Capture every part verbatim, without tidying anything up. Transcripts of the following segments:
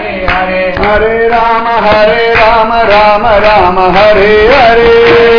Hare Rama Hare Rama Rama Rama Hare Hare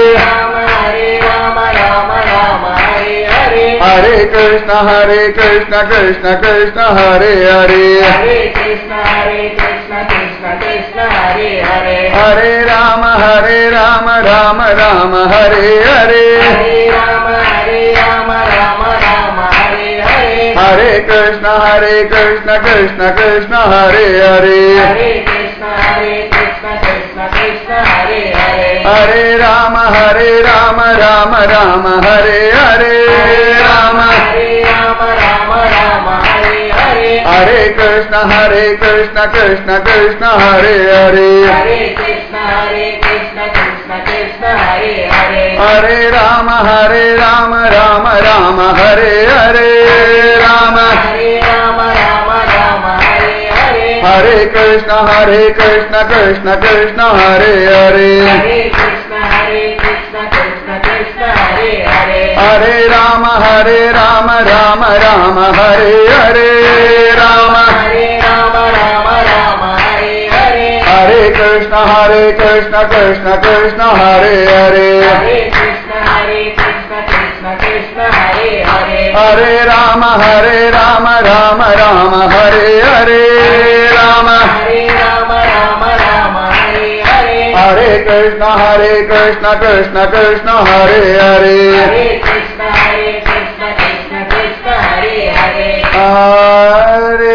Hare Krishna Hare Krishna Krishna Krishna Hare Hare Hare Krishna Hare Krishna Krishna Krishna Hare Hare Hare Rama Hare Rama Rama Rama Hare Hare Hare Rama Hare Rama Rama Rama Hare Hare Hare Krishna Hare Krishna Krishna Krishna Hare Hare Hare Krishna Hare Krishna Krishna Krishna Hare Hare Hare Rama Hare Rama Rama Rama Hare Hare Rama Hare Rama Rama Rama Hare Hare Hare Krishna Hare Krishna Krishna Krishna Hare Hare Hare Krishna Hare Krishna Krishna Krishna Hare Hare Hare Rama Hare Rama Rama Rama Hare Hare Rama Hare Rama Rama Rama Hare Hare Hare Krishna Hare Krishna Krishna Krishna Hare Hare Hare Krishna Hare Krishna Krishna Krishna Hare Hare Hare Rama Hare Rama Rama Rama Hare Hare Rama Hare Rama Rama Rama Hare Hare Hare Krishna Hare Krishna Krishna Krishna Hare Hare Hare Krishna Hare Krishna Krishna Krishna Hare Hare Hare Rama Hare Rama Rama Rama Hare Hare Rama Hare Rama Rama Rama Hare Hare Hare Krishna Hare Krishna Krishna Krishna Hare Hare Hare Krishna Hare Krishna Krishna Krishna Hare Hare Hare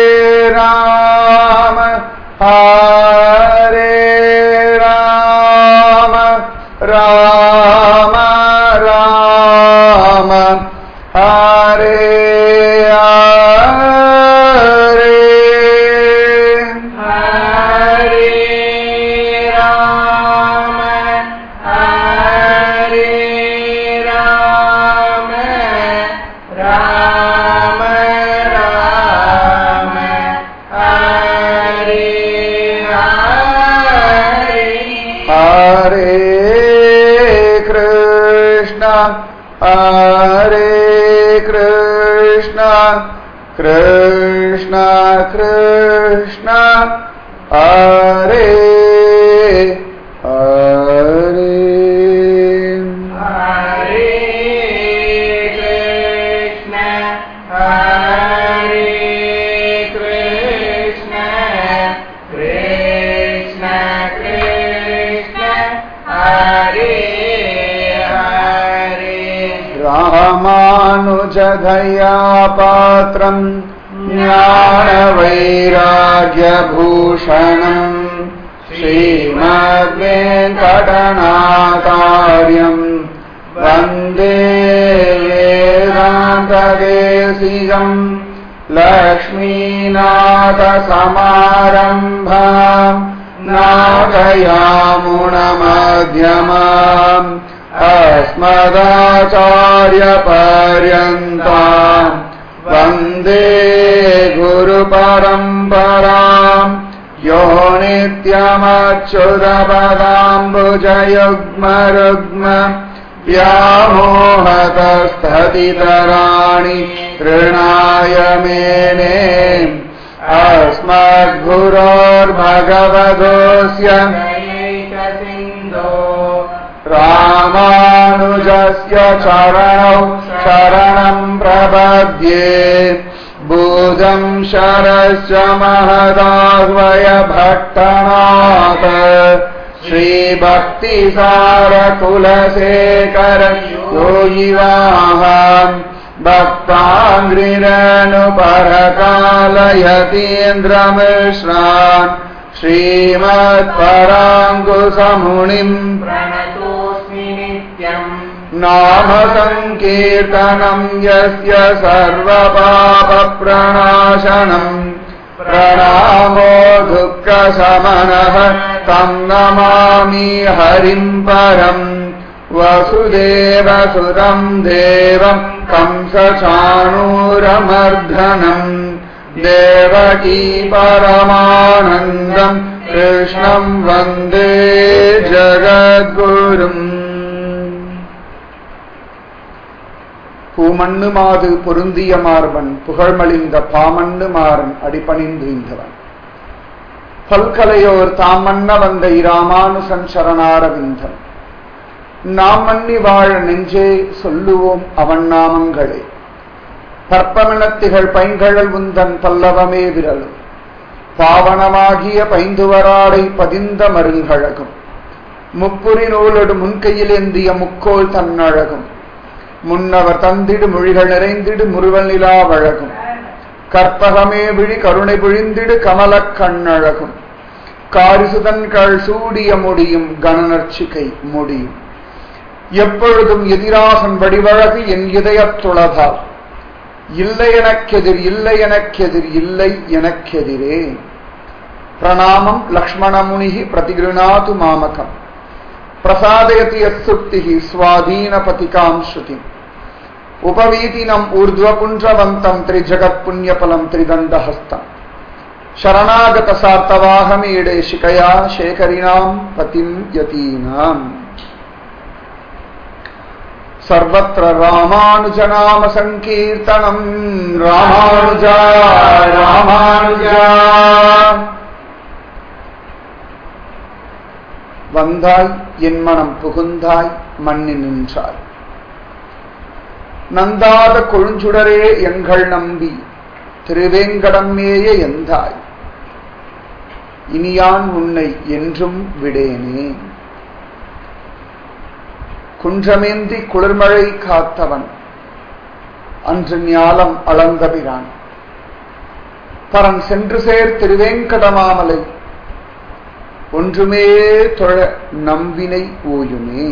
Rama Hare Rama Rama Rama Hare Hare Hare Rama Hare Rama Rama Rama Hare Hare Hare Krishna Hare Krishna Krishna Krishna Hare Hare Hare Krishna Hare Krishna Krishna Krishna Hare Hare Ramanujadhaya Patram Jnana-vairagya-bhushanam Srimad-venkatanacharyam Vande Vedanta-desiyam Lakshminatha-samarambham Nagayamunamadyamam Asmadacharya-paryantam Vande Guru-paramparam Yo nityamachyudapadambujayugma-rugma Vyamohatastatitarani Trinaya mene Asmadguror-bhagavadosya Ramanujasya charanau charanam prabhadye Budham sharasya mahadahvaya bhattanatha Shri Bhakti Sara Kulasekara Yoyivaham Bhaktangrinu Parakala Mishran Srimad Parangusamunim Pranatosmi Nityam Nama Sankirtanam Yasya Sarva Papa Pranashanam Pranamo Dukkha Samanaha Tam Namami Harim Param Vasudeva Sudam Devam Kamsa Chanuramardanam Devaki Paramanandam Krishnam Vande Jagadgurum பூமண்ணு மாது பொருந்திய மார்பன் புகழ்மலிந்த பாமண்ணு மாறன் அடிபணிந்து இந்தவன் பல்கலையோர் தாமன்ன வந்த இராமானுசன் சரணாரவிந்தம் நாம் மன்னி வாழ நெஞ்சே சொல்லுவோம் அவன் நாமங்களே பற்பமினத்திகள் பைங்கழல் உந்தன் பல்லவமே விரலும் பாவனமாகிய பைந்துவராடை பதிந்த மருங்கழகும் முப்புரி நூலோடு முன்கையிலேந்திய முக்கோள் தன்னழகும் முன்னவர் தந்திடு மொழிகள் நிறைந்திடு முருவல் நிலாவழகும் கற்பகமே விழி கருணை பொழிந்திடு கமலக் கண்ணழகும் காரிசுதன்கள் சூடிய முடியும் கணநர்ச்சிகை முடியும் எப்பொழுதும் எதிராசன் வடிவழகு என் இதயத் துளதால் இல்லை எனக்கெதிர் இல்லை எனக்கெதிர் இல்லை எனக்கெதிரே பிரணாமம் லக்ஷ்மணமுனிஹி பிரதிகிருணாது மாமகம் பிரசாதயதி யத்சுக்திஹி ஸ்வாதீனபதிகாம் ஸ்ருதிம் உபவீதினம் ஊர்த்வபுன்றவந்தம் த்ரிஜகத் புண்ணியபலம் த்ரிதண்டஹஸ்தம் சரணாகத சார்த்தவாகமீடே சிகயா சேகரிணாம் பதிம் யதீனாம் सर्वत्र रामानुजनाम संकीर्तनम रामानुजा रामानुजा வந்தாய் என் மனம் புகுந்தாய் மண்ணி நின்றாய் நந்தாத கொழுஞ்சுடரே எங்கள் நம்பி திருவேங்கடமேய எந்தாய் இனியான் உன்னை என்றும் விடேனே குன்றமேந்தி குளிர்மழை காத்தவன் அன்று ஞாலம் அளந்தபிரான் பரன் சென்று சேர் திருவேங்கடமாமலை ஒன்றுமே தொழ நம்பினை ஓயுமே.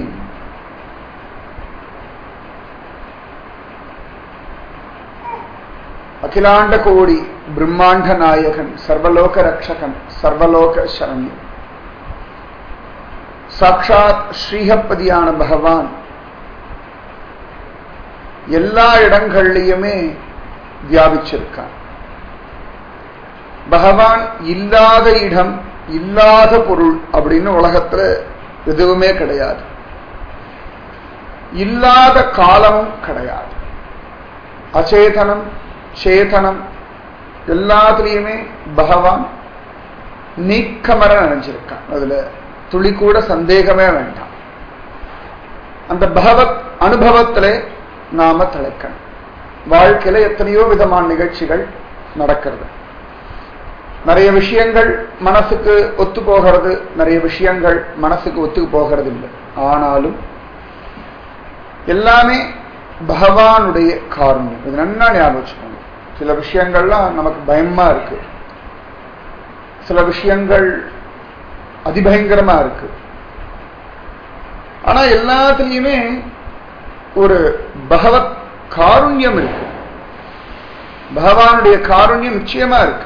அகிலாண்ட கோடி பிரம்மாண்ட நாயகன் சர்வலோக ரக்ஷகன் சர்வலோக சரண்யன் சாட்சாத் ஸ்ரீஹப்பதியான பகவான் எல்லா இடங்கள்லையுமே வியாபிச்சிருக்கான். பகவான் இல்லாத இடம் இல்லாத பொருள் அப்படின்னு உலகத்துல எதுவுமே கிடையாது. இல்லாத காலமும் கிடையாது. அச்சேதனம் சேதனம் எல்லாத்திலையுமே பகவான் நீக்கமர நினைச்சிருக்கான். அதுல துளி கூட சந்தேகமே வேண்டாம். அந்த பகவத் அனுபவத்திலே நாம தலைக்கணும். வாழ்க்கையில எத்தனையோ விதமான நிகழ்ச்சிகள் நடக்கிறது. நிறைய விஷயங்கள் மனசுக்கு ஒத்து போகிறது, நிறைய விஷயங்கள் மனசுக்கு ஒத்து போகிறது இல்லை. ஆனாலும் எல்லாமே பகவானுடைய காரணம். இது நன்னா ஞாபகம் வச்சுக்கோங்க. சில விஷயங்கள்லாம் நமக்கு பயமா இருக்கு, சில விஷயங்கள் அதிபயங்கரமா இருக்கு. ஆனா எல்லாத்திலையுமே ஒரு பகவத் காருண்யம் இருக்கு. பகவானுடைய காருண்யம் நிச்சயமா இருக்கு.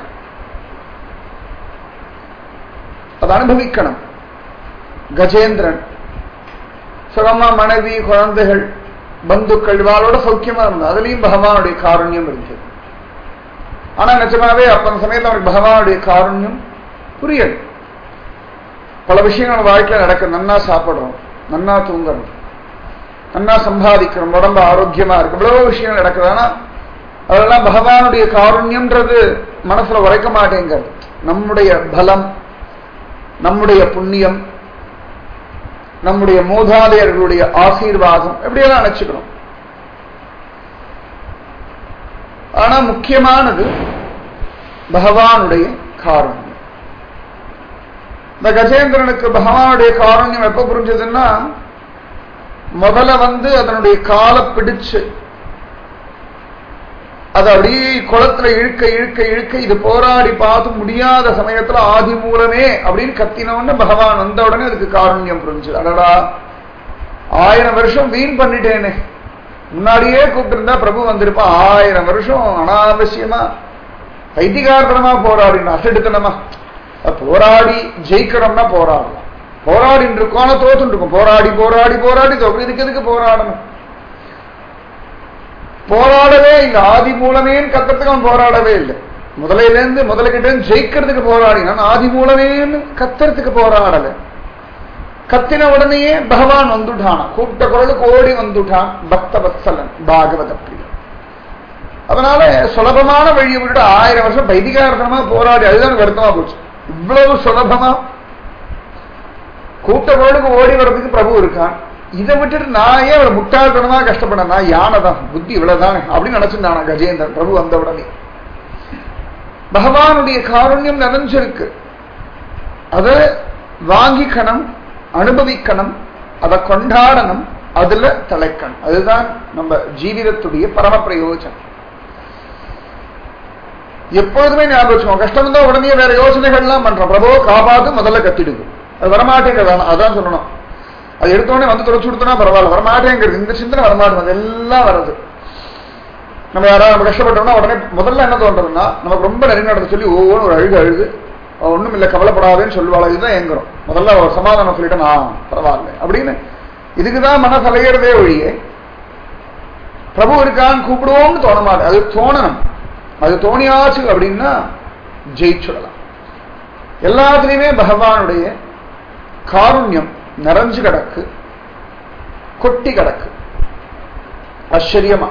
அதை அனுபவிக்கணும். கஜேந்திரன் சுகமா மனைவி குழந்தைகள் பந்துக்கள் இவாளோட சௌக்கியமா இருந்தா அதுலயும் பகவானுடைய காருண்யம் இருந்தது. ஆனா நிஜமாவே அப்ப சமயத்தில் அவருக்கு பகவானுடைய காருண்யம் புரியல. பல விஷயங்கள் வாழ்க்கையில நடக்க, நன்னா சாப்பிடுறோம், நன்னா தூங்குறோம், நன்னா சம்பாதிக்கிறோம், உடம்பு ஆரோக்கியமா இருக்கு, இவ்வளவு விஷயங்கள் நடக்குது. ஆனா அதெல்லாம் பகவானுடைய காருண்யம்ன்றது மனசுல உரைக்க மாட்டேங்கிறது. நம்முடைய பலம், நம்முடைய புண்ணியம், நம்முடைய மூதாதையர்களுடைய ஆசீர்வாதம் எப்படியெல்லாம் நினைச்சுக்கிறோம். ஆனா முக்கியமானது பகவானுடைய காருண்யம். இந்த கஜேந்திரனுக்கு பகவானுடைய காருண்யம் எப்ப புரிஞ்சதுன்னா, முதல்ல வந்து அதனுடைய காலை பிடிச்சு அது அப்படியே குளத்துல இழுக்க இழுக்க இழுக்க இது போராடி பார்த்து முடியாத சமயத்துல ஆதி மூலமே அப்படின்னு கத்தினவொன்னு பகவான் வந்த உடனே அதுக்கு காருண்யம் புரிஞ்சு. அடடா, ஆயிரம் வருஷம் வீண் பண்ணிட்டேனே, முன்னாடியே கூப்பிட்டு இருந்தா பிரபு வந்திருப்பான். ஆயிரம் வருஷம் அனாவசியமா பைத்திகாரத்தனமா போராடினா, அசெடுத்தனமா போராடி ஜெயிக்கணும்னா போராடலாம். போராடின்னு இருக்கோம், ஆனா தோத்துட்டு இருக்கும். போராடி போராடி போராடி தோக்கு. இதுக்கு எதுக்கு போராடணும்? போராடவே இல்லை. ஆதி மூலமேன்னு கத்துறதுக்கு அவன் போராடவே இல்லை. முதலையில இருந்து முதல்கிட்ட இருந்து ஜெயிக்கிறதுக்கு போராடினான். ஆதி மூலமேன்னு கத்துறதுக்கு போராடல. கத்தின உடனேயே பகவான் வந்துட்டான். கூப்பிட்ட குரலுக்கு ஓடி வந்துட்டான் பக்த வத்சலன் பாகவத பிரியன். அதனால சுலபமான வழியை விட்டு ஆயிரம் வருஷம் பைதிகாரத்தனமா போராடி அதுதான் வருத்தமா போச்சு. இவ்வளவு சுலபமா கூட்டத்தோடுக்கு ஓடி வர்றதுக்கு பிரபு இருக்கான். இதை விட்டுட்டு நான் ஏன் அவளை முட்டாள்தனமா கஷ்டப்படனா, யானை தான் புத்தி இவ்வளவுதானே அப்படின்னு நினைச்சிருந்தானா கஜேந்திரன். பிரபு வந்த உடனே பகவானுடைய காருண்யம் நிறைஞ்சிருக்கு. அதை வாங்கிக்கணும், அனுபவிக்கணும், அதை கொண்டாடணும், அதுல தலைக்கணும். அதுதான் நம்ம ஜீவிதத்துடைய பரம பிரயோஜனம். எப்பொழுதுமே ஞாபகம் வச்சுக்கோங்க, கஷ்டம் தான் உடனே வேற யோசனைகள்லாம் பண்றோம். பிரபோ காப்பாத்து முதல்ல கத்திடுது, அது வரமாட்டேங்கிறது. அதான் சொல்லணும். அது எடுத்தோடனே வந்து தொலைச்சு கொடுத்தோம்னா பரவாயில்ல, வரமாட்டேங்கிறது. இந்த சிந்தனை வரமாட்டேங்குது, எல்லாம் வருது. நம்ம யாராவது நம்ம கஷ்டப்பட்டோம்னா உடனே முதல்ல என்ன தோன்றதுன்னா, நமக்கு ரொம்ப நெருங்கி நடந்து சொல்லி ஒவ்வொன்று ஒரு அழுகு அழுது ஒண்ணும் இல்லை கவலைப்படாதேன்னு சொல்லுவாள். இதுதான் எங்கிறோம். முதல்ல ஒரு சமாதானம் சொல்லிட்டு நான் பரவாயில்ல அப்படின்னு. இதுக்குதான் மனசு அலைகிறதே ஒழியே பிரபு இருக்கான்னு கூப்பிடுவோம்னு தோண மாட்டேன். அது தோணணும். அது தோணியாச்சு அப்படின்னா ஜெயிச்சுடலாம். எல்லாத்துலயுமே பகவானுடைய காருண்யம் நிறைஞ்சு கிடக்கு, கொட்டி கிடக்கு. ஆச்சரியமா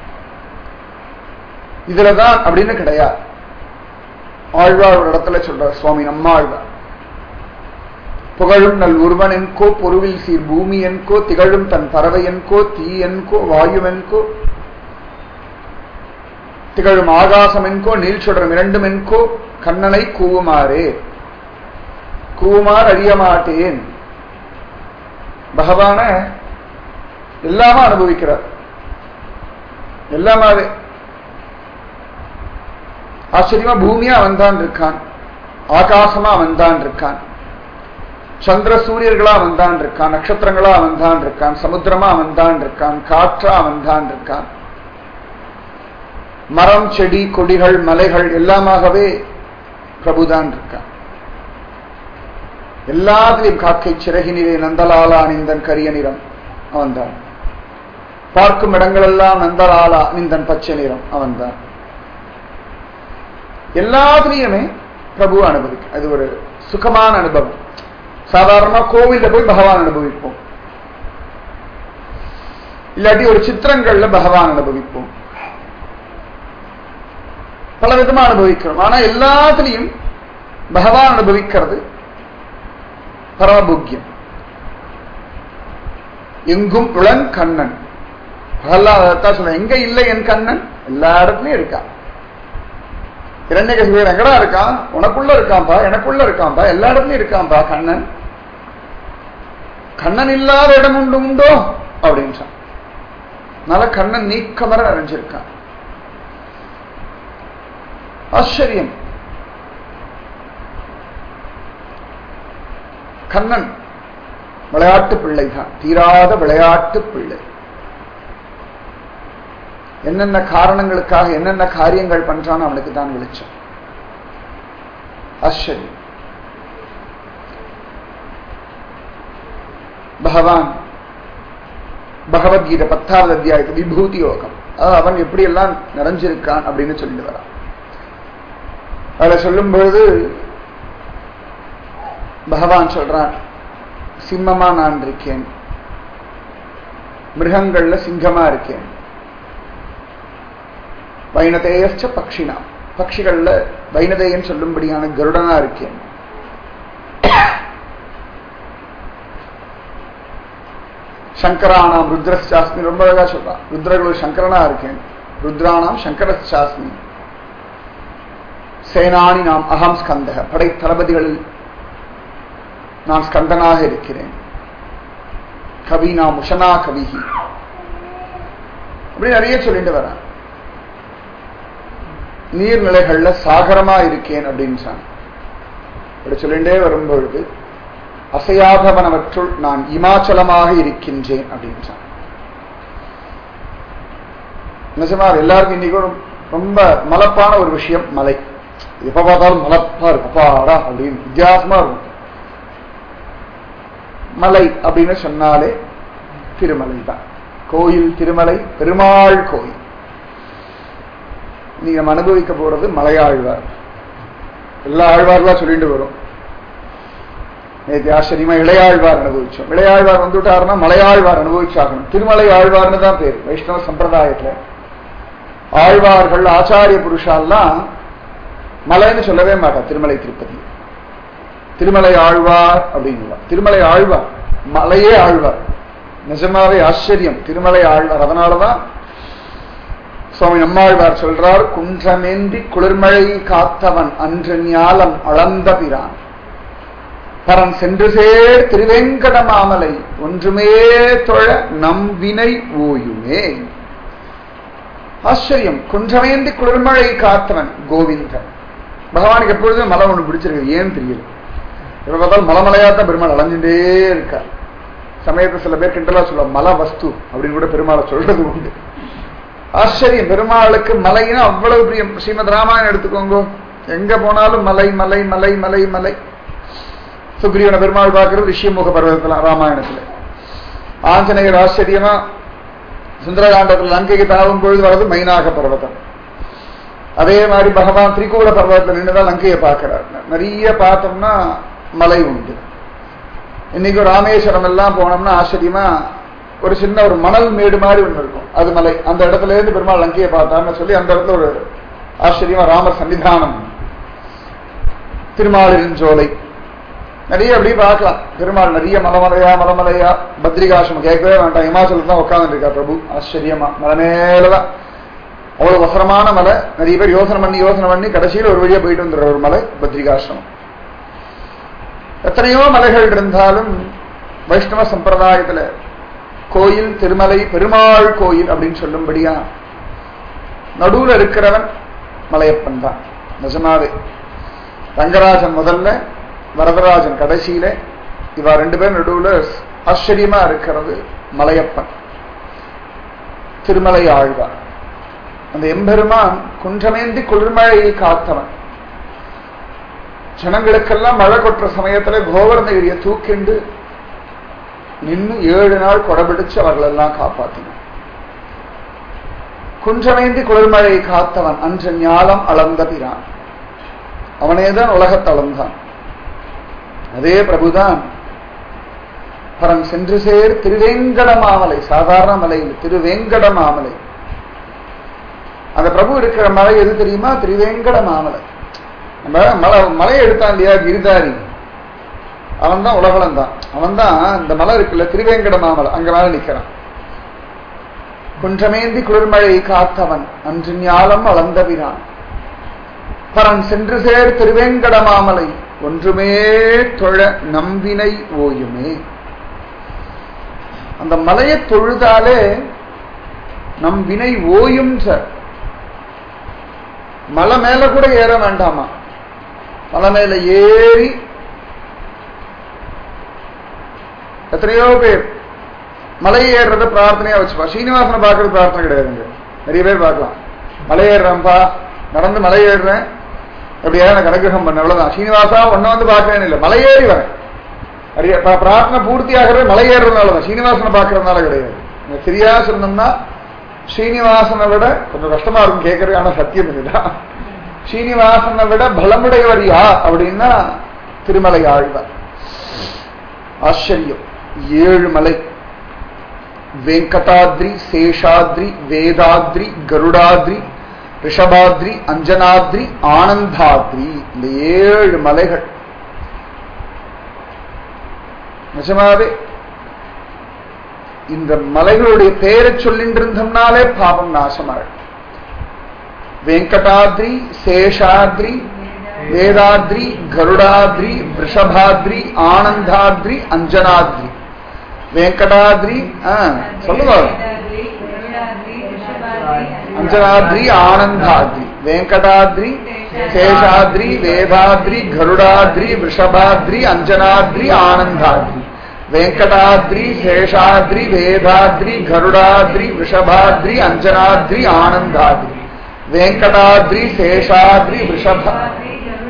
இதுலதான் அப்படின்னு கிடையாது. ஆழ்வார் ஒரு இடத்துல சொல்றார் சுவாமி நம்மாழ்வார், புகழும் நல் உருவன் என்கோ பொருவில் சீர் பூமி என்கோ திகழும் தன் பறவை என்கோ தீ என்கோ வாயுவென்கோ திகழும் ஆகாசம் என்கோ நீல் சுடரும் இரண்டும் என்கோ கண்ணனை கூவுமாறே கூவுமாறு அறிய மாட்டேன். பகவான எல்லாமே அனுபவிக்கிறார். எல்லாமே ஆச்சரியமா பூமியா அவன்தான் இருக்கான், ஆகாசமா அவன்தான் இருக்கான், சந்திர சூரியர்களா அவன்தான் இருக்கான், நட்சத்திரங்களா அவன்தான் இருக்கான், சமுத்திரமா அவன்தான் இருக்கான், காற்றா அவன்தான் இருக்கான், மரம் செடி கொடிகள் மலைகள் எல்லாமாகவே பிரபுதான் இருக்கான். எல்லாத்திலையும் காக்கை சிறகினிலே நந்தலாலா அணிந்தன் கரிய நிறம் அவன்தான். பார்க்கும் இடங்களெல்லாம் நந்தலாலா அணிந்தன் பச்சை நிறம் அவன்தான். எல்லாத்திலையுமே பிரபு அனுபவிக்க. அது ஒரு சுகமான அனுபவம். சாதாரணமா கோவில்ல போய் பகவான் அனுபவிப்போம், இல்லாட்டி ஒரு சித்திரங்கள்ல பகவான் அனுபவிப்போம், பல விதமா அனுபவிக்கிறோம். ஆனா எல்லாத்திலையும் பகவான் அனுபவிக்கிறது பரமபோக்கியம். எங்கும் உளன் கண்ணன். பகல்லாதான் சொல்ல, எங்க இல்லை என் கண்ணன்? எல்லா இடத்துலயும் இருக்கா. இரண்யகசிபர் எங்கடா இருக்கான்? உனக்குள்ள இருக்கான்பா, எனக்குள்ள இருக்கான்பா, எல்லா இடத்துலயும் இருக்கான்பா கண்ணன். கண்ணன் இல்லாத இடம் உண்டு உண்டோ அப்படின்னு. அதனால கண்ணன் நீக்கமர அறிஞ்சிருக்கான். ஆச்சரியம். கண்ணன் விளையாட்டு பிள்ளை தான், தீராத விளையாட்டு பிள்ளை. என்னென்ன காரணங்களுக்காக என்னென்ன காரியங்கள் பண்றான்னு அவனுக்கு தான் வெளிச்சம். ஆச்சரியம். பகவான் பகவத்கீதை பத்தாவது அத்தியாயத்து விபூதி யோகம், அவன் எப்படி எல்லாம் நிறைஞ்சிருக்கான் அப்படின்னு சொல்லிட்டு வரான். அதுல சொல்லும் பொழுது பகவான் சொல்றான், சிம்மமா நான் இருக்கேன், மிருகங்கள்ல சிங்கமா இருக்கேன், வைனதேயச்ச பக்ஷினா பட்சிகள்ல வைனதேயன் சொல்லும்படியான கருடனா இருக்கேன், சங்கரானாம் ருத்ரஸ்சாஸ்மி ரொம்ப அழகா சொல்றான். ருத்ரர்கள் சங்கரனா இருக்கேன், ருத்ரானாம் சங்கரஸ்சாஸ்மி, சேனானி நாம் அகம் ஸ்கந்தக படை தளபதிகளில் நான் ஸ்கந்தனாக இருக்கிறேன், கவி நாம் உஷனா கவிஹி அப்படி நிறைய சொல்லிட்டு வரேன். நீர்நிலைகள்ல சாகரமா இருக்கேன் அப்படின்னு சொன்ன அப்படி சொல்லிட்டே வரும்பொழுது அசையாதவனவற்றுள் நான் இமாச்சலமாக இருக்கின்றேன் அப்படின்னு சொன்ன. நிஜமா எல்லாருக்கும் இன்னைக்கு ரொம்ப மலப்பான ஒரு விஷயம் மலை. எப்ப பார்த்தாலும் மலப்பா இருக்குப்பாடா அப்படின்னு வித்தியாசமா இருக்கும். மலை அப்படின்னு சொன்னாலே திருமலை தான். கோயில் திருமலை, பெருமாள் கோயில். நீங்க நம்ம அனுபவிக்க போறது மலையாழ்வார். எல்லா ஆழ்வார்களா சொல்லிட்டு வரும். நேற்று ஆச்சரியமா இளையாழ்வார் அனுபவிச்சோம். இளையாழ்வார் வந்துட்டாருன்னா மலையாழ்வார் அனுபவிச்சாகணும். திருமலை ஆழ்வார்னு தான் பேர் வைஷ்ணவ சம்பிரதாயத்துல. ஆழ்வார்கள் ஆச்சாரிய புருஷாலாம் மலைன்னு சொல்லவே மாட்டா. திருமலை திருப்பதி திருமலை ஆழ்வார் அப்படிங்களா? திருமலை ஆழ்வார், மலையே ஆழ்வார். நிஜமாவே ஆச்சரியம், திருமலை ஆழ்வார். அதனாலதான் சுவாமி நம்மாழ்வார் சொல்றார், குன்றமேந்தி குளிர்மழை காத்தவன் அன்று ஞாலம் அளந்த பிரான் பரன் சென்று சேர் திருவேங்கட மாமலை ஒன்றுமே தொழ நம்பினை ஓயுமே. ஆச்சரியம். குன்றமேந்தி குளிர்மழை காத்தவன் கோவிந்தன். பகவானுக்கு எப்பொழுதுமே மலை ஒண்ணு பிடிச்சிருக்கு, ஏன்னு தெரியல. எப்ப பார்த்தாலும் மலைமலையாத்தான் பெருமாள் அலைஞ்சுட்டே இருக்கார். சமயத்தை சில பேர் கிண்டலா சொல்ல மலை வஸ்து அப்படின்னு கூட பெருமாளை சொல்றது உண்டு. ஆச்சரியம். பெருமாளுக்கு மலைன்னா அவ்வளவு பிரியம். ஸ்ரீமத் ராமாயணம் எடுத்துக்கோங்க, எங்க போனாலும் மலை மலை மலை மலை மலை. சுக்ரீவன பெருமாள் பார்க்கிறது ரிஷிமுக பர்வதத்துல ராமாயணத்துல. ஆஞ்சநேயர் ஆச்சரியமா சுந்தரகாண்டத்தில் லங்கைக்கு தாவும் பொழுது வர்றது மைனாக பர்வதம். அதே மாதிரி பகவான் திரிகூட பர்வதத்தில் நின்றுதான் லங்கையை பார்க்கிறார். நிறைய பார்த்தோம்னா மலை உண்டு. இன்னைக்கு ராமேஸ்வரம் எல்லாம் போனோம்னா ஆச்சரியமா ஒரு சின்ன ஒரு மணல் மேடு மாதிரி ஒன்று இருக்கும், அது மலை. அந்த இடத்துல இருந்து பெருமாள் லங்கையை பார்த்தான்னு சொல்லி அந்த இடத்துல ஒரு ஆச்சரியமா ராமர் சன்னிதானம், திருமாலிருஞ்சோலை நிறைய அப்படி பார்க்கலாம். பெருமாள் நிறைய மலமலையா மலமலையா. பத்ரிகாசிரமம் கேட்கவே வேண்டாம், இமாச்சலத்துல தான் உட்கார்ந்து இருக்கா பிரபு. ஆச்சரியமா மலை மேலதான், அவ்வளவு வசரமான மலை. நிறைய பேர் யோசனை பண்ணி யோசனை பண்ணி கடைசியில் ஒரு வழியா போயிட்டு வந்துடுற ஒரு மலை பத்ரிகாசிரமம். எத்தனையோ மலைகள் இருந்தாலும் வைஷ்ணவ சம்பிரதாயத்துல கோயில் திருமலை பெருமாள் கோயில் அப்படின்னு சொல்லும்படியா நடுவுல இருக்கிறவன் மலையப்பன் தான். நிஜமாவே ரங்கராஜன் முதல்ல, வரதராஜன் கடைசியில, இவா ரெண்டு பேரும் நடுவுல ஆச்சரியமா இருக்கிறது மலையப்பன், திருமலை ஆழ்வார். அந்த எம்பெருமான் குன்றமேந்தி குளிர்மழையை காத்தவன். ஜனங்களுக்கெல்லாம் மழை கொட்டுற சமயத்துல கோவர்ணகிரியை தூக்கிண்டு நின்று ஏழு நாள் கொடபிடிச்சு அவர்களெல்லாம் காப்பாற்றினான். குன்றமேந்தி குளிர்மழையை காத்தவன் அன்று ஞாலம் அளந்த பிரான். அவனேதான் உலகத்தை அளந்தான். அதே பிரபுதான் பரன் சென்று சேர் திருவேங்கட மாமலை. சாதாரண மலையில் திருவேங்கட மாமலை. அந்த பிரபு இருக்கிற மலை எது தெரியுமா? திருவேங்கட மாமலை. நம்ம மலை மலையை எடுத்தான் இல்லையா கிரிதாரி, அவன் தான் உலகளம் தான். அவன் தான் இந்த மலை இருக்குல்ல திருவேங்கட மாமலை, அங்க மேல நிக்கிறான். குன்றமேந்தி குளிர்மழை காத்தவன் அன்று ஞாலம் அளந்தவினான் பரன் சென்று சேர் திருவேங்கட மாமலை ஒன்றுமே தொழ நம்பினை ஓயுமே. அந்த மலையை தொழுதாலே நம் வினை ஓயும். சார் மலை மேல கூட ஏற வேண்டாமா, மலை மேல ஏறி எத்தனையோ பேர் மலை ஏறுறத பிரார்த்தனையா வச்சுப்பா. ஸ்ரீனிவாசனை பார்க்கறது பிரார்த்தனை கிடையாதுங்க. நிறைய பேர் பார்க்கலாம், மலை ஏறுறேன்ப்பா, நடந்து மலை ஏறுறேன், எப்படியா எனக்கு அனுகிரகம் பண்ண, அவ்வளவுதான். ஸ்ரீனிவாசா ஒன்ன வந்து பார்க்கறேன்னு இல்லை, மலை ஏறி வரேன். நிறைய பிரார்த்தனை பூர்த்தி ஆகிறது மலை ஏறுறதுனாலதான், ஸ்ரீனிவாசனை பார்க்கறதுனால கிடையாது. சரியா சொன்னோம்னா ஸ்ரீனிவாசனை விட கொஞ்சம் கஷ்டமா இருக்கும் கேட்கறது, ஆனா சத்தியம் இதுதான். ஸ்ரீனிவாசனை விட பலமுடையவர் யார் அப்படின்னா திருமலை ஆழ்வார். ஆச்சரியம். ஏழு மலை, வெங்கடாத்ரி, சேஷாத்ரி, வேதாத்ரி, கருடாத்ரி, ரிஷபாத்ரி, அஞ்சனாத்ரி, ஆனந்தாத்ரி. இந்த ஏழு மலைகள் நிஜமாவே இந்த மலைகளுடைய பெயரை சொல்லிட்டு இருந்தோம்னாலே பாபம் நாசமாகும். வெங்கடாத்ரி, சேஷாத்ரி, வேதாத்ரி, கருடாத்ரி, ரிஷபாத்ரி, ஆனந்தாத்ரி, அஞ்சனாத்ரி. வெங்கடாத்ரி சொல்லுங்க, அஞ்சனாத்ரி, ஆனந்தாத்ரி, வெங்கடாத்ரி, சேஷாத்ரி, வேதாத்ரி, கருடாத்ரி, ரிஷபாத்ரி, அஞ்சனாத்ரி, ஆனந்தாத்ரி. வெங்கடாத்ரி, சேஷாத்ரி, வேதாத்ரி, கருடாத்ரி, ரிஷபாத்ரி, அஞ்சனாத்ரி, ஆனந்தாத்ரி. வெங்கடாத்ரி, சேஷாத்ரி, ரிஷபாத்ரி,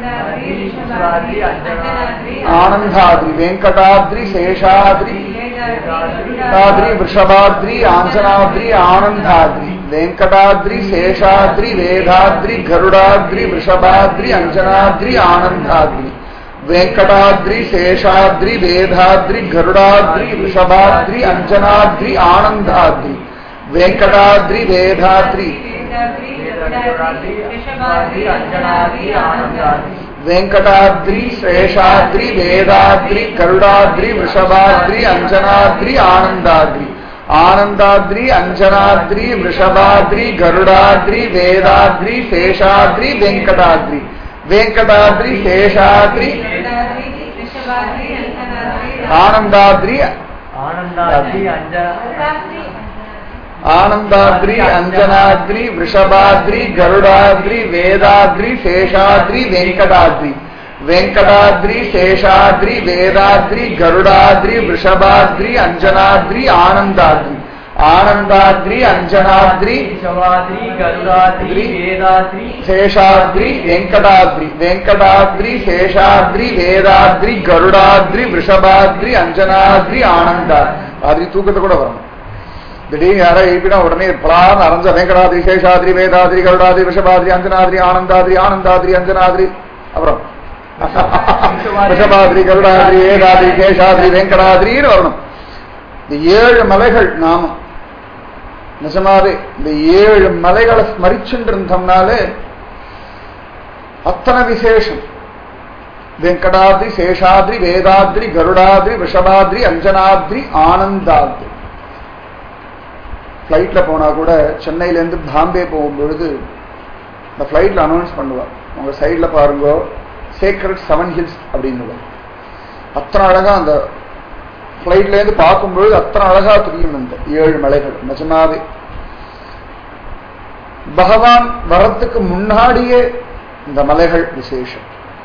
ஆனந்தாத்ரி. வெங்கடாத்ரி, சேஷாத்ரி, வேதாத்ரி, ரிஷபாத்ரி, ஆஞ்சனாத்ரி, ஆனந்தாத்ரி. வெங்கடாத்ரி, சேஷாத்ரி, வேதாத்ரி, கருடாத்ரி, ரிஷபாத்ரி, அஞ்சனாத்ரி, ஆனந்தாத்ரி. வெங்கடாத்ரி, சேஷாத்ரி, வேதாத்ரி, கருடாத்ரி, ரிஷபாத்ரி, அஞ்சனாத்ரி, ஆனந்தாத்ரி. வெங்கடாத்ரி, வேதாத்ரி, வெங்கடாத்ரி சேஷாத்ரி வேதாத்ரி கருடாத்ரி விஷபாத்ரி அஞ்சனாத்ரி ஆனந்தாத்ரி ஆனந்தாத்ரி அஞ்சனாத்ரி விஷபாத்ரி கருடாத்ரி வேதாத்ரி சேஷாத்ரி வெங்கடாத்ரி வெங்கடாத்ரி சேஷாத்ரி ஆனந்தாத்ரி ஆனந்தாத்ரி அஞ்சனா ஆனந்தாத்ரி அஞ்சனாத்ரி விஷபாத்ரி கருடாத்ரி வேதாத்ரி சேஷாத்ரி வெங்கடாத்ரி வெங்கடாத்ரி சேஷாத்ரி வேதாத்ரி கருடாத்ரி விஷபாத்ரி அஞ்சனாத்ரி ஆனந்தாத்ரி ஆனந்தாத்ரி அஞ்சனாத்ரி விஷபாத்ரி கருடாத்ரி வேதாத்ரி சேஷாத்ரி வெங்கடாத்ரி வெங்கடாத்ரி சேஷாத்ரி வேதாத்ரி கருடாத்ரி விஷபாத்ரி அஞ்சனாத்ரி ஆனந்தாத்ரி ஆத்ரி தூக்கத்தை கூட வரணும். திடீர்னு யாரோ எழுப்பினா உடனே பிளான் அரைஞ்ச வெங்கடாத்ரி சேஷாத்ரி வேதாத்ரி கருடாத்ரி விஷபாத்ரி அஞ்சனாத்ரி ஆனந்தாத்ரி ஆனந்தாத்ரி அஞ்சனாத்ரி அப்புறம் விஷபாத்ரி கருடாத்ரி வேதாத்ரி சேஷாத்ரி வெங்கடாத்ரின்னு வரணும். இந்த ஏழு மலைகள் நாமம் நிஜமாவே இந்த ஏழு மலைகளை ஸ்மரிச்சுட்டு இருந்தோம்னாலே அத்தனை விசேஷம். வெங்கடாத்ரி சேஷாத்ரி வேதாத்ரி கருடாத்ரி விஷபாத்ரி அஞ்சனாத்ரி ஆனந்தாத்ரி. ஃப்ளைட்ல போனா கூட சென்னையிலேருந்து பாம்பே போகும்பொழுது இந்த ஃப்ளைட்ல அனௌன்ஸ் பண்ணுவார், உங்க சைட்ல பாருங்க சேக்ரெட் செவன் ஹில்ஸ் அப்படின்னு. அத்தனை அழகா அந்த ஃப்ளைட்ல இருந்து பார்க்கும்பொழுது அத்தனை அழகா தெரியும் இந்த ஏழு மலைகள். நிஜமாவே பகவான் வரத்துக்கு முன்னாடியே இந்த மலைகள் விசேஷம்.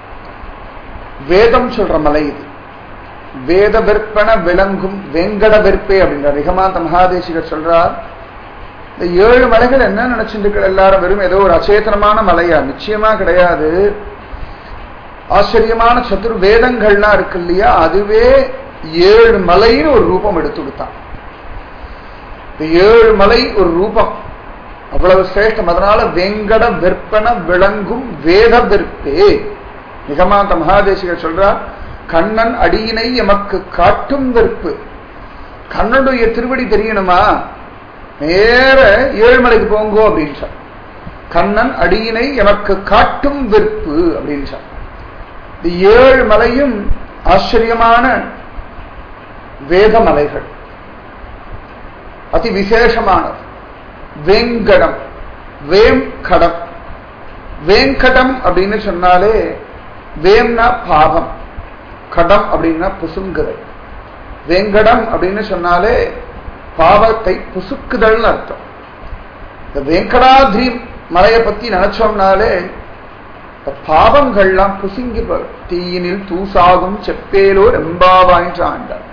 வேதம் சொல்ற மலை இது. வேத விற்பன விளங்கும் வெங்கட விற்பே அப்படின்ற நிகமாந்த மகாதேசிகர் சொல்றார். இந்த ஏழு மலைகள் என்ன நினைச்சுட்டு எல்லாரும் வெறும் ஏதோ ஒரு அச்சேதனமான மலையா? நிச்சயமா கிடையாது. ஆச்சரியமான சதுர் வேதங்கள்லாம் இருக்கு இல்லையா, அதுவே ஏழு மலைன்னு ஒரு ரூபம் எடுத்து கொடுத்தான். இந்த ஏழு மலை ஒரு ரூபம் அவ்வளவு சிரேஷ்டம். அதனால வெங்கட விற்பன விளங்கும் வேத விற்பே. நிகமாந்த மகாதேசிகர் சொல்றார், கண்ணன் அடியினை எமக்கு காட்டும் வெறுப்பு. கண்ணனுடைய திருவடி தெரியணுமா, நேர ஏழுமலைக்கு போங்கோ அப்படின்னு சொல். கண்ணன் அடியினை எமக்கு காட்டும் வெறுப்பு அப்படின்னு சொல். இந்த ஏழு மலையும் ஆச்சரியமான வேதமலைகள், அதி விசேஷமானது. வேங்கடம், வேம் கடம். வேங்கடம் அப்படின்னு சொன்னாலே வேம்னா பாவம், கடம் அப்படின்னா புசுங்குதல். வேங்கடம் அப்படின்னு சொன்னாலே பாவத்தை புசுக்குதல்னு அர்த்தம். இந்த வேங்கடாத்ரி மலையை பத்தி நினைச்சோம்னாலே பாவங்கள்லாம் புசுங்கி போகும். தீயினில் தூசாகும் செப்பேலோர் எம்பாவாயின்ற ஆண்டார்.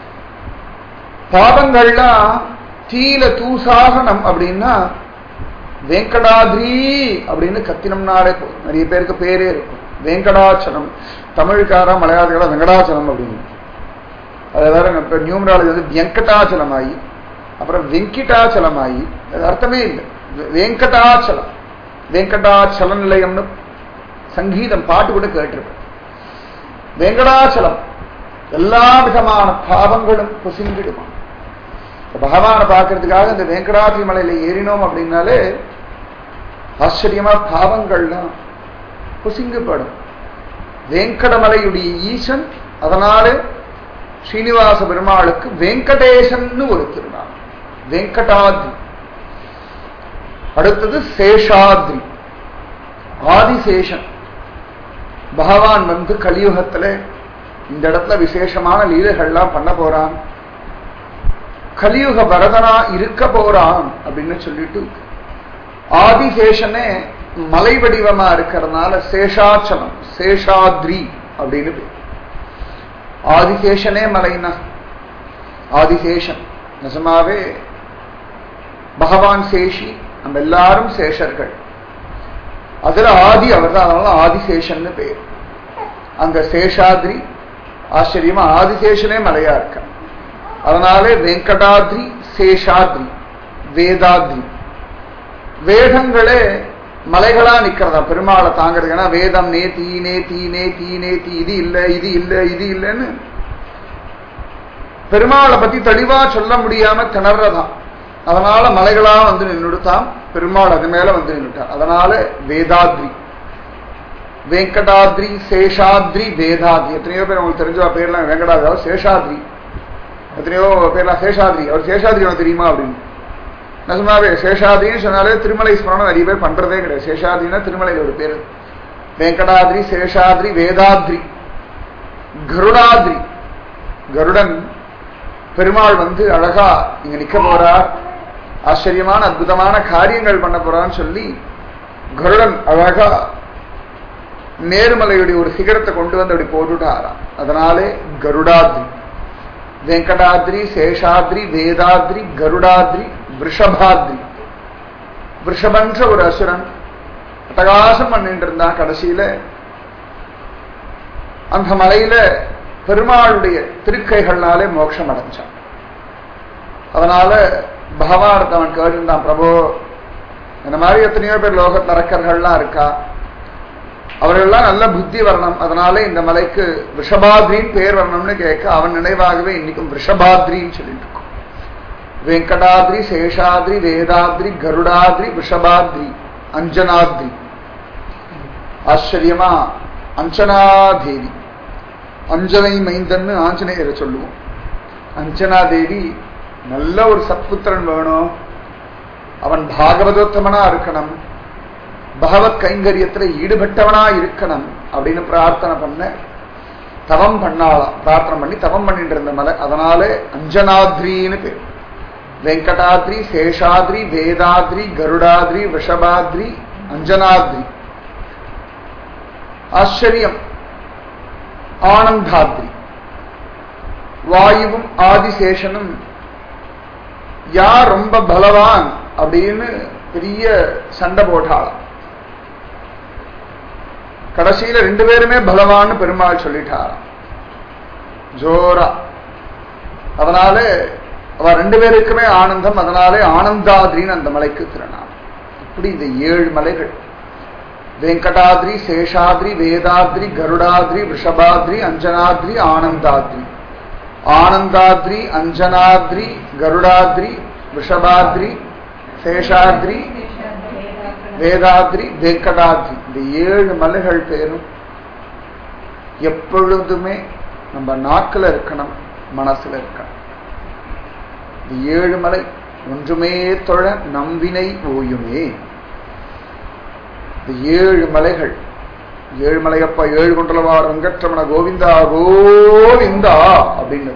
பாவங்கள்லாம் தீல தூசாகனம் அப்படின்னா வேங்கடாத்ரி அப்படின்னு கத்தினம்னாலே போதும். நிறைய பேருக்கு பேரே இருக்கும் வேங்கடாச்சலம். தமிழ்காரா மலையாளிகளா வெங்கடாச்சலம் அப்படின்னு. அது வேற இப்ப நியூமராலஜி வந்து வெங்கடாச்சலமாயி அப்புறம் வெங்கிட்டாச்சலமாயி, அது அர்த்தமே இல்லை. வெங்கடாச்சலம், வெங்கடாச்சல நிலையம்னு சங்கீதம் பாட்டு கூட கேட்டிருப்பேன். வெங்கடாச்சலம் எல்லா விதமான பாவங்களும் புசிங்கிடுமா. பகவானை பார்க்கறதுக்காக இந்த வெங்கடாத்ரி மலையில ஏறினோம் அப்படின்னாலே ஆச்சரியமா பாவங்கள்லாம் புசிங்கப்படும். வெங்கடமலையுடைய ஈசன், அதனால ஸ்ரீனிவாச பெருமாளுக்கு வெங்கடேசன் ஒரு திருநாள், வெங்கடாத்ரி. அடுத்தது சேஷாத்ரி, ஆதிசேஷன். பகவான் வந்து கலியுகத்துல இந்த இடத்துல விசேஷமான லீலைகள்லாம் பண்ண போறான், கலியுக வரதனா இருக்க போறான் அப்படின்னு சொல்லிட்டு ஆதிசேஷனே மலை வடிவமா இருக்கிறதுனால சேஷாச்சலம், சேஷாத்ரி அப்படின்னு பேர். ஆதிசேஷனே மலைனா ஆதிசேஷன். நிஜமாவே பகவான் சேஷி, நம்ம எல்லாரும் சேஷர்கள். அதுல ஆதி அவர் தான், அதனால ஆதிசேஷன் பேர். அந்த சேஷாத்ரி ஆச்சரியமா ஆதிசேஷனே மலையா இருக்க. அதனாலே வெங்கடாத்ரி சேஷாத்ரி வேதாத்ரி. வேதங்களே மலைகளா நிக்கிறதா பெருமாளை தாங்கிறது. ஏன்னா வேதம் நே தீ நே தீ நே தீ நே தீ இது இல்ல இது இல்ல இது இல்லைன்னு பெருமாளை பத்தி தெளிவா சொல்ல முடியாம திணறதான். அதனால மலைகளா வந்து நின்றுட்டான் பெருமாள், அது மேல வந்து நின்றுட்டான். அதனால வேதாத்ரி. வெங்கடாத்ரி சேஷாத்ரி வேதாத்ரி. எத்தனையோ பேர் உங்களுக்கு தெரிஞ்ச பேர்லாம் வெங்கடாத்ரி, சேஷாத்ரி. எத்தனையோ பேர்லாம் சேஷாத்ரி, அவர் சேஷாத்ரி உனக்கு தெரியுமா அப்படின்னு. நிஜமாவே சேஷாத்ரின்னு சொன்னாலே திருமலை ஸ்மரணம் நிறைய பேர் பண்றதே கிடையாது. சேஷாத்ரின்னா திருமலையில் ஒரு பேர். வெங்கடாத்ரி, சேஷாத்ரி, வேதாத்ரி, கருடாத்ரி. கருடன் பெருமாள் வந்து அழகா இங்க நிக்க போறார், ஆச்சரியமான அற்புதமான காரியங்கள் பண்ண போறான்னு சொல்லி கருடன் அழகா நேர்மலையுடைய ஒரு சிகரத்தை கொண்டு வந்து அப்படி போட்டுட்டாராம். அதனாலே கருடாத்ரி. வெங்கடாத்ரி, சேஷாத்ரி, வேதாத்ரி, கருடாத்ரி, விஷபாத்ரி. விஷபன்ற ஒரு அசுரன் அட்டகாசம் பண்ணிட்டு இருந்தான். கடைசியில அந்த மலையில பெருமாளுடைய திருக்கைகள்னாலே மோட்சம் அடைஞ்சான். அதனால பகவான் அவன் கேட்டிருந்தான், பிரபு இந்த மாதிரி எத்தனையோ பேர் லோக நரக்கர்கள்லாம் இருக்கா, அவர்கள்லாம் நல்ல புத்தி வரணும், அதனால இந்த மலைக்கு விஷபாத்ரின்னு பேர் வரணும்னு கேட்க அவன் நினைவாகவே இன்னைக்கும் விஷபாத்ரின்னு சொல்லிட்டு இருக்கோம். வெங்கடாத்ரி, சேஷாத்ரி, வேதாத்ரி, கருடாத்ரி, விஷபாத்ரி, அஞ்சனாத்ரி. ஆச்சரியமா அஞ்சனாதேவி, அஞ்சனை மைந்தன்னு ஆஞ்சநேயரை சொல்லுவோம். அஞ்சனாதேவி நல்ல ஒரு சத்புத்திரன் வேணும், அவன் பாகவதோத்தமனா இருக்கணும், பகவத் கைங்கரியத்துல ஈடுபட்டவனா இருக்கணும் அப்படின்னு பிரார்த்தனை பண்ண தவம் பண்ணாலாம். பிரார்த்தனை பண்ணி தவம் பண்ணிட்டு இருந்த மலை, அதனால அஞ்சனாத்ரின்னு பேர். வெங்கடாத்ரி, சேஷாத்ரி, வேதாத்ரி, கருடாத்ரி, விஷபாத்ரி, அஞ்சனாத்ரி. ஆச்சரியம் ஆனந்தாத்ரி. வாயுவும் ஆதிசேஷனும் யார் ரொம்ப பலவான் அப்படின்னு பெரிய சண்டை போட்டாளாம். கடைசியில ரெண்டு பேருமே பலவான்னு பெருமாள் சொல்லிட்டாராம் ஜோரா. அதனால அவ ரெண்டு பேருக்குமே ஆனந்தம், அதனாலே ஆனந்தாத்ரின்னு அந்த மலைக்கு திருநாமம். இப்படி இந்த ஏழு மலைகள் வெங்கடாத்ரி, சேஷாத்ரி, வேதாத்ரி, கருடாத்ரி, விஷபாத்ரி, அஞ்சனாத்ரி, ஆனந்தாத்ரி. ஆனந்தாத்ரி, அஞ்சனாத்ரி, கருடாத்ரி, விஷபாத்ரி, சேஷாத்ரி, வேதாத்ரி, வெங்கடாத்ரி. இந்த ஏழு மலைகள் பேரும் எப்பொழுதுமே நம்ம நாக்கில் இருக்கணும், மனசுல இருக்கணும். இந்த ஏழு மலை ஒன்றுமே தொழ நம்பினை ஓயுமே. இந்த ஏழு மலைகள், ஏழு மலையப்பா ஏழு கொண்டலவா ரங்கற்றமண கோவிந்தா கோவிந்தா அப்படின்னு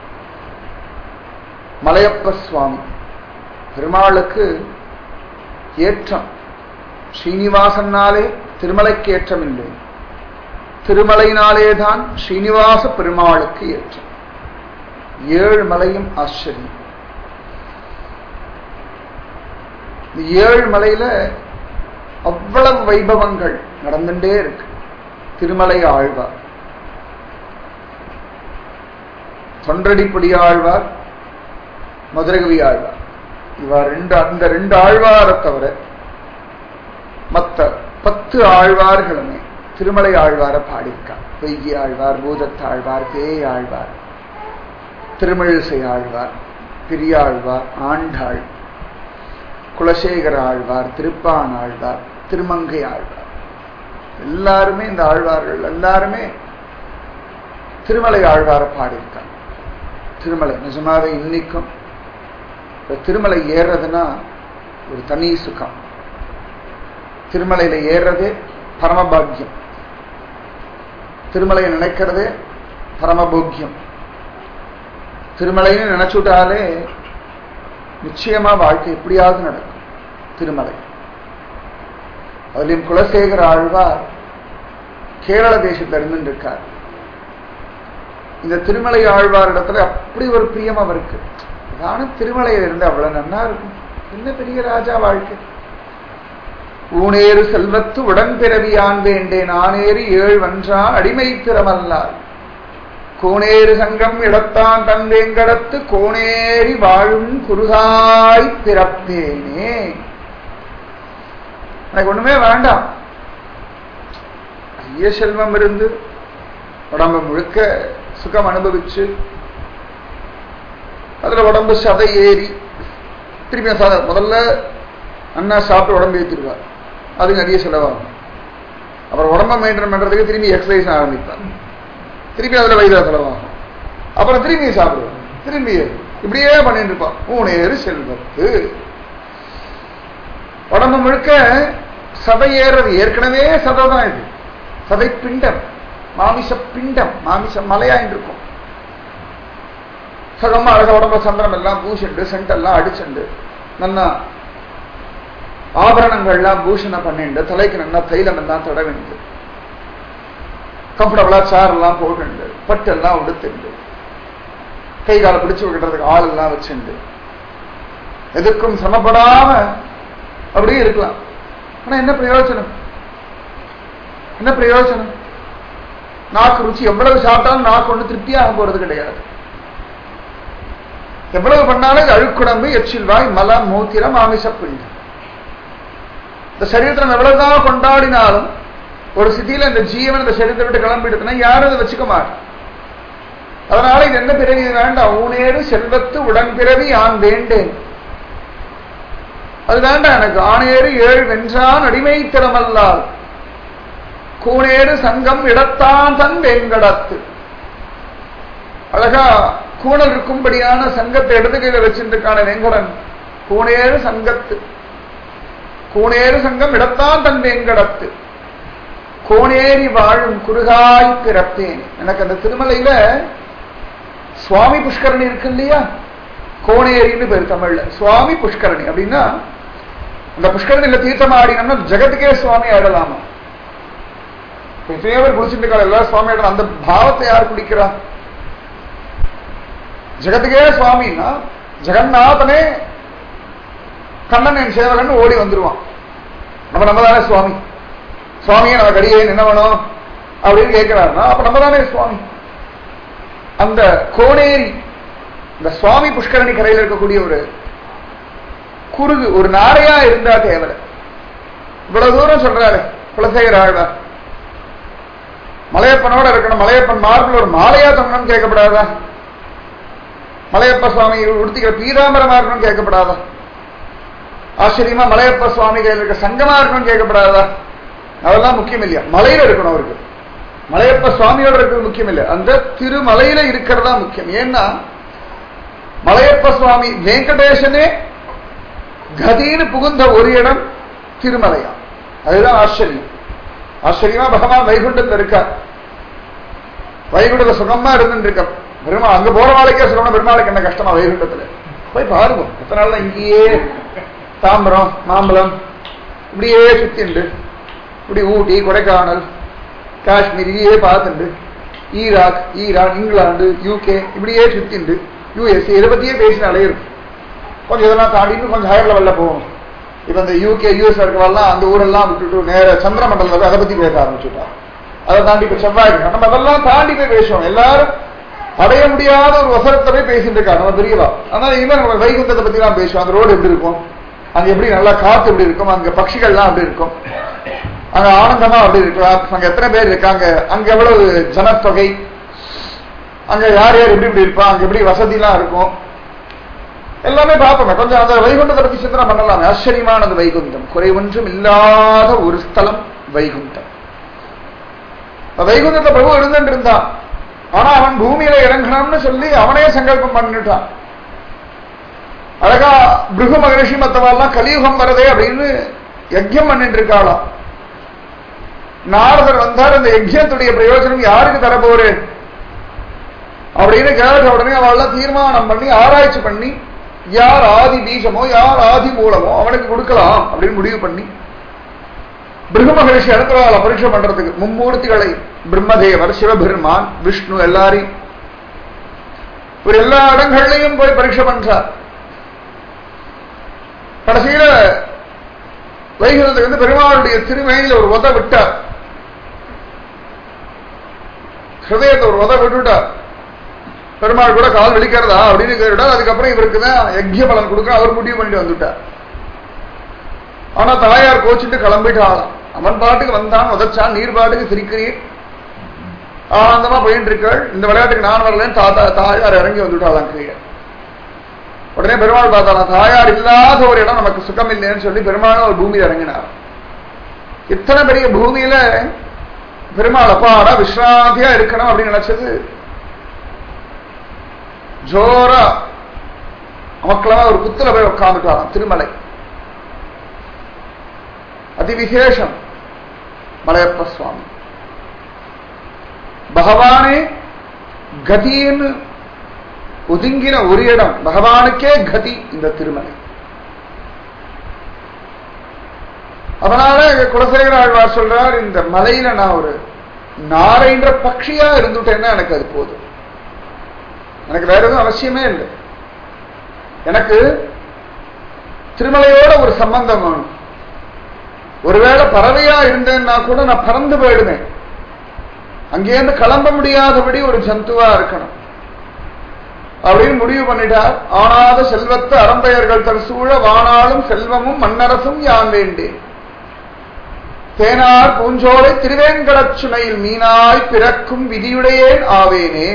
மலையப்ப சுவாமி பெருமாளுக்கு ஏற்றம். ஸ்ரீனிவாசனாலே திருமலைக்கு ஏற்றம் இல்லை, திருமலையினாலேதான் ஸ்ரீனிவாச பெருமாளுக்கு ஏற்றம். ஏழு மலையும் ஆச்சரியம். இந்த ஏழு மலையில அவ்வளவு வைபவங்கள் நடந்துட்டே இருக்கு. திருமலை ஆழ்வார், தொண்டடிப்படி ஆழ்வார், மதுரகவி ஆழ்வார், இவா ரெண்டு, அந்த ரெண்டு ஆழ்வாரை தவிர மற்ற பத்து ஆழ்வார்களுமே திருமலை ஆழ்வாரை பாடியிருக்கார். பொய்கி ஆழ்வார், பூதத்தாழ்வார், பேய் ஆழ்வார், திருமழிசை ஆழ்வார், பெரியாழ்வார், ஆண்டாள், குலசேகர ஆழ்வார், திருப்பான் ஆழ்வார், திருமங்கை ஆழ்வார், எல்லாருமே இந்த ஆழ்வார்கள் எல்லாருமே திருமலை ஆழ்வாரை பாடியிருக்காங்க. திருமலை நிஜமாவே இன்னைக்கும் திருமலை ஏறுறதுன்னா ஒரு தனி சுகம். திருமலையில ஏறுறதே பரமபாக்கியம், திருமலையை நினைக்கிறதே பரமபோக்கியம். திருமலைன்னு நினைச்சுட்டாலே நிச்சயமா வாழ்க்கை எப்படியாவது நடக்கும். திருமலை அதுலயும் குலசேகர ஆழ்வார் கேரள தேசத்துல இருந்து இருக்கார். இந்த திருமலை ஆழ்வார் இடத்துல அப்படி ஒரு பிரியம் அவருக்கு. அதான திருமலையில இருந்து அவ்வளவு நன்னா இருக்கும். என்ன பெரிய ராஜா வாழ்க்கை. ஊனேறு செல்வத்து உடன் பிறவியான் வேண்டேன், ஆனேறு ஏழு வன்றா அடிமை திறமல்லார், கோனேறு சங்கம் இடத்தான் தன் வேங்கடத்து கோனேறி வாழும் குருகாய் பிறப்பேனே. எனக்கு ஒண்ணுமே வேண்டாம், ஐய செல்வம் இருந்து உடம்பு முழுக்க சுகம் அனுபவிச்சு அதுல உடம்பு சதை ஏறி திருப்பி முதல்ல அண்ணா சாப்பிட்டு உடம்பு ஏற்றிடுவார், அது நிறைய செலவாகும். அப்புறம் உடம்ப மெயின்டைன் பண்றதுக்கு திரும்பி எக்ஸசைஸ் ஆரம்பிப்பான், திரும்பி அதுல வயதா செலவாகும், அப்புறம் திரும்பி சாப்பிடுவான், திரும்பி இப்படியே பண்ணிட்டு இருப்பான். ஊனேறு செல்வத்து உடம்பு முழுக்க சதை ஏறது, ஏற்கனவே சதை தான் இது, சதை பிண்டம், மாமிச பிண்டம், மாமிச மலையாயிட்டு இருக்கும். சகமா அழக உடம்பு சந்திரம் எல்லாம் பூசிண்டு சென்டெல்லாம் அடிச்சுண்டு நல்லா ஆபரணங்கள்லாம் பூஷண பண்ணிண்டு தலைக்கு நல்லா தைலம் எல்லாம் தடவிண்டு கம்ஃபர்டபுளா சேர் எல்லாம் போட்டுண்டு பட்டு எல்லாம் உடுத்துண்டு கை கால பிடிச்சு வைக்கிறதுக்கு ஆள் எல்லாம் வச்சுண்டு எதுக்கும் சிரமப்படாம அப்படியே இருக்கலாம். ஆனா என்ன பிரயோஜனம்? என்ன பிரயோஜனம்? நாக்கு ருச்சி எவ்வளவு சாப்பிட்டாலும் நாக்கு ஒண்ணு திருப்தியாக போறது கிடையாது. எவ்வளவு பண்ணாலும் அழுக்குடம்பு, எச்சில்வாய், மலம், மூத்திரம், ஆமிச பிண்டம். இந்த சரீரத்தை எவ்வளவுதான் கொண்டாடினாலும் ஒரு சிதியில இந்த ஜீவன் இந்த சரீரத்தை விட்டு கிளம்பிடுதுன்னா யாரும் அதை வச்சுக்க மாட்டோம். அதனால இது என்ன பிறவி வேண்டாம், ஊனேறு செல்வத்து உடன் பிறவி ஆண் வேண்டேன், அது வேண்டாம் எனக்கு. ஆணேறு ஏழு வென்றான் அடிமை திறமல்லால் கூனேறு சங்கம் இடத்தான் தன் வேங்கடத்து. அழகா கூணல் இருக்கும்படியான சங்கத்தை இடது கையில வச்சிருக்கான வெங்கடன். கூனேறு சங்கத்து, கூனேறு சங்கம் இடத்தான் தன் வேங்கடத்து, கோனேரி வாழும் குறுகாய் பிறப்பேன். எனக்கு அந்த திருமலையில சுவாமி புஷ்கரணி இருக்கு இல்லையா, கோனேரின்னு பேர் தமிழ்ல. சுவாமி புஷ்கரணி அப்படின்னா அந்த புஷ்கரணியில தீர்த்தம் ஆடினோம்னா ஜெகத்துக்கே சுவாமி ஆடலாமா? எத்தனையோ பேர் குளிச்சுட்டு இருக்காங்க, எல்லாரும் சுவாமி ஆடலாம். அந்த பாவத்தை யார் குடிக்கிறா? ஜெகத்துக்கே சுவாமின்னா ஜெகநாதனே கண்ணன் என் சேவகன் ஓடி வந்துருவான். நம்ம நம்ம தானே சுவாமி, சுவாமியை நமக்கு அடியே என்ன வேணும் அப்படின்னு கேட்கிறாருன்னா அப்ப நம்ம தானே சுவாமி. அந்த கோனேரி இந்த சுவாமி புஷ்கரணி கரையில் இருக்கக்கூடிய ஒரு குறுகு ஒரு நாரையா இருந்தா தேவலை. இவ்வளவு தூரம் சொல்றாரு குலசேகர ஆழ்வார். மலையப்பனோட இருக்கணும், மலையப்பன் மார்பில் ஒரு மாலையா தங்கணும் கேட்கப்படாதா? மலையப்ப சுவாமி உடுத்திக்கிற பீதாம்பரமா இருக்கணும் கேட்கப்படாதா? ஆச்சரியமா மலையப்ப சுவாமி கையில் இருக்க சங்கமா இருக்கணும் கேட்கப்படாதா? அதெல்லாம் முக்கியம் இல்லையா? மலையில இருக்கணும் அவருக்கு. மலையப்ப சுவாமியோட இருக்கிறது முக்கியம் இல்லை, அந்த திருமலையில இருக்கிறதா முக்கியம். ஏன்னா மலையப்ப சுவாமி வெங்கடேசனே கதின்னு புகுந்த ஒரு இடம் திருமலையா. அதுதான் ஆச்சரியம். ஆச்சரியமா பகவான் வைகுண்டத்தில் இருக்க, வைகுண்டத்துல சுகமா இருந்துட்டு இருக்க. பெருமாள் அங்க போற வாழ்க்கே சொல்லணும், பெருமாளுக்கு என்ன கஷ்டமா வைகுண்டத்துல போய் பாருங்க. எத்தனை நாள் இங்கேயே தாம்பரம் மாம்பழம் இப்படியே சுத்திண்டு இப்படி ஊட்டி கொடைக்கானல் காஷ்மீர் இதையே பார்த்துண்டு ஈராக் ஈரான் இங்கிலாந்து யூகே இப்படியே சுத்திண்டு யூஎஸ்ஏ இதை பத்தியே பேசினாலே இருக்கும். கொஞ்சம் இதெல்லாம் தாண்டிட்டு கொஞ்சம் ஹையர் லெவல்ல போகணும். இப்ப இந்த யூகே யூஎஸ் இருக்கவெல்லாம் அந்த ஊரெல்லாம் விட்டுட்டு நேர சந்திரமண்டலத்தை அதை பத்தி பேச ஆரம்பிச்சுட்டா. அதை தாண்டி இப்ப செவ்வாய் நம்ம அதெல்லாம் தாண்டி போய் பேசுவோம். எல்லாரும் அடைய முடியாத ஒரு வசனத்தை போய் பேசிட்டு இருக்காங்க நம்ம பெரியவா. அதனால இனிமே நம்ம வைகுந்தத்தை பத்தி எல்லாம் பேசுவோம். அந்த ரோடு எப்படி இருக்கும், அங்க எப்படி நல்லா காத்து எப்படி இருக்கும், அங்க பட்சிகள்லாம் அப்படி இருக்கும், அங்க ஆனந்தமா அப்படி இருக்கலாம், அங்க எத்தனை பேர் இருக்காங்க, அங்க எவ்வளவு ஜனத்தொகை, அங்க யார் யார் எப்படி இப்படி இருப்பா, அங்க எப்படி வசதி எல்லாம் இருக்கும், எல்லாமே பார்ப்போம். கொஞ்சம் அந்த வைகுண்டத்தை பத்தி சிந்தனை பண்ணலாம். ஆச்சரியமானது வைகுண்டம், குறை ஒன்றும் இல்லாத ஒரு ஸ்தலம் வைகுண்டம். வைகுண்டத்துல பிரபு இருந்துட்டு இருந்தான். ஆனா அவன் பூமியில இறங்கணும்னு சொல்லி அவனே சங்கல்பம் பண்ணிட்டான். அழகா பிருகு மகரிஷி மத்தவெல்லாம் கலியுகம் வரதே அப்படின்னு யஜ்யம் பண்ணிட்டு இருக்காளாம். நாரதர் வந்தார், அந்த யஜ்யத்துடைய பிரயோஜனம் யாருக்கு தரப்போறேன் அப்படின்னு கேட்ட உடனே அவெல்லாம் தீர்மானம் பண்ணி ஆராய்ச்சி பண்ணி யார் ஆதி பீஜமோ யார் ஆதி மூலமோ அவனுக்கு கொடுக்கலாம் அப்படின்னு முடிவு பண்ணி பிருகு மகரிஷி அடுத்தவாள பரீட்சை பண்றதுக்கு மும்மூர்த்திகளை பிரம்மதேவர் சிவபெருமான் விஷ்ணு எல்லாரையும் ஒரு எல்லா இடங்கள்லையும் போய் பரீட்சை பண்றார். கடைசியில வைகுண்டத்துக்கு வந்து பெருமாளுடைய திருமையில ஒரு உத விட்டார், ஹிருதயத்தை ஒரு உத விட்டுட்டார். பெருமாள் கூட கால் வெளிக்கிறதா அப்படின்னு கேட்டார். அதுக்கப்புறம் இவருக்கு தான் யஜ்ய பலன் கொடுக்க அவர் முடிவு பண்ணிட்டு வந்துட்டார். ஆனா தாயார் கோச்சிட்டு கிளம்பிட்டாளாம். அவன் பாட்டுக்கு வந்தான், உதச்சான், நீர் பாட்டுக்கு சிரிக்கிறீர், ஆனந்தமா போயிட்டு இருக்காள். இந்த விளையாட்டுக்கு நான் வரலன்னு தாத்தா தாயார் இறங்கி வந்துட்டாளாம் கீழே. உடனே பெருமாள் பார்த்தாலாம், தாயார் இல்லாத ஒரு இடம் நமக்கு சுகம் இல்லைன்னு சொல்லி பெருமாளும் ஒரு பூமியில இறங்கினார். இத்தனை பெரிய பூமியில பெருமாள் அப்பாடா விஸ்ராந்தியா இருக்கணும் அப்படின்னு நினைச்சது ஜோரா மக்களா ஒரு புத்துல போய் உட்கார்ந்துட்டாராம் திருமலை. அதிவிசேஷம் மலையப்ப சுவாமி. பகவானே கதின்னு ஒதுங்கின ஒரு இடம், பகவானுக்கே கதி இந்த திருமலை. அதனால குலசேகர ஆழ்வார் சொல்றார், இந்த மலையில நான் ஒரு நாரைன்ற பட்சியா இருந்துட்டேன்னா எனக்கு அது போதும், எனக்கு வேற எதுவும் அவசியமே இல்லை. எனக்கு திருமலையோட ஒரு சம்பந்தம் வேணும். ஒருவேளை பறவையா இருந்தேன்னா கூட நான் பறந்து போயிடுவேன், அங்கேருந்து கிளம்ப முடியாதபடி ஒரு ஜந்துவா இருக்கணும் அப்படின்னு முடிவு பண்ணிட்டார். ஆனாத செல்வத்து அறம்பெயர்கள் தன் சூழ வானாலும் செல்வமும் மன்னரசும் யான் வேண்டேன், தேனார் பூஞ்சோலை திருவேங்கடச் சுனையில் மீனாய் பிறக்கும் விதியுடையேன் ஆவேனே.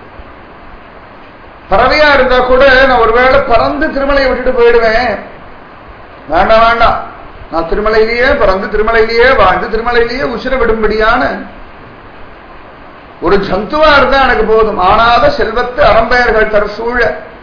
பறவையா இருந்தா கூட நான் ஒருவேளை பறந்து திருமலையை விட்டுட்டு போயிடுவேன், வேண்டாம் வேண்டாம், நான் திருமலையிலேயே பறந்து திருமலையிலேயே வாழ்ந்து திருமலையிலேயே உசிர விடும்படியான ஒரு ஜந்துவா இருந்தா எனக்கு போதும். ஆனாத செல்வத்து அறம்பெயர்கள் தர் சூழ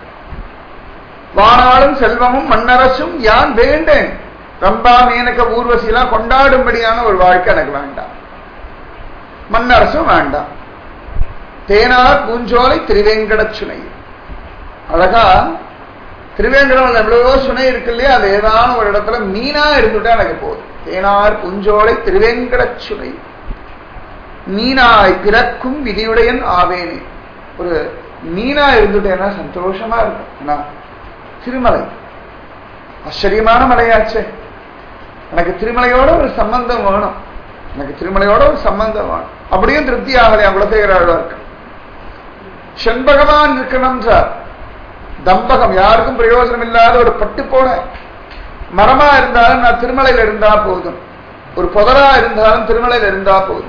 வானாலும் செல்வமும் மன்னரசும் யான் வேண்டேன். ரம்பா மேனக ஊர்வசி எல்லாம் கொண்டாடும்படியான ஒரு வாழ்க்கை எனக்கு வேண்டாம், மன்னரசும் வேண்டாம். தேனார் பூஞ்சோலை திருவேங்கடச் சுனை. அழகா திருவேங்கடம் எவ்வளவோ சுனை இருக்கு இல்லையா, அது ஏதான ஒரு இடத்துல மீனா இருந்துட்டா எனக்கு போதும். தேனார் பூஞ்சோலை திருவேங்கடச் சுனை மீனாய் பிறக்கும் விதியுடையன் ஆவேனே. ஒரு மீனா இருந்துட்டேன்னா சந்தோஷமா இருக்கும். ஏன்னா திருமலை ஆச்சரியமான மலையாச்சே, எனக்கு திருமலையோட ஒரு சம்பந்தம் வேணும், எனக்கு திருமலையோட ஒரு சம்பந்தம் வேணும். அப்படியும் திருப்தி ஆகலையா குலசேகராழ்வாருக்கு. செண்பகவான் இருக்கணும் சார், தம்பகம் யாருக்கும் பிரயோஜனம் இல்லாத ஒரு பட்டு போன மரமா இருந்தாலும் நான் திருமலையில இருந்தா போதும், ஒரு புதரா இருந்தாலும் திருமலையில இருந்தா போதும்.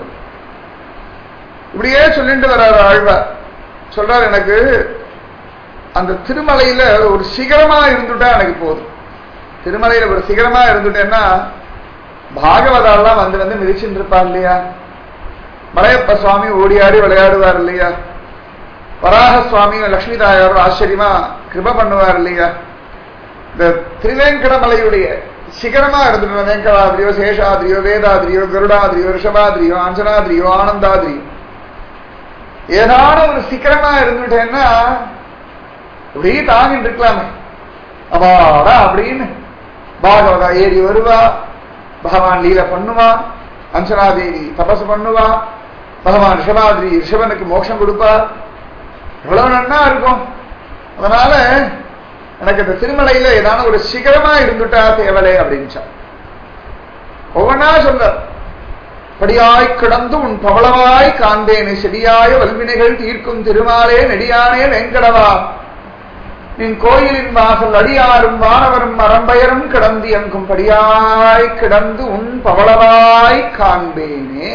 இப்படியே சொல்லிட்டு வர்றாரு ஆழ்வார். சொல்றாரு, எனக்கு அந்த திருமலையில ஒரு சிகரமா இருந்துட்டா எனக்கு போதும். திருமலையில ஒரு சிகரமா இருந்துட்டேன்னா பாகவதாலாம் வந்து வந்து மிதிச்சுட்டு இருப்பா இல்லையா, மலையப்ப சுவாமி ஓடியாடி விளையாடுவார் இல்லையா, வராக சுவாமி லட்சுமி தாயார் ஆச்சரியமா கிருப பண்ணுவார் இல்லையா, இந்த திருவேங்கடமலையுடைய சிகரமா இருந்துட்டு வேங்கடாதிரியோ சேஷாதிரியோ வேதாதிரியோ கருடாதிரியோ ரிஷபாதிரியோ அஞ்சனாதிரியோ ஆனந்தாதிரியோ ஏதான ஒரு சிக்கரமா இருந்துட்டேன்னா அப்படியே தாங்கிட்டு இருக்கலாமே. அவாடா அப்படின்னு பாகவதா ஏறி வருவா, பகவான் லீல பண்ணுவா, அஞ்சனாதேவி தபசு பண்ணுவா, பகவான் ரிஷபாதிரி ரிஷபனுக்கு மோட்சம் கொடுப்பா, எவ்வளவு நன்னா இருக்கும். அதனால எனக்கு இந்த திருமலையில ஏதான ஒரு சிகரமா இருந்துட்டா தேவலே அப்படின்னு ஒவ்வொன்னா சொல்ற. படியாய் கிடந்து உன் பவளவாய் காண்பேனே, செடியாய வல்வினைகள் தீர்க்கும் திருமாலே நெடியானே வெங்கடவா, நின் கோயிலின் வாசல் அடியாரும் வானவரும் அறம்பயரும் கிடந்து எங்கும் படியாய் கிடந்து உன் பவளவாய் காண்பேனே.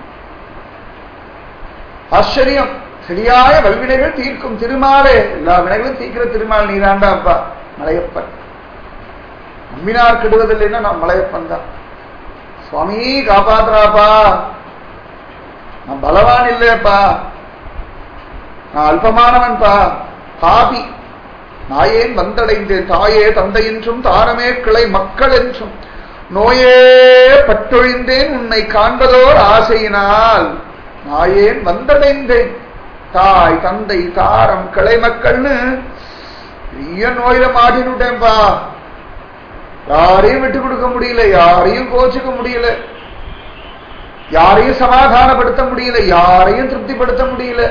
ஆச்சரியம். செடியாய வல்வினைகள் தீர்க்கும் திருமாலே, எல்லா வினைகளும் தீர்க்கிற திருமால் நீதாண்டா அப்பா மலையப்பன். நம்பினார் கெடுவதில்லைன்னா நான் மலையப்பன் தான். சுவாமி காப்பாத்துறாப்பா, நான் பலவான் இல்லையப்பா, நான் அல்பமானவன்பா, பாபி, நாயேன் வந்தடைந்தேன், தாயே தந்தை என்றும் தாரமே கிளை மக்கள் என்றும் நோயே பட்டொழிந்தேன் உன்னை காண்பதோர் ஆசையினால், நாயேன் வந்தடைந்தேன், தாய் தந்தை தாரம் கிளை மக்கள்னு பெரிய நோயில மாட்டினுட்டேன்பா. யாரையும் விட்டு கொடுக்க முடியல, யாரையும் கோச்சுக்க முடியல, யாரையும் சமாதானப்படுத்த முடியல, யாரையும் திருப்திப்படுத்த முடியல,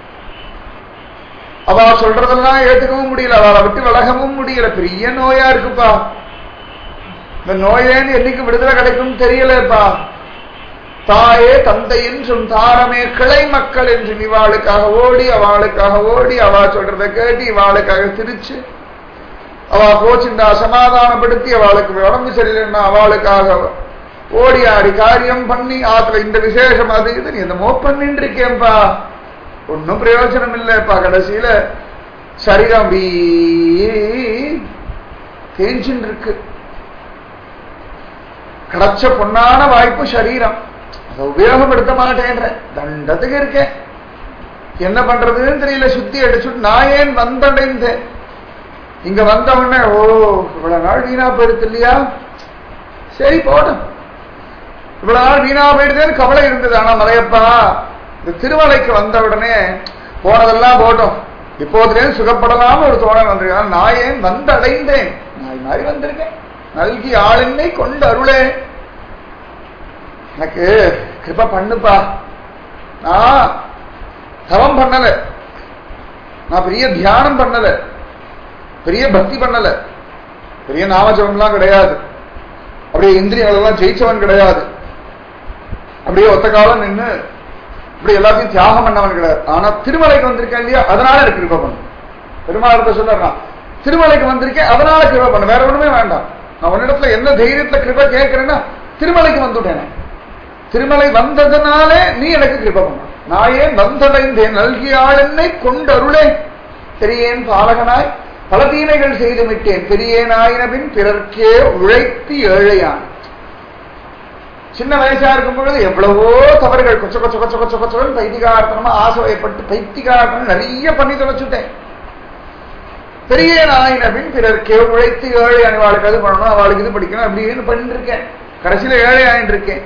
அவ சொல்றதெல்லாம் ஏத்துக்கவும் முடியல, அவளை விட்டு விலகவும் முடியல. பெரிய நோயா இருக்குப்பா. இந்த நோயேன்னு என்னைக்கு விடுதலை கிடைக்கும் தெரியலப்பா. தாயே தந்தை என்றும் தாரமே கிளை மக்கள் என்றும் இவாளுக்காக ஓடி அவளுக்காக ஓடி அவ சொல்றதை கேட்டு இவாளுக்காக சிரிச்சு அவ கோச்சிந்தா சமாதானப்படுத்தி அவளுக்கு உடம்பு சரியில்லைன்னா அவளுக்காக ஓடி ஆடி காரியம் பண்ணி ஆத்துல இந்த விசேஷம் அது இது நீ என்னமோ பண்ணிட்டு இருக்கேன்பா, ஒன்னும் பிரயோஜனம் இல்லைப்பா. கடைசியில சரீரம் அப்படி தேஞ்சின்னு இருக்கு. கிடைச்ச பொன்னான வாய்ப்பு சரீரம், அதை உபயோகப்படுத்த மாட்டேன்ற தண்டத்துக்கு இருக்கேன். என்ன பண்றதுன்னு தெரியல. சுத்தி அடிச்சுட்டு நான் ஏன் வந்தடைந்தேன். இங்க வந்த உடனே ஓ இவ்வளவு நாள் வீணா போயிடுது இல்லையா, சரி போடும். இவ்வளவு நாள் வீணா போயிடுதேன்னு கவலை இருந்தது. ஆனா மலையப்பா இந்த திருமலைக்கு வந்த உடனே போனதெல்லாம் போட்டோம், இப்போதுலே சுகப்படலாம்னு ஒரு தோணல் வந்திருக்கேன். நான் ஏன் வந்தடைந்தேன், நான் மாதிரி வந்திருக்கேன். நல்கி ஆளுமை கொண்டு அருளே, எனக்கு கிருப பண்ணுப்பா. நான் தவம் பண்ணல, நான் பெரிய தியானம் பண்ணல, பெரிய பக்தி பண்ணல, பெரிய நாமஜபம்லாம் கிடையாது, அப்படியே இந்திரியங்கள் எல்லாம் ஜெயிச்சவன் கிடையாது, அப்படியே ஒத்த காலம் நின்று இப்படி எல்லாத்தையும் தியாகம் பண்ணவன் கிடையாது. ஆனா திருமலைக்கு வந்திருக்கேன் இல்லையா, அதனால எனக்கு கிருப பண்ணு. பெருமாள் சொல்றான் திருமலைக்கு வந்திருக்கேன் அதனால கிருப பண்ண, வேற ஒண்ணுமே வேண்டாம். நான் உன்னிடத்துல என்ன தைரியத்துல கிருப கேட்கிறேன்னா திருமலைக்கு வந்துட்டேனே, திருமலை வந்ததுனால நீ எனக்கு கிருப பண்ண. நான் ஏன் வந்தடைந்தேன் நல்கியாள் என்னை கொண்டு அருளே, பெரியேன் பாலகனாய் பல தீமைகள் செய்து விட்டேன், பெரியேன் ஆயினபின் பிறர்க்கே உழைத்து ஏழையான். சின்ன வயசா இருக்கும் பொழுது எவ்வளவோ தவறுகள் கொச்ச கொச்ச கொச்ச கொச்ச கொச்சவன் பைத்திகார்த்தனமா ஆசைப்பட்டு பைத்திகார்த்தனம் நிறைய பண்ணி தொலைச்சுட்டேன். பெரிய நாயினபின் பிறர்க்கே உழைத்து ஏழை அணிவாளுக்கு அது பண்ணணும், அவளுக்கு இது படிக்கணும் அப்படின்னு பண்ணிட்டு இருக்கேன். கடைசியில ஏழை ஆயிட்டு இருக்கேன்.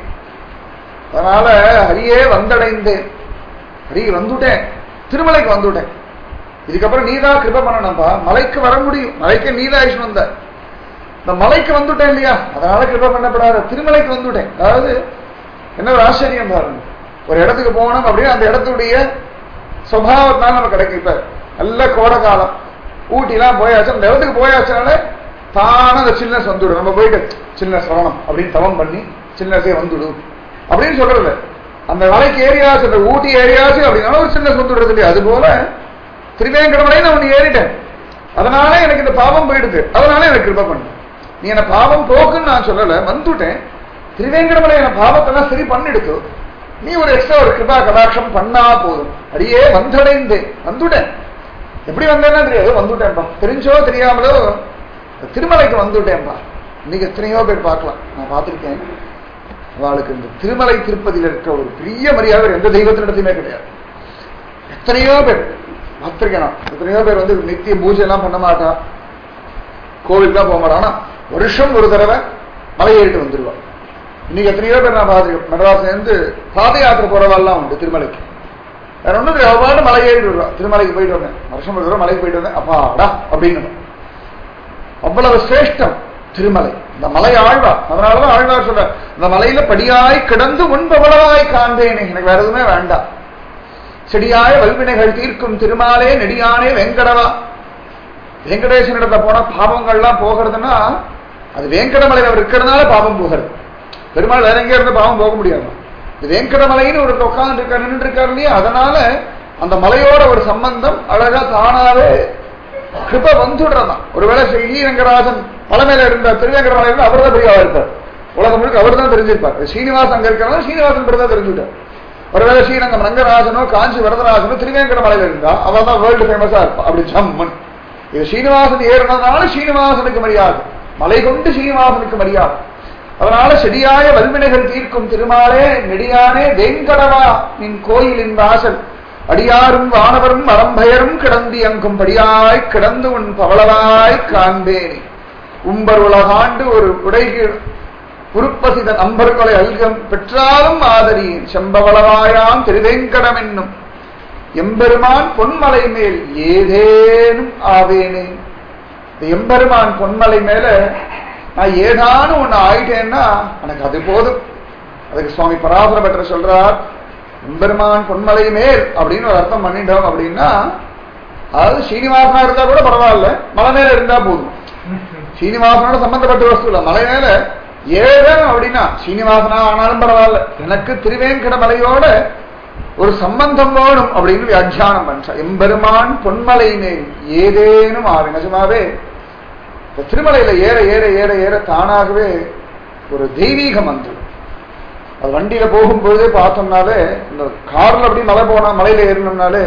அதனால ஹரியே வந்தடைந்தேன், ஹரி வந்துட்டேன், திருமலைக்கு வந்துட்டேன். இதுக்கப்புறம் நீதான் கிருப பண்ணணும்பா, மலைக்கு வர முடியும், மலைக்கு நீதாயிஷன் வந்த, இந்த மலைக்கு வந்துட்டேன் இல்லையா அதனால கிருப பண்ணப்படாத, திருமலைக்கு வந்துட்டேன். அதாவது என்ன ஒரு ஆச்சரியம் பாருங்க, ஒரு இடத்துக்கு போகணும் அப்படின்னு அந்த இடத்துடைய சுபாவத்தினால நம்ம கிடைக்கும். இப்ப நல்ல கோடை காலம், ஊட்டிலாம் போயாச்சு, அந்த இடத்துக்கு போயாச்சுனால தானே அந்த சில்னஸ் வந்துடும். நம்ம போயிட்டு சின்ன சிரவணம் அப்படின்னு தவம் பண்ணி சின்னஸே வந்துடும் அப்படின்னு சொல்றது. அந்த மலைக்கு ஏரியாச்சு, அந்த ஊட்டி ஏரியாச்சு அப்படின்னால ஒரு சின்ன வந்துடுறது இல்லையா, அது போல திருவேங்கடமலை நான் ஒண்ணு ஏறிட்டேன், அதனால எனக்கு இந்த பாவம் போயிடுது, அதனால எனக்கு கிருப பண்ணு. நீ என்ன பாவம் போக்குன்னு நான் சொல்லல, வந்துட்டேன். திருவேங்கடமலை என் பாவத்தெல்லாம் சரி பண்ணிடுத்து, நீ ஒரு எக்ஸ்ட்ரா ஒரு கிருபா கடாட்சம் பண்ணா போதும். அடியே வந்தடைந்தேன், வந்துட்டேன். எப்படி வந்தேன்னா தெரியாது, வந்துட்டேன்பா. தெரிஞ்சோ தெரியாமலோ திருமலைக்கு வந்துட்டேன்பா. இன்னைக்கு எத்தனையோ பேர் பார்க்கலாம், நான் பார்த்திருக்கேன். அவளுக்கு இந்த திருமலை திருப்பதியில் இருக்கிற ஒரு பெரிய மரியாதை எந்த தெய்வத்தினிடத்தையுமே கிடையாது. எத்தனையோ பேர் பார்த்திருக்கேன் நான், எத்தனையோ பேர் வந்து நித்திய பூஜை எல்லாம் பண்ண மாட்டா, கோவிலுக்குலாம் போக மாட்டான், ஆனா வருஷம் ஒரு தடவை மலை ஏறிட்டு வந்துடுவான். இன்னைக்கு எத்தனையோ பேர் நான் பார்த்திருக்கேன். மெட்ராஸ்ல இருந்து பாத யாத்திரை போறவாள்லாம் உண்டு திருமலைக்கு. வேற ஒன்றும் அவ்வாறு மலை ஏறிட்டு வருவான். திருமலைக்கு போயிட்டு வந்தேன், வருஷம் ஒரு தடவை மலைக்கு போயிட்டு வந்தேன், அப்பாடா அப்படின்னு. அவ்வளவு சிரேஷ்டம் திருமலை, இந்த மலை ஆழ்வார். அதனாலதான் ஆழ்வார் சொல்ற, இந்த மலையில படியாய் கிடந்து முன்பவளவாய் காண்பேனே, எனக்கு வேற எதுவுமே வேண்டாம். செடியாய வல்வினைகள் தீர்க்கும் திருமாலே நெடியானே வெங்கடவா. வெங்கடேசனிடத்தை போன பாவங்கள்லாம் போகிறதுன்னா அது வேங்கடமலையில் அவர் இருக்கிறதுனால பாவம் போகிறது. பெருமாள் வேற எங்கே இருந்து பாவம் போக முடியாது. இது வேங்கடமலைன்னு ஒரு உட்கார்ந்து இருக்காரு, நின்று இருக்காரு இல்லையா, அதனால அந்த மலையோட ஒரு சம்பந்தம் அழகா தானாவே கிருப வந்துடுறதான். ஒருவேளை ஸ்ரீரங்கராஜன் பழமையில இருந்த திருவேங்கடமலையில அவர் தான் பெரியவா இருப்பார், உலகம் முழுக்க அவர் தான் தெரிஞ்சிருப்பார். ஸ்ரீனிவாசன் அங்க இருக்கிறனால ஸ்ரீனிவாசன் பேர் தான் தெரிஞ்சுட்டார். ஒருவேளை ஸ்ரீரங்கம் ரங்கராஜனோ காஞ்சி வரதராஜனோ திருவேங்கடமலையில இருந்தா அவன் தான் வேர்ல்டு ஃபேமஸா இருப்பான். அப்படி ஜம்மன் இது ஸ்ரீனிவாசன் ஏறினதுனால ஸ்ரீனிவாசனுக்கு மரியாதை, மலை கொண்டு ஸ்ரீனிவாசனுக்கு மரியாதை. அதனால செடியாய வல்வினைகள் தீர்க்கும் திருமாலே நெடியானே வேங்கடவா நின் கோயிலின் வாசல் அடியாரும் வானவரும் அறம்பயரும் கிடந்தி அங்கும் படியாய் கிடந்து உன் பவளவாய் காண்பேனே. உம்பர் உலகாண்டு ஒரு உடைகீழ் உருப்பசிதன் அம்பர்கொலை அல்கம் பெற்றாலும் ஆதரியின் செம்பவளவாயாம் திருவேங்கடம் என்னும் எம்பெருமான் பொன்மலை மேல் ஏதேனும் ஆவேனே. இந்த எம்பெருமான் பொன்மலை மேல நான் ஏதானும் ஒண்ணு ஆயிட்டேன்னா எனக்கு அது போதும். அதுக்கு சுவாமி பராசர பட்டர் சொல்றார், எம்பெருமான் பொன்மலை மேல் அப்படின்னு ஒரு அர்த்தம் பண்ணிட்டோம் அப்படின்னா, அதாவது ஸ்ரீனிவாசனா இருந்தா கூட பரவாயில்ல, மலை மேல இருந்தா போதும். ஸ்ரீனிவாசனோட சம்பந்தப்பட்ட வஸ்து இல்ல, மலை மேல ஏதேனும் அப்படின்னா ஸ்ரீனிவாசனா ஆனாலும் பரவாயில்ல, எனக்கு திருவேங்கட மலையோட ஒரு சம்பந்தம் வேணும் அப்படின்னு வியாக்கியானம் பண்ற. எம்பெருமான் பொன்மலை மேல் ஏதேனும் ஆவே. நிஜமாவே திருமலையில ஏற ஏற ஏற ஏற தானாகவே ஒரு தெய்வீகம் வந்து, அது வண்டியில போகும்போதே பார்த்தோம்னாலே, இந்த கார்ல அப்படி மலை போனா மலையில ஏறணும்னாலே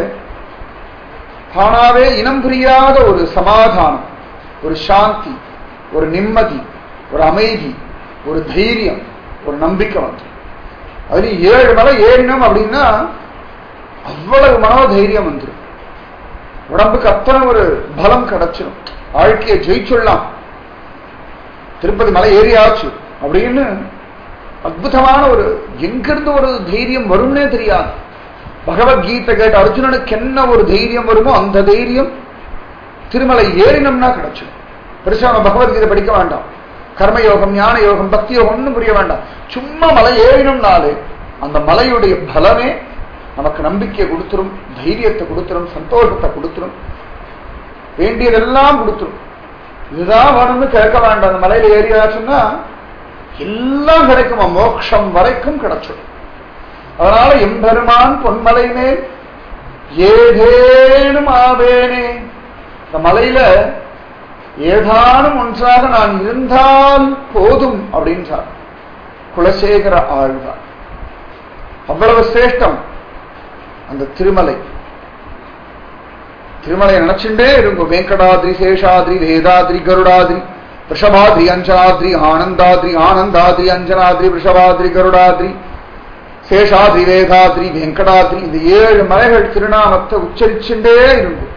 தானாவே இனம் புரியாத ஒரு சமாதானம், ஒரு சாந்தி, ஒரு நிம்மதி, ஒரு அமைதி, ஒரு தைரியம், ஒரு நம்பிக்கை வந்து அது ஏழு மலை ஏறினோம் அப்படின்னா அவ்வளவு மனோதைரியம் வந்துடும், உடம்புக்கு அத்தனை ஒரு பலம் கிடைச்சிடும், வாழ்க்கையை ஜெயிச்சுடலாம், திருப்பதி மலை ஏறியாச்சு அப்படின்னு அற்புதமான ஒரு எங்கிருந்து ஒரு தைரியம் வரும்னே தெரியாது. பகவத்கீதை கேட்ட அர்ஜுனனுக்கு என்ன ஒரு தைரியம் வருமோ அந்த தைரியம் திருமலை ஏறினம்னா கிடைச்சிடும். பெருசா நம்ம பகவத்கீதை படிக்க வேண்டாம், கர்மயோகம் ஞான யோகம் பக்தி யோகம் ஒன்றும் புரிய வேண்டாம், சும்மா மலை ஏறினோம்னாலே அந்த மலையுடைய பலமே நமக்கு நம்பிக்கையை கொடுத்துரும், தைரியத்தை கொடுத்துரும், சந்தோஷத்தை கொடுத்துரும், வேண்டியதெல்லாம் கொடுத்துரும். இதுதான் வேணும்னு கேட்க வேண்டாம், அந்த மலையில ஏறியாச்சுன்னா எல்லாம் கிடைக்குமா, மோட்சம் வரைக்கும் கிடைச்சிடும். அதனால எம்பெருமான் பொன்மலை மேல் ஏதேனும் ஆவேனே, இந்த மலையில ஏதானும் ஒன்றாக நான் இருந்தால் போதும் அப்படின்னு குலசேகர ஆழ்வார். அவ்வளவு சிரேஷ்டம் அந்த திருமலை. திருமலையை நினைச்சுட்டே இருக்கும். வெங்கடாத்ரி, சேஷாத்ரி, வேதாத்ரி, கருடாத்ரி, ரிஷபாத்ரி, அஞ்சனாத்ரி, ஆனந்தாத்ரி, ஆனந்தாத்ரி, அஞ்சனாத்ரி, ரிஷபாத்ரி, கருடாத்ரி, சேஷாத்ரி, வேதாத்ரி, வெங்கடாத்ரி, இந்த ஏழு மலைகள் திருநாமத்தை உச்சரிச்சுட்டே இருக்கும்.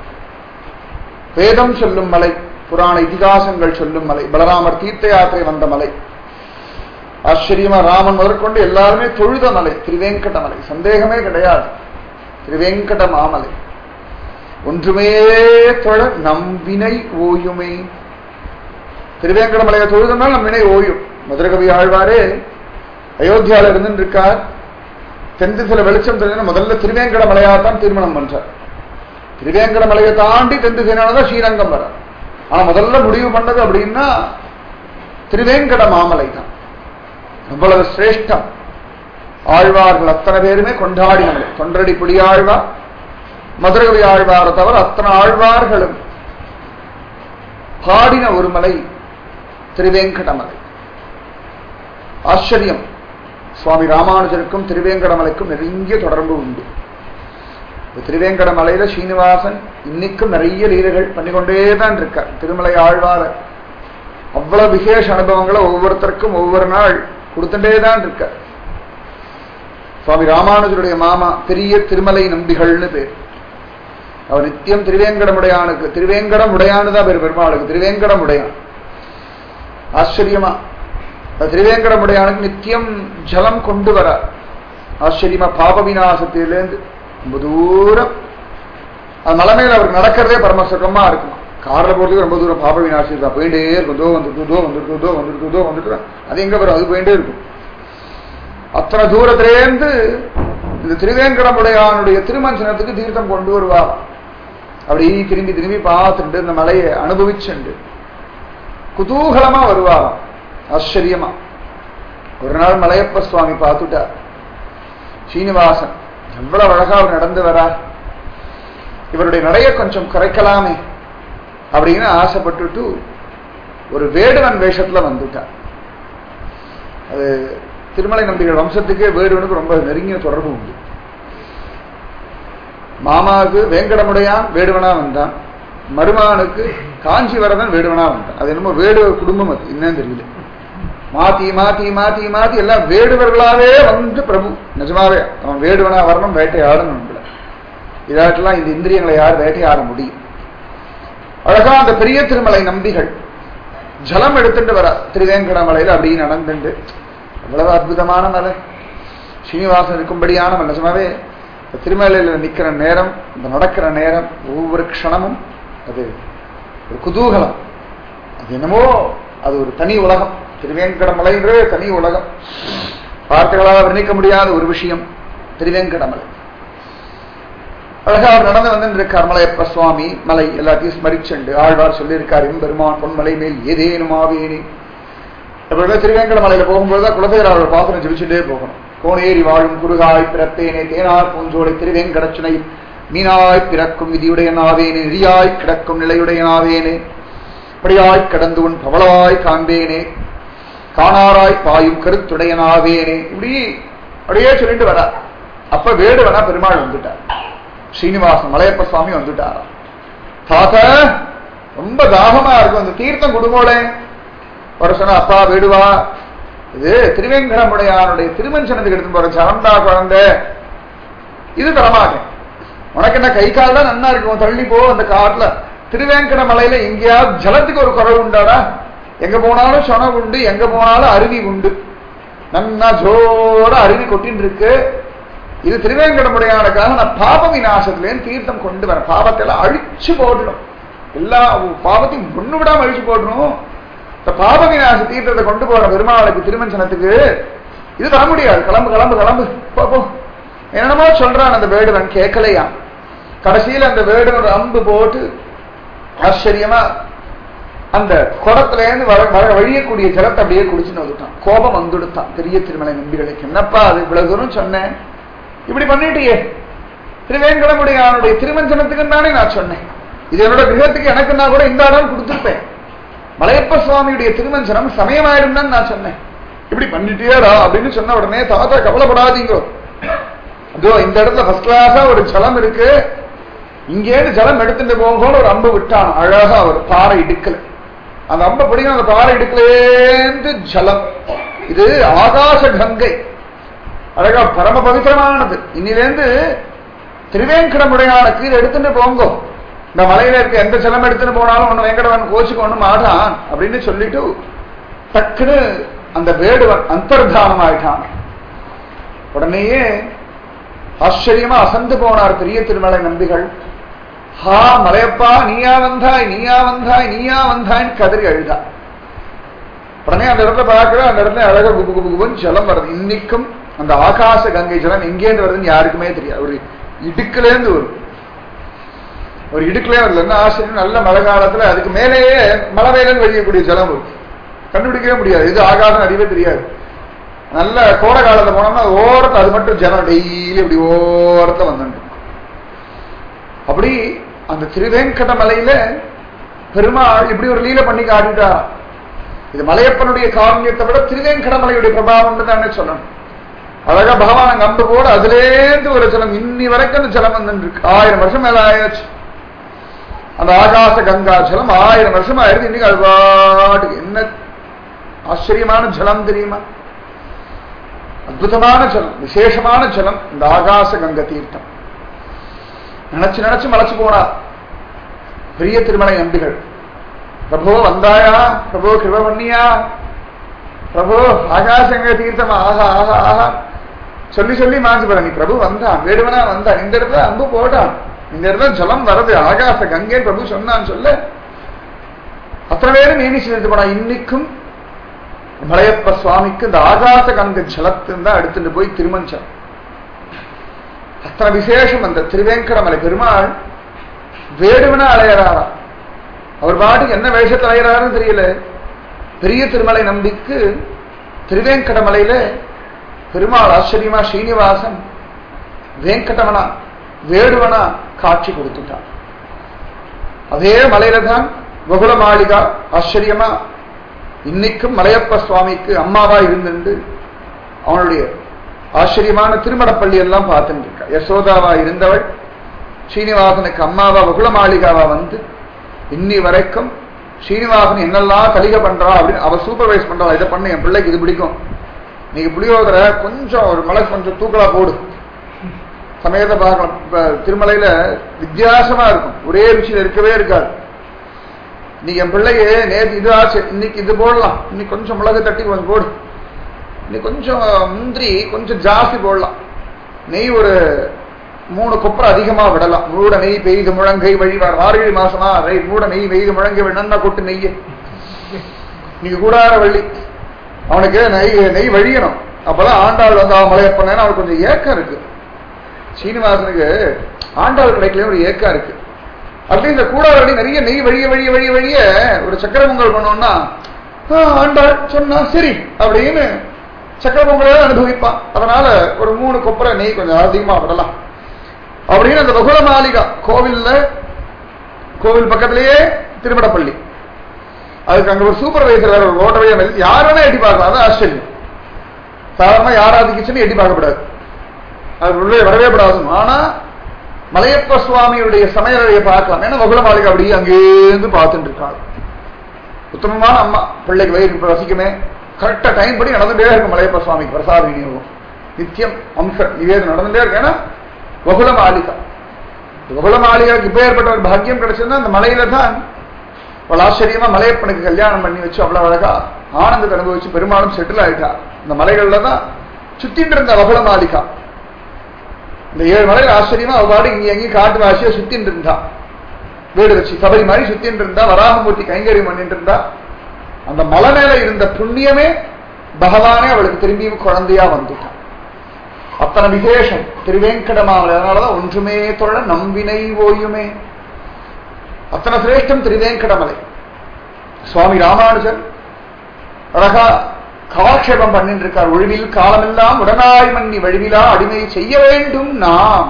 வேதம் சொல்லும் மலை, புராண இதிகாசங்கள் சொல்லும் மலை, பலராமர் தீர்த்த யாத்திரை வந்த மலை, ஆச்சரியமா ராமன் முதற்கொண்டு எல்லாருமே தொழுத மலை திருவேங்கட மலை, சந்தேகமே கிடையாது. திருவேங்கட மாமலை ஒன்றுமே தொழ நம்பினை ஓயுமே. திருவேங்கட மலையை தொழுதனால் நம் வினை ஓயும். மதுரகவி ஆழ்வாரே அயோத்தியால இருந்து இருக்கார், தென் சில வெளிச்சம் தெரிஞ்ச முதல்ல திருவேங்கட மலையாத்தான் திருமணம் பண்றார். திருவேங்கட மலையை தாண்டி தென் திசையினாலதான் ஸ்ரீரங்கம் வர. ஆனா முதல்ல முடிவு பண்ணது அப்படின்னா திருவேங்கட மாமலை தான். அவ்வளவு சிரேஷ்டம். ஆழ்வார்கள் அத்தனை பேருமே கொண்டாடினவர்கள். தொண்டரடி புலியாழ்வார், மதுரகவி ஆழ்வாரை தவிர அத்தனை ஆழ்வார்களும் பாடின ஒரு மலை திருவேங்கட மலை. ஆச்சரியம். சுவாமி ராமானுஜருக்கும் திருவேங்கட மலைக்கும் நெருங்கிய தொடர்பு உண்டு. திருவேங்கட மலையில ஸ்ரீனிவாசன் இன்னைக்கும் நிறைய லீலைகள் பண்ணிக்கொண்டே தான் இருக்கார். திருமலை ஆழ்வார் அவ்வளவு விசேஷ அனுபவங்களை ஒவ்வொருத்தருக்கும் ஒவ்வொரு நாள் கொடுத்துட்டே தான் இருக்கார். சுவாமி ராமானுஜருடைய மாமா பெரிய திருமலை நம்பிகள்னு பேர். அவர் நித்தியம் திருவேங்கடமுடையானுக்கு, திருவேங்கடமுடையானுதான் பேர் பெருமாளுக்கு, திருவேங்கடமுடையான். ஆச்சரியமா திருவேங்கடமுடையானுக்கு நித்தியம் ஜலம் கொண்டு வர. ஆச்சரியமா பாப விநாசத்திலிருந்து ரொம்ப தூரம் அது மலை மேல அவருக்கு நடக்கிறதே பரம சுகமா இருக்குமா. கார்ல போறதுக்கு ரொம்ப தூரம் பாப விநாசி தான், போயிட்டே இருக்கும். தோ வந்துட்டு தோ வந்துட்டு தோ வந்துட்டு தோ வந்துட்டு அது எங்க வரும், அது போயிட்டே இருக்கும். அத்தனை தூரத்திலேருந்து இந்த திருவேங்கடமுடையானுடைய திருமஞ்சனத்துக்கு தீர்த்தம் கொண்டு வருவா. அப்படி திரும்பி திரும்பி பார்த்துட்டு இந்த மலையை அனுபவிச்சுண்டு குதூகலமா வருவா. ஆச்சரியமா. ஒரு நாள் மலையப்ப சுவாமி பார்த்துட்டார். சீனிவாசன் எவ்வளவு அழகா அவர் நடந்து வரார், இவருடைய நடைய கொஞ்சம் குறைக்கலாமே அப்படின்னு ஆசைப்பட்டுட்டு ஒரு வேடுவன் வேஷத்துல வந்துட்டார். அது திருமலை நம்பிகள் வம்சத்துக்கே வேடுவனுக்கு ரொம்ப நெருங்கிய தொடர்பு உண்டு. மாமாவுக்கு வேங்கடமுடையான் வேடுவனா வந்தான், மருமானுக்கு காஞ்சிவரதன் வேடுவனா வந்தான். அது என்னமோ வேடுவ குடும்பம், அது என்னன்னு தெரியல. மாத்தி மாத்தி மாத்தி மாத்தி எல்லாம் வேடுவர்களாவே வந்து பிரபு நிஜமாவே அவன் வேடுவனா வரணும், வேட்டையாடணும். இதாட்டெல்லாம் இந்த இந்திரியங்களை யார் வேட்டையாட முடியும்? அழகா அந்த பெரிய திருமலை நம்பிகள் ஜலம் எடுத்துட்டு வர திருவேங்கட மலையில அப்படி நடந்துட்டு. அவ்வளவு அற்புதமான மலை, ஸ்ரீனிவாசன் இருக்கும்படியான மலை. நிஜமாவே திருமலையில நிக்கிற நேரம், இந்த நடக்கிற நேரம், ஒவ்வொரு க்ஷணமும் அது ஒரு குதூகலம். அது என்னமோ அது ஒரு தனி உலகம். திருவேங்கட மலைன்றே தனி உலகம், வார்த்தைகளால் வர்ணிக்க முடியாத ஒரு விஷயம் திருவேங்கட மலை. அழகா அவர் நடந்து வந்து இருக்கார். மலையப்ப சுவாமி மலை எல்லாத்தையும் ஸ்மரிச்சுண்டு ஆழ்வார் சொல்லியிருக்கார், எம்பெருமான் பொன்மலை மேல் ஏதேனும் ஆவேனே. எப்பவுமே திருவேங்கட மலையில போகும்போதுதான் குலசேகர அவர்கள் பாசனம் ஜெபிச்சுட்டே போகணும். கோணேரி வாழும் குறுகாய் பிறப்பேனே, தேனார் பூஞ்சோலை திருவேங்கட சுனை மீனாய் பிறக்கும் விதியுடைய நாவேனே, நெறியாய் கிடக்கும் நிலையுடைய நாவேனே, அப்படியாய் கடந்து உன் பவளவாய் காண்பேனே, காணாராய் பாயும் கருத்துடைய நாவேனே. இப்படி அப்படியே சொல்லிட்டு வர. அப்ப வேடுவனா பெருமாள் வந்துட்டார். ஸ்ரீனிவாசன் மலையப்ப சுவாமி வந்துட்டாரா. தாத்த ரொம்ப தாகமா இருக்கும், அந்த தீர்த்தம் குடுங்கோளே. ஒரு சொன்ன, அப்பா வேடுவா இது திருவேங்கடமுடையானுடைய திருமஞ்சனத்துக்கு எடுத்து போற சரண்டா குழந்தை, இது தரமாட்டேன். உனக்கு என்ன கை கால் தான் நன்னா இருக்கும், தள்ளி போ. அந்த காட்டுல திருவேங்கட மலையில எங்கேயாவது ஜலத்துக்கு ஒரு குறவு உண்டாடா? எங்க போனாலும் சொன உண்டு, எங்க போனாலும் அருவி உண்டு, நன்னா ஜோட அருவி கொட்டின்னு இருக்கு. இது திருவேங்கடமுடையானுக்காக நான் பாப விநாசத்துலேருந்து தீர்த்தம் கொண்டு வரேன். பாவத்தை எல்லாம் அழிச்சு போடணும், எல்லா பாவத்தையும் ஒண்ணு விடாம அழிச்சு போடணும். இந்த பாப விநாச தீர்த்தத்தை கொண்டு போற பெருமாளுக்கு திருமஞ்சனத்துக்கு இது வர முடியாது. கிளம்பு கிளம்பு கிளம்பு போ. என்னமோ சொல்றான் அந்த வேடுவன், கேட்கலையா. கடைசியில் அந்த வேடுவன் ஒரு அம்பு போட்டு ஆச்சரியமா அந்த குடத்துல இருந்து வர வர வழியக்கூடிய ஜலத்தை அப்படியே குடிச்சுன்னு வந்துட்டான். கோபம் வந்துடுத்தான் பெரிய திருமலை நம்பிகளுக்கு. என்னப்பா அது இவ்வளவு தூரம் சொன்னேன், இப்படி பண்ணிட்டியே. திருவேங்கடமுடையானுடைய திருமஞ்சனத்துக்கு தானே நான் சொன்னேன், இது என்னோட கிரகத்துக்கு எனக்குன்னா கூட இந்த இடம் கொடுத்துருப்பேன். மலையப்ப சுவாமியுடைய திருமஞ்சனம் சமயமாயிடும் தான் நான் சொன்னேன், இப்படி பண்ணிட்டியேடா அப்படின்னு சொன்ன உடனே தாத்தா கவலைப்படாதீங்க, இதோ இந்த இடத்துல ஃபர்ஸ்ட் கிளாஸா ஒரு ஜலம் இருக்கு, இங்கேருந்து ஜலம் எடுத்துட்டு போகணும்னு ஒரு அம்பு விட்டான். அழகா ஒரு பாறை இடுக்கல, அந்த அம்பை பிடிக்கும், அந்த பாறை இடுக்கலேந்து ஜலம். இது ஆகாச கங்கை, அழகா பரம பவித்திரமானது. இன்னிலேருந்து திருவேங்கடமுடையான கீழே எடுத்துட்டு போங்கோ. இந்த மலையில இருக்க எந்த ஜலம் எடுத்துட்டு போனாலும் ஒண்ணு வேங்கடவன் கோச்சுக்கு ஒண்ணு மாட்டான் அப்படின்னு சொல்லிட்டு டக்குன்னு அந்த வேடுவன் அந்தர்தானம் ஆயிட்டான். உடனேயே ஆச்சரியமா அசந்து போனார் பெரிய திருமலை நம்பிகள். ஹா மலையப்பா, நீயா வந்தாய், நீயா வந்தாய், நீயா வந்தாய்ன்னு கதறி அழுதா. உடனே அந்த இடத்துல பார்க்கிற, அந்த இடத்துல அழகா குபு குபு குபுன்னு ஜலம் வருது. இன்னைக்கும் அந்த ஆகாச கங்கை ஜலம் எங்கேருந்து வருதுன்னு யாருக்குமே தெரியாது. ஒரு இடுக்குலேருந்து வரும், ஒரு இடுக்குலே வரல. ஆச்சரியம், நல்ல மழை காலத்துல அதுக்கு மேலேயே மழை மேலேருந்து வழியக்கூடிய ஜலம் வரும், கண்டுபிடிக்கவே முடியாது. இது ஆகாசம் அறிவே தெரியாது. நல்ல கோடை காலத்தை போனோம்னா ஓரத்தை அது மட்டும் ஜலம் டெய்லி அப்படி ஓரத்தை வந்துட்டு. அப்படி அந்த திருவேங்கட மலையில பெருமாள் இப்படி ஒரு லீலை பண்ணி காட்டிட்டா. இது மலையப்பனுடைய காரணியத்தை விட திருவேங்கட மலையுடைய பிரபாவம் தானே சொல்லணும். அழகா பகவான் நம்ப போட அதுலேருந்து ஒரு ஜலம் இன்னி வரைக்கும் அந்த ஜலம் வந்து இருக்கு. ஆயிரம் வருஷம் மேல ஆயாச்சு. அந்த ஆகாச கங்கா ஜலம் ஆயிரம் வருஷம் ஆயிருக்கு. இன்னைக்கு அது பாட்டுக்கு என்ன ஆச்சரியமான ஜலம் தெரியுமா? அற்புதமான ஜலம், விசேஷமான ஜலம் இந்த ஆகாச கங்க தீர்த்தம். நினைச்சு நினைச்சு மலைச்சு போனா பெரிய திருமலை நம்பிகள். பிரபு வந்தாயா, பிரபு கிருப பண்ணியா, பிரபு ஆகாச கங்க தீர்த்தம் ஆஹா ஆஹா ஆஹா சொல்லி சொல்லி மாஞ்சு போற. நீ பிரபு வந்தான், வேடுவனா வந்தான், இந்த இடத்துல அம்பு போட்டான், இந்த இடத்துல ஜலம் வருது, ஆகாச கங்கை பிரபு சொன்னான்னு சொல்ல அத்தனை பேரும் நீனிச்சு எடுத்து போனா. இன்னைக்கும் மலையப்ப சுவாமிக்கு இந்த ஆகாச கங்கை ஜலத்தின் தான் எடுத்துட்டு போய் திருமஞ்சம். அத்தனை விசேஷம். அந்த திருவேங்கடமலை பெருமாள் வேடுவனா அலையறாரா. அவர் பாட்டுக்கு என்ன வேஷத்தில் அலையறாருன்னு தெரியல. பெரிய திருமலை நம்பிக்கு திருவேங்கடமலையில பெருமாள் ஆச்சரியமா ஸ்ரீனிவாசன் வேங்கடவனா வேடுவனா காட்சி கொடுத்துட்டான். அதே மலையில தான் வகுல மாளிகா ஆச்சரியமா இன்னைக்கும் மலையப்ப சுவாமிக்கு அம்மாவா இருந்துட்டு அவனுடைய ஆச்சரியமான திருமணப்பள்ளி எல்லாம் பார்த்துட்டு இருக்கா. யசோதாவா இருந்தவள் ஸ்ரீனிவாசனுக்கு அம்மாவா வகுல மாளிகாவா வந்து இன்னி வரைக்கும் ஸ்ரீனிவாசன் என்னெல்லாம் கலிக பண்றா அப்படின்னு அவ சூப்பர்வைஸ் பண்றா. இதை பண்ண என் பிள்ளைக்கு இது பிடிக்கும், நீங்க புளியோதரை கொஞ்சம் ஒரு மலை கொஞ்சம் தூக்கலா போடு, சமயத்தை பார்க்கலாம். இப்ப திருமலையில வித்தியாசமா இருக்கும், ஒரே ருச்சியில இருக்கவே இருக்காது. நீ என் பிள்ளைக்கு நேற்று இது ஆச்சு, இன்னைக்கு இது போடலாம், இன்னைக்கு கொஞ்சம் மிளகு தட்டி கொஞ்சம் போடு, இன்னைக்கு கொஞ்சம் முந்திரி கொஞ்சம் ஜாஸ்தி போடலாம், நெய் ஒரு மூணு கொப்பரை அதிகமா விடலாம், மூட நெய் பெய்து முழங்கை வழிவார் மார்கழி மாசமா ரை மூட நெய் பெய்து முழங்கை நன்னா கொட்டு நெய்ய நீங்க கூடார வள்ளி. அவனுக்கு நெய் நெய் வழியணும். அப்பதான் ஆண்டாள் வந்து அவன் மலையப்பன அவனுக்கு கொஞ்சம் ஏக்கம் இருக்கு. சீனிவாசனுக்கு ஆண்டாள் கிடைக்கல ஒரு ஏக்கம் இருக்கு. அப்படி இந்த கூடாரடி நிறைய நெய் வழிய வழிய வழிய வழிய ஒரு சக்கர பொங்கல் பண்ணோம்னா ஆண்டாள் சொன்னா சரி அப்படின்னு சக்கர பொங்கலை அனுபவிப்பான். அதனால ஒரு மூணு கொப்பரை நெய் கொஞ்சம் அதிகமா விடலாம் அப்படின்னு அந்த வகுல மாளிகா கோவில்ல கோவில் பக்கத்திலேயே திருமணப்பள்ளி. அதுக்கு அங்க ஒரு சூப்பர்வைசர் வேற ஒரு ஓட்டவே யாருன்னா எட்டி பார்க்கலாம். அது ஆச்சரியம். சாதாரணமா யாராவது கிச்சன் எட்டி பார்க்கப்படாது, அது உள்ளே வரவே படாது. ஆனா மலையப்ப சுவாமியுடைய சமையலையை பார்க்கலாம். ஏன்னா வகுல மாளிகை அப்படியே அங்கேருந்து பார்த்துட்டு இருக்காங்க. உத்தமமான அம்மா, பிள்ளைக்கு வயிறு ரசிக்குமே, கரெக்டா டைம் படி நடந்துட்டே இருக்கும் மலையப்ப சுவாமிக்கு பிரசாத விநியோகம் நித்தியம் அம்ச நிவேதம் நடந்துட்டே இருக்கு. ஏன்னா வகுல மாளிகா, வகுல மாளிகாவுக்கு இப்ப ஏற்பட்ட ஒரு பாக்கியம் கிடைச்சதுன்னா அந்த மலையில தான் அவள் ஆச்சரியமா மலையப்பனுக்கு கல்யாணம் பண்ணி வச்சு அவ்வளவு அழகா ஆனந்தத்தை அனுபவிச்சு பெருமாளும் செட்டில் ஆயிட்டா. இந்த மலைகள்ல தான் சுத்திட்டு இருந்த வகுல மாளிகா. இந்த ஏழு மலையில் ஆச்சரியமா அவபாடு இங்க எங்கேயும் காட்டு வாசியா சுத்தின்னு இருந்தா, வீடு வச்சு சபரி மாதிரி சுத்தின்னு இருந்தா, வராகமூர்த்தி கைங்கரியம் பண்ணிட்டு இருந்தா. அந்த மலை மேல இருந்த புண்ணியமே பகவானே அவளுக்கு திரும்பியும் குழந்தையா வந்துட்டான். அத்தனை விசேஷம் திருவேங்கடமாமலை. அதனாலதான் ஒன்றுமே தொழ நம்பினை ஓயுமே. அத்தனை சிரேஷ்டம் திருவேங்கடமலை. சுவாமி ராமானுஜன் அழகா காலக்ஷேபம் பண்ணிட்டு இருக்கார். ஒழிவில் காலமெல்லாம் உடனாய் மன்னி வழிவிலா அடிமை செய்ய வேண்டும் நாம்.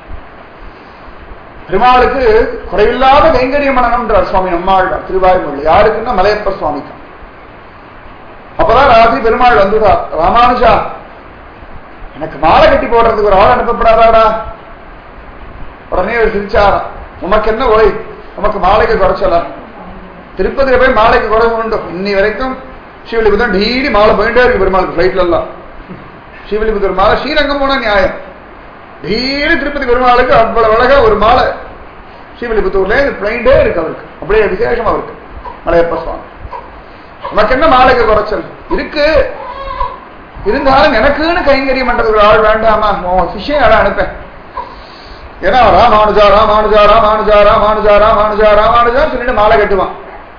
பெருமாளுக்கு குறைவில்லாத கைங்கரிய மனநம்ன்றார் சுவாமி நம்மாழ்வார் திருவாய்மொழி. யாருக்குன்னா மலையப்ப சுவாமிக்கு. அப்பதான் ராசி பெருமாள் வந்துட்டார். ராமானுஜா, எனக்கு மாலை கட்டி போடுறதுக்கு ஒரு ஆள் அனுப்பப்படாதாடா? உடனே ஒரு சிரிச்சாரா, உமக்கு என்ன ஓய், உமக்கு மாலைக்கு குறைச்சல? திருப்பதியில போய் மாலைக்கு குறைவு உண்டு. இன்னி வரைக்கும் ஸ்ரீவில்லிபுத்தூர் டெய்லி மாலை போயிட்டே இருக்கு பெருமாளுக்கு பிளைட்ல எல்லாம். ஸ்ரீவில்லிபுத்தூர் மாலை, ஸ்ரீரங்கம் போனா நியாயம். டெய்லி திருப்பதி பெருமாளுக்கு அவ்வளவு அழகா ஒரு மாலை ஸ்ரீவில்லிபுத்தூர்ல பிளைண்டே இருக்கு அவருக்கு. அப்படியே விசேஷம் அவருக்கு மலையப்ப சுவாமி. உனக்கு என்ன மாலைக்கு குறைச்சல் இருக்கு? இருந்தாலும் எனக்குன்னு கைங்கரியம் பண்றதுக்கு ஒரு ஆள் வேண்டாமா? சிஷ்யம் யாரா அனுப்பேன். ஏன்னா ராமானுஜா ராமானுஜா ராமானுஜா ராமானுஜா ராமானுஜா ராமானுஜா சொல்லிட்டு மாலை கட்டுவான்.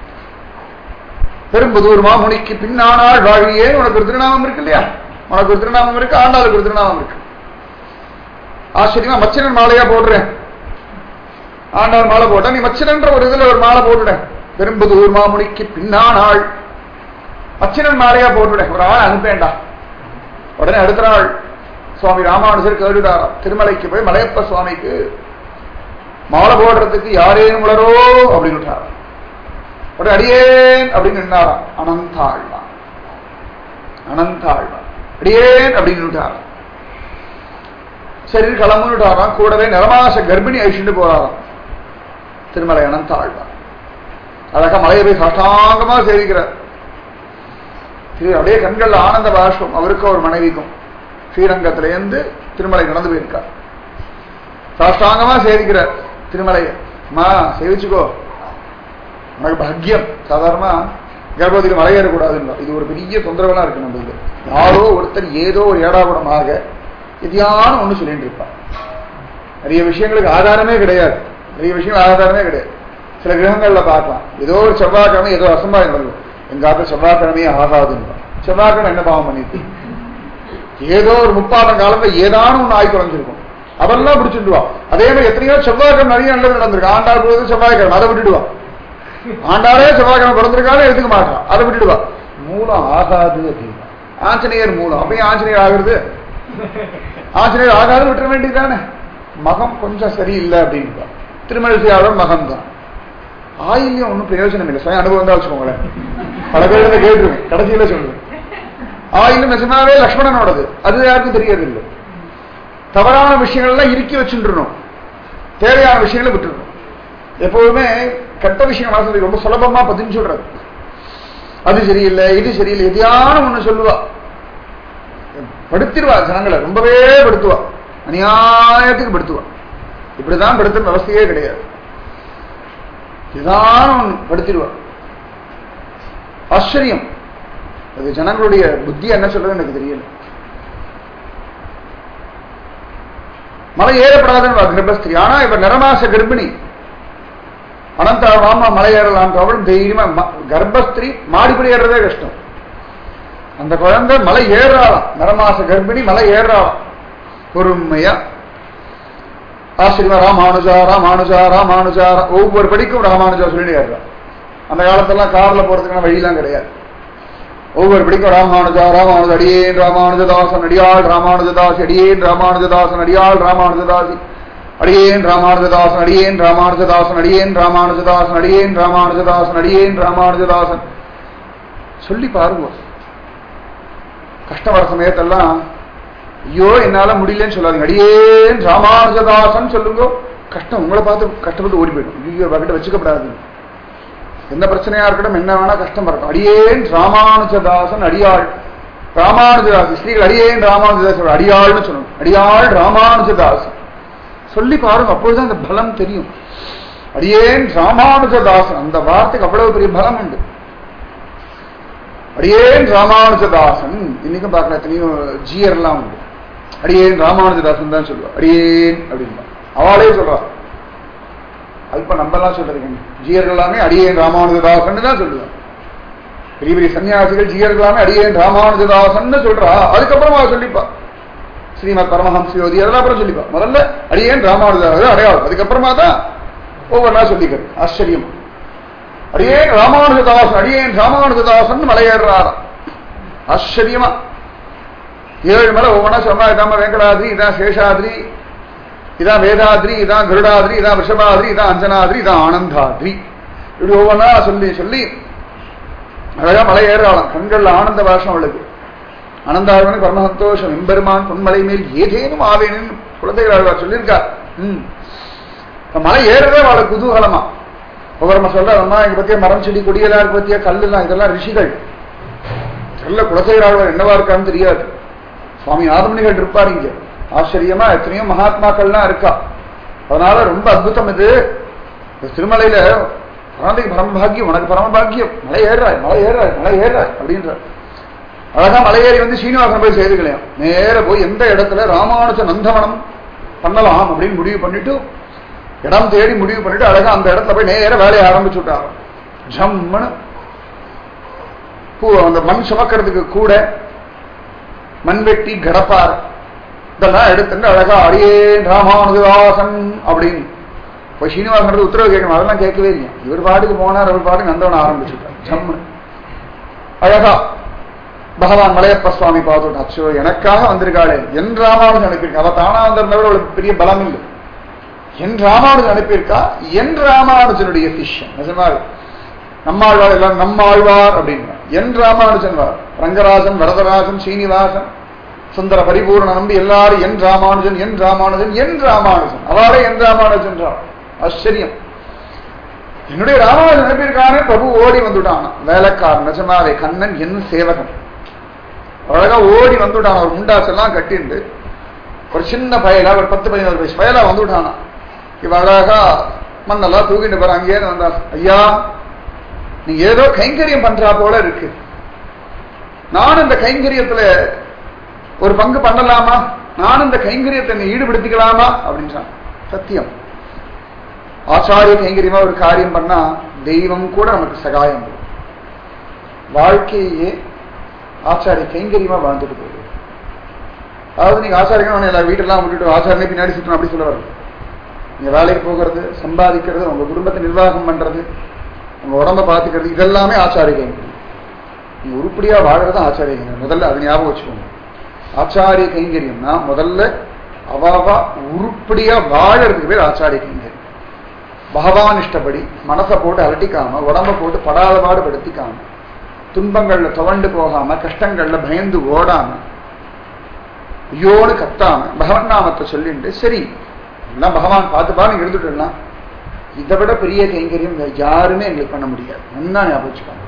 பெரும்புதூர் மாமுனிக்கு பின்னானால் வாழியே உனக்கு ஒரு திருநாமம் இருக்கு இல்லையா? உனக்கு ஒரு திருநாமம் இருக்கு, ஆண்டாளுக்கு ஒரு திருநாமம் இருக்கு. ஆச்சரியமா மச்சனன் மாலையா போடுறேன். ஆண்டாள் மாலை போட்டா நீ மச்சனன்ற ஒரு இதுல ஒரு மாலை போட்டுட. பெரும்புதூர் மாமுனிக்கு பின்னானால் மச்சனன் மாலையா போட்டுட. ஒரு ஆள் அனுப்பேண்டா. உடனே அடுத்த நாள் சுவாமி ராமானுஜர் கேடுடாரா, திருமலைக்கு போய் மலையப்ப சுவாமிக்கு மாலை போடுறதுக்கு யாரேனும் உளரோ அப்படின்னு விட்டாரா. உடனே அடியேன் அப்படின்னு நின்னாரா. அனந்தாழ்வா அனந்தாழ்வா அடியேன் அப்படின்னு விட்டாரா. சரி கிளம்புன்னு விட்டாராம். கூடவே நிறமாச கர்ப்பிணி அழிச்சுட்டு போறாராம் திருமலை அனந்தாழ்வா. அழகா மலையை போய் சாஷ்டாங்கமா சேவிக்கிறார். அப்படியே கண்கள் ஆனந்த பாஷ்பம் அவருக்கும் ஒரு மனைவிக்கும். ஸ்ரீரங்கத்திலேருந்து திருமலை நடந்து போயிருக்கார். சாஷ்டாங்கமா சேவிக்கிறார் திருமலைய. அம்மா சேவிச்சுக்கோ, உனக்கு பாக்கியம். சாதாரணமா கர்ப்பவதிக்கு மலையேறக்கூடாதுன்னு இது ஒரு பெரிய தொந்தரவெல்லாம் இருக்கு நம்மளுக்கு. யாரோ ஒருத்தர் ஏதோ ஒரு ஏடாகுடமாக எதையான ஒண்ணு சொல்லிட்டு இருப்பார். நிறைய விஷயங்களுக்கு ஆதாரமே கிடையாது. நிறைய விஷயங்கள் ஆதாரமே கிடையாது. சில கிரகங்கள்ல பார்க்கலாம், ஏதோ ஒரு செவ்வாய்க்கிழமை ஏதோ அசம்பாயம் வருது. எங்க ஆத்த செவ்வாய்க்கிழமையே ஆகாதுன்னு. செவ்வாய்க்கிழமை என்ன பாவம் பண்ணிட்டு ஏதோ ஒரு முப்பாதம் காலத்துல ஏதான ஒண்ணு ஆய் குறைஞ்சிருக்கும். அதெல்லாம் பிடிச்சிடுவா. அதே மாதிரி எத்தனையோ செவ்வாய்க்கிழமை நிறைய நல்லது நடந்திருக்கு. ஆண்டாள் பொழுது செவ்வாய்க்கிழமை அதை விட்டுடுவா. ஆண்டாளே செவ்வாய்க்கிழமை பிறந்திருக்காலும் எடுத்துக்க மாட்டான், அதை விட்டுடுவா. மூலம் ஆகாது அப்படின்னு. ஆஞ்சநேயர் மூலம் அப்பயும் ஆஞ்சநேயர் ஆகுறது. ஆஞ்சநேயர் ஆகாது விட்டுற வேண்டியதானே. மகம் கொஞ்சம் சரியில்லை அப்படின்னு திருமழிசையாளர் மகம் தான். ஆயில்யம் ஒன்றும் பிரயோஜனம் இல்லை. சுய அனுபவம் தான் வச்சுக்கோங்களேன். பல பேர் கேட்டுருவேன், கடைசியில சொல்லுவேன். ஆயிலும் நிஜமாவே லக்ஷ்மணனோடது, அது யாருக்கும் தெரியறது இல்லை. தவறான விஷயங்கள்லாம் இறுக்கி வச்சுருணும், தேவையான விஷயங்களை விட்டுருணும். எப்போதுமே கெட்ட விஷயம் மனசுல ரொம்ப சுலபமா பதிஞ்சு விடுறது. அது சரியில்லை, இது சரியில்லை, எதையான ஒண்ணு சொல்லுவா, படுத்திடுவா. ஜனங்களை ரொம்பவே படுத்துவா, அநியாயத்துக்கு படுத்துவா. இப்படிதான் படுத்துற அவஸ்தையே கிடையாது. இதான ஒண்ணு படுத்திடுவா. ஆச்சரியம். அது ஜனங்களுடைய புத்தி என்ன சொல்றது எனக்கு தெரியல. மலை ஏறப்படாதுன்னு கர்ப்பஸ்திரி. ஆனா இப்ப நிறமாச கர்ப்பிணி அனந்த மாமா மலை ஏறலாம். அவளும் தைரியமா கர்ப்பஸ்திரி மாடிப்படி ஏறதே கஷ்டம். அந்த குழந்தை மலை ஏறாளாம். நிறமாச கர்ப்பிணி மலை ஏறாளாம் பொறுமையா. ஆச்சரியமா ராமானுஜா ராமானுஜா ராமானுஜா ஒவ்வொரு படிக்கும் ராமானுஜா சொல்லி ஏறுறான். அந்த காலத்தெல்லாம் கார்ல போறதுக்கான வழியெல்லாம் கிடையாது. ஒவ்வொரு படிக்கும் ராமானுஜா ராமானுஜ அடியேன் ராமானுஜதாசன் அடியாள் ராமானுஜதாசி அடியேன் ராமானுஜதாசன் அடியாள் ராமானுஜதாசி அடியேன் ராமானுஜதாசன் அடியேன் ராமானுஜதாசன் அடியேன் ராமானுஜதாசன் அடியேன் ராமானுஜதாசன் அடியேன் ராமானுஜதாசன் சொல்லி பாருங்க. கஷ்டம் வர சமயத்தெல்லாம் ஐயோ என்னால முடியலன்னு சொல்லாதீங்க, அடியேன் ராமானுஜதாசன் சொல்லுங்க. கஷ்டம் உங்களை பார்த்து கஷ்டப்பட்டு ஓடி போயிடும். ஐயோ வகிட்ட வச்சுக்கப்படாது. எந்த பிரச்சனையா இருக்கட்டும், என்ன வேணா கஷ்டம் இருக்கட்டும், அடியேன் ராமானுஜதாசன் அடியாள். ராமானுஜதாசன் ஸ்ரீகள் அடியேன் ராமானுஜதாசன் அடியாள்னு சொல்லணும். அடியாள் ராமானுஜதாசன் சொல்லி பாருங்க, அப்பொழுதுதான் அந்த பலம் தெரியும். அடியேன் ராமானுஜதாசன், அந்த வார்த்தைக்கு அவ்வளவு பெரிய பலம் உண்டு. அடியேன் ராமானுஜதாசன். இன்னைக்கும் பார்க்கல எத்தனையோ ஜியர் எல்லாம் உண்டு. அடியேன் ராமானுஜதாசன் தான் சொல்லுவா, அடியேன் அப்படின்பா. அவளே சொல்றா. அல்ப நம்பலாம் சொல்றீங்க. ஜியர்கள் எல்லாமே அடியேன் ராமானுஜதாசன் தான் சொல்லுவாங்க. பெரிய பெரிய சன்னியாசிகள் ஜியர்கள் எல்லாமே அடியேன் ராமானுஜதாசன் சொல்றா. அதுக்கப்புறமா சொல்லிப்பா ஸ்ரீமத் பரமஹம்ச யோதி, அதெல்லாம் அப்புறம் சொல்லிப்பா. முதல்ல அடியேன் ராமானுஜதாசன் அடையாளம், அதுக்கப்புறமா தான் ஒவ்வொன்றா சொல்லிக்கிறது. ஆச்சரியம். அடியேன் ராமானுஜதாசன் அடியேன் ராமானுஜதாசன் மலையேறாராம். ஆச்சரியமா ஏழு மலை ஒவ்வொன்றா சொன்னா, இதாம வெங்கடாதிரி, இதான் சேஷாதிரி, இதான் வேதாதிரி, இதான் கருடாதிரி, இதான் ரிஷபாதிரி, இதான் அஞ்சனாதிரி, இதான் ஆனந்தாதிரி, இப்படி ஒவ்வொன்றா சொல்லி சொல்லி அழகா மலை ஏறாளாம். கண்கள்ல ஆனந்த பாஷம் அவளுக்கு. ஆனந்தாழ்வனுக்கு பரம சந்தோஷம். எம்பெருமான் பொன்மலை மேல் ஏதேனும் ஆவேன்னு குழந்தைகள் சொல்லியிருக்கார். உம் மலை ஏறவே அவளுக்கு குதூகலமா. ஒவ்வொரு சொல்றா, எங்க பத்தியா மரம் செடி கொடியெல்லாம் பத்தியா கல்லுலாம், இதெல்லாம் ரிஷிகள். நல்ல குலசைகளாழ்வார் என்னவா இருக்கான்னு தெரியாது. சுவாமி ஆதமணிகள் இருப்பார் இங்க. ஆச்சரியமா எத்தனையோ மகாத்மாக்கள்லாம் இருக்கா. அதனால ரொம்ப அற்புதம் இது. திருமலையில குழந்தைக்கு பரமபாகியம், உனக்கு பரமபாகியம், மலை ஏறாய் மலை ஏறாய் மலை ஏறாய் அப்படின்ற அழகா மலையேறி வந்து சீனிவாசன் போய் செய்துகளையாம். நேர போய் எந்த இடத்துல ராமானுஜ நந்தவனம் பண்ணலாம் அப்படின்னு முடிவு பண்ணிட்டு இடம் தேடி முடிவு பண்ணிட்டு அழகா அந்த இடத்துல போய் நேர வேலையை ஆரம்பிச்சு விட்டாங்க. ஜம்முன்னு பூ அந்த மண் சுமக்கிறதுக்கு கூட மண்வெட்டி கடப்பார் இதெல்லாம் எடுத்துட்டு அழகா அடியேன் ராமானுஜதாசன் அப்படின்னு போய் சீனிவாசன் உத்தரவு கேட்கணும். அதெல்லாம் கேட்கவே இல்லையா. இவர் பாட்டுக்கு போனார், அவர் பாட்டுக்கு நந்தவனம் ஆரம்பிச்சுட்டார். ஜம்முன்னு அழகா பகவான் மலையப்ப சுவாமி பார்த்துட்டு, அச்சோ எனக்காக வந்திருக்காளே, என் ராமானுஜன் அனுப்பியிருக்கா. அவ தானா வந்திருந்தவரை அவளுக்கு பெரிய பலம் இல்லை. என் ராமானுஜன் அனுப்பியிருக்கா, என் ராமானுஜனுடைய சிஷ்யன். நிஜமாக நம்மாழ்வார் எல்லாம் நம்மாழ்வார் அப்படின்னா என் ராமானுஜன் வார். ரங்கராஜன், வரதராஜன், சீனிவாசன், சுந்தர பரிபூர்ண நம்பி எல்லாரும் என் ராமானுஜன் என் ராமானுஜன் என் ராமானுஜன். அவளே என் ராமானுஜன். ஆச்சரியம். என்னுடைய ராமானுஜன் அனுப்பியிருக்கானே. பிரபு ஓடி வந்துட்டான். வேலைக்காரன் நிஜமாவே கண்ணன் என் சேவகன். அழகா ஓடி வந்துட்டான். ஒரு முண்டாசெல்லாம் கட்டிண்டு ஒரு சின்ன பயலா, ஒரு பத்து பதினோரு வயசு பயலா வந்துட்டானா. இவ அழகா மண்ணெல்லாம் தூக்கிட்டு போற. அங்கேயே வந்தா, ஐயா நீ ஏதோ கைங்கரியம் பண்றா போல இருக்கு, நானும் இந்த கைங்கரியத்துல ஒரு பங்கு பண்ணலாமா, நானும் இந்த கைங்கரியத்தை நீ ஈடுபடுத்திக்கலாமா அப்படின்றான். சத்தியம். ஆச்சாரிய கைங்கரியமா ஒரு காரியம் பண்ணா தெய்வம் கூட நமக்கு சகாயம். வாழ்க்கையே ஆச்சாரிய கைங்கரியமா வாழ்ந்துட்டு போகுது. அதாவது நீங்க ஆச்சாரியம் எல்லா வீட்டெல்லாம் விட்டுட்டு ஆச்சாரனே பின்னாடி சுற்றணும் அப்படி சொல்ல வரது. நீங்க வேலைக்கு போகிறது, சம்பாதிக்கிறது, உங்க குடும்பத்தை நிர்வாகம் பண்றது, உங்க உடம்ப பார்த்துக்கிறது, இதெல்லாமே ஆச்சாரிய கைங்கரியம். நீங்க உருப்படியா வாழறது ஆச்சாரிய கைங்கரியம். முதல்ல அது ஞாபகம் வச்சுக்கோங்க. ஆச்சாரிய கைங்கரியம்னா முதல்ல அவாவா உருப்படியா வாழறதுக்கு பேர் ஆச்சாரிய கைங்கரியம். பகவான் இஷ்டப்படி மனசை போட்டு அலட்டிக்காம, உடம்ப போட்டு படாத பாடுபடுத்திக்காம, துன்பங்கள்ல துவண்டு போகாம, கஷ்டங்கள்ல பயந்து ஓடாம, ஐயோடு கத்தாம, பகவன் நாமத்தை சொல்லிட்டு சரி எல்லாம் பகவான் பார்த்துப்பா நீங்க எடுத்துட்டுலாம், இதை விட பெரிய கைங்கரியம் யாருமே எங்களுக்கு பண்ண முடியாது. நல்லா ஞாபகம் வச்சுக்கோங்க.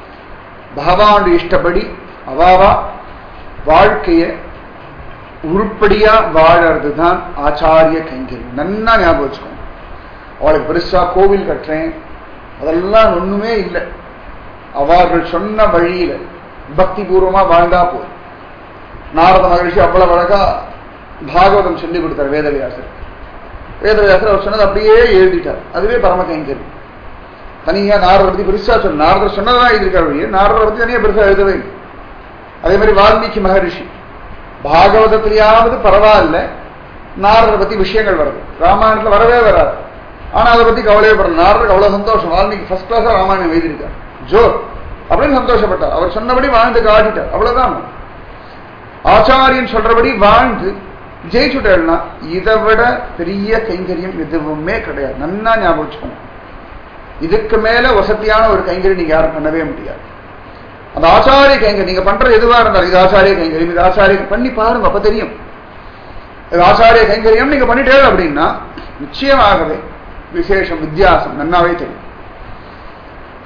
பகவான் இஷ்டப்படி அவாவா வாழ்க்கைய உருப்படியா வாழறது தான் ஆச்சாரிய கைங்கரியம். நல்லா ஞாபகம் வச்சுக்கோங்க. அவளுக்கு பெருசா கோவில் கட்டுறேன் அதெல்லாம் ஒண்ணுமே இல்லை. அவர்கள் சொன்ன வழியில பக்தி பூர்வமா வாழ்ந்தா போதும். நாரத மகிழ்ச்சி அவ்வளவு அழகா பாகவதம் சொல்லி கொடுத்தார் வேதவியாசர். வேதவியாசர் அவர் சொன்னது அப்படியே எழுதிட்டார். அதுவே பரம கைங்கரியம். தனியா நாரதரை பத்தி பெருசா சொன்ன நாரதர் சொன்னதான் எழுதியிருக்காரு. நாரதரை பத்தி தனியா பெருசா எழுதவே இல்லை. அதே மாதிரி வால்மீகி மகரிஷி பாகவதத்திலேயாவது பரவாயில்ல, நாரதரை பத்தி விஷயங்கள் வருது. ராமாயணத்துல வரவே வராது. ஆனா அதை பத்தி கவலையே படல. நாரதருக்கு அவ்வளவு சந்தோஷம். வால்மீகி ஃபர்ஸ்ட் கிளாஸா ராமாயணம் எழுதியிருக்கார் ஜோர் அப்படின்னு சந்தோஷப்பட்டார். அவர் சொன்னபடி வாழ்ந்து காட்டிட்டார். அவ்வளவுதான். ஆச்சாரியன் சொல்றபடி வாழ்ந்து ஜெயிச்சுட்டா இதை விட பெரிய கைங்கரியம் எதுவுமே கிடையாது. நன்னா ஞாபகம் வச்சுக்கணும். இதுக்கு மேல வசதியான ஒரு கைங்கரியம் நீங்க யாரும் பண்ணவே முடியாது. அந்த ஆச்சாரிய கைங்கரியம் நீங்க பண்றது எதுவா இருந்தாலும் இது ஆச்சாரிய கைங்கரியம், இது ஆச்சாரிய பண்ணி பாருங்க, அப்ப தெரியும். இது ஆச்சாரிய கைங்கரியம் நீங்க பண்ணிட்டே அப்படின்னா நிச்சயமாகவே விசேஷம் வித்தியாசம் நன்னாவே தெரியும்.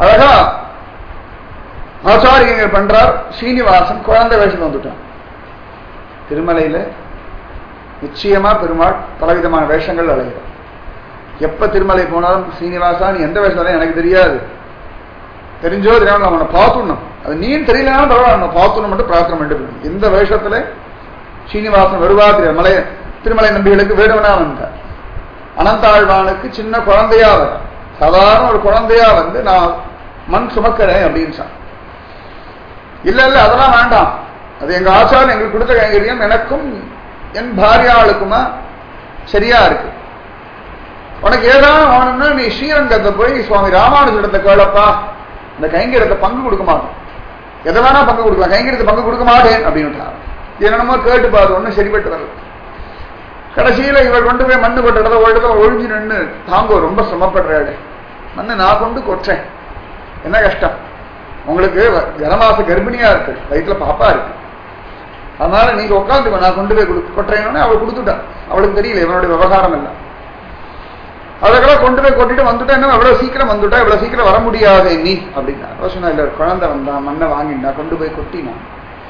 அழகா ஆச்சாரியங்கள் பண்றார். ஸ்ரீனிவாசன் குழந்தை வேஷம் வந்துட்டான். திருமலையில நிச்சயமா பெருமாள் பலவிதமான வேஷங்கள் அழைகிறார். எப்ப திருமலை போனாலும் ஸ்ரீனிவாசா நீ எந்த வேஷம் எனக்கு தெரியாது, தெரிஞ்சோ தெரியாமல் அவனை பார்த்துடணும், அது நீ தெரியலனாலும் பரவாயில்ல பார்த்துணும் மட்டும் பிரார்த்தனை பண்ணிட்டு எந்த வேஷத்துல ஸ்ரீனிவாசன் வருவா தெரியாது. மலை திருமலை நம்பிகளுக்கு வேடுவனா வந்தார். அனந்தாழ்வானுக்கு சின்ன குழந்தையா வர சாதாரண ஒரு குழந்தையா வந்து நான் மண் சுமக்கிறேன் அப்படின்னு சொன்ன. இல்ல இல்ல அதெல்லாம் வேண்டாம், அது எங்க ஆச்சாரம் எங்களுக்கு கொடுத்த கைங்கரியம், எனக்கும் என் பாரியாளுக்குமா சரியா இருக்கு. உனக்கு ஏதாவது ஆகணும்னா நீ ஸ்ரீரங்கத்தை போய் சுவாமி ராமானுஜிடத்தை கேளப்பா, இந்த கைங்கரியத்தை பங்கு கொடுக்க மாட்டோம், எதை வேணா பங்கு கொடுக்கலாம், கைங்கரியத்தை பங்கு கொடுக்க மாட்டேன் அப்படின்னுட்டார். என்னென்னமோ கேட்டு பாரு, ஒன்னும் சரிபட்டு வரல. கடைசியில இவர் கொண்டு போய் மண்ணு கொட்டுறத ஒரு இடத்துல ஒழிஞ்சு நின்று தாங்க ரொம்ப சிரமப்படுறாரு. மண்ணு நான் கொண்டு கொட்டுறேன், என்ன கஷ்டம் உங்களுக்கு, கனமாச கர்ப்பிணியா இருக்கு, வயிற்றுல பாப்பா இருக்கு, அதனால நீங்க உட்காந்து நான் கொண்டு போய் கொட்டுறேன்னு அவள் கொடுத்துட்டான். அவளுக்கு தெரியல இவனுடைய விவகாரம் இல்லை. அதுக்கெல்லாம் கொண்டு போய் கொட்டிட்டு வந்துட்டா என்ன எவ்வளவு சீக்கிரம் வந்துட்டா, எவ்வளவு சீக்கிரம் வர முடியாது நீ அப்படின்னா. யோசனை இல்ல, குழந்தை வந்தான், மண்ணை வாங்கினா கொண்டு போய் கொட்டினான்.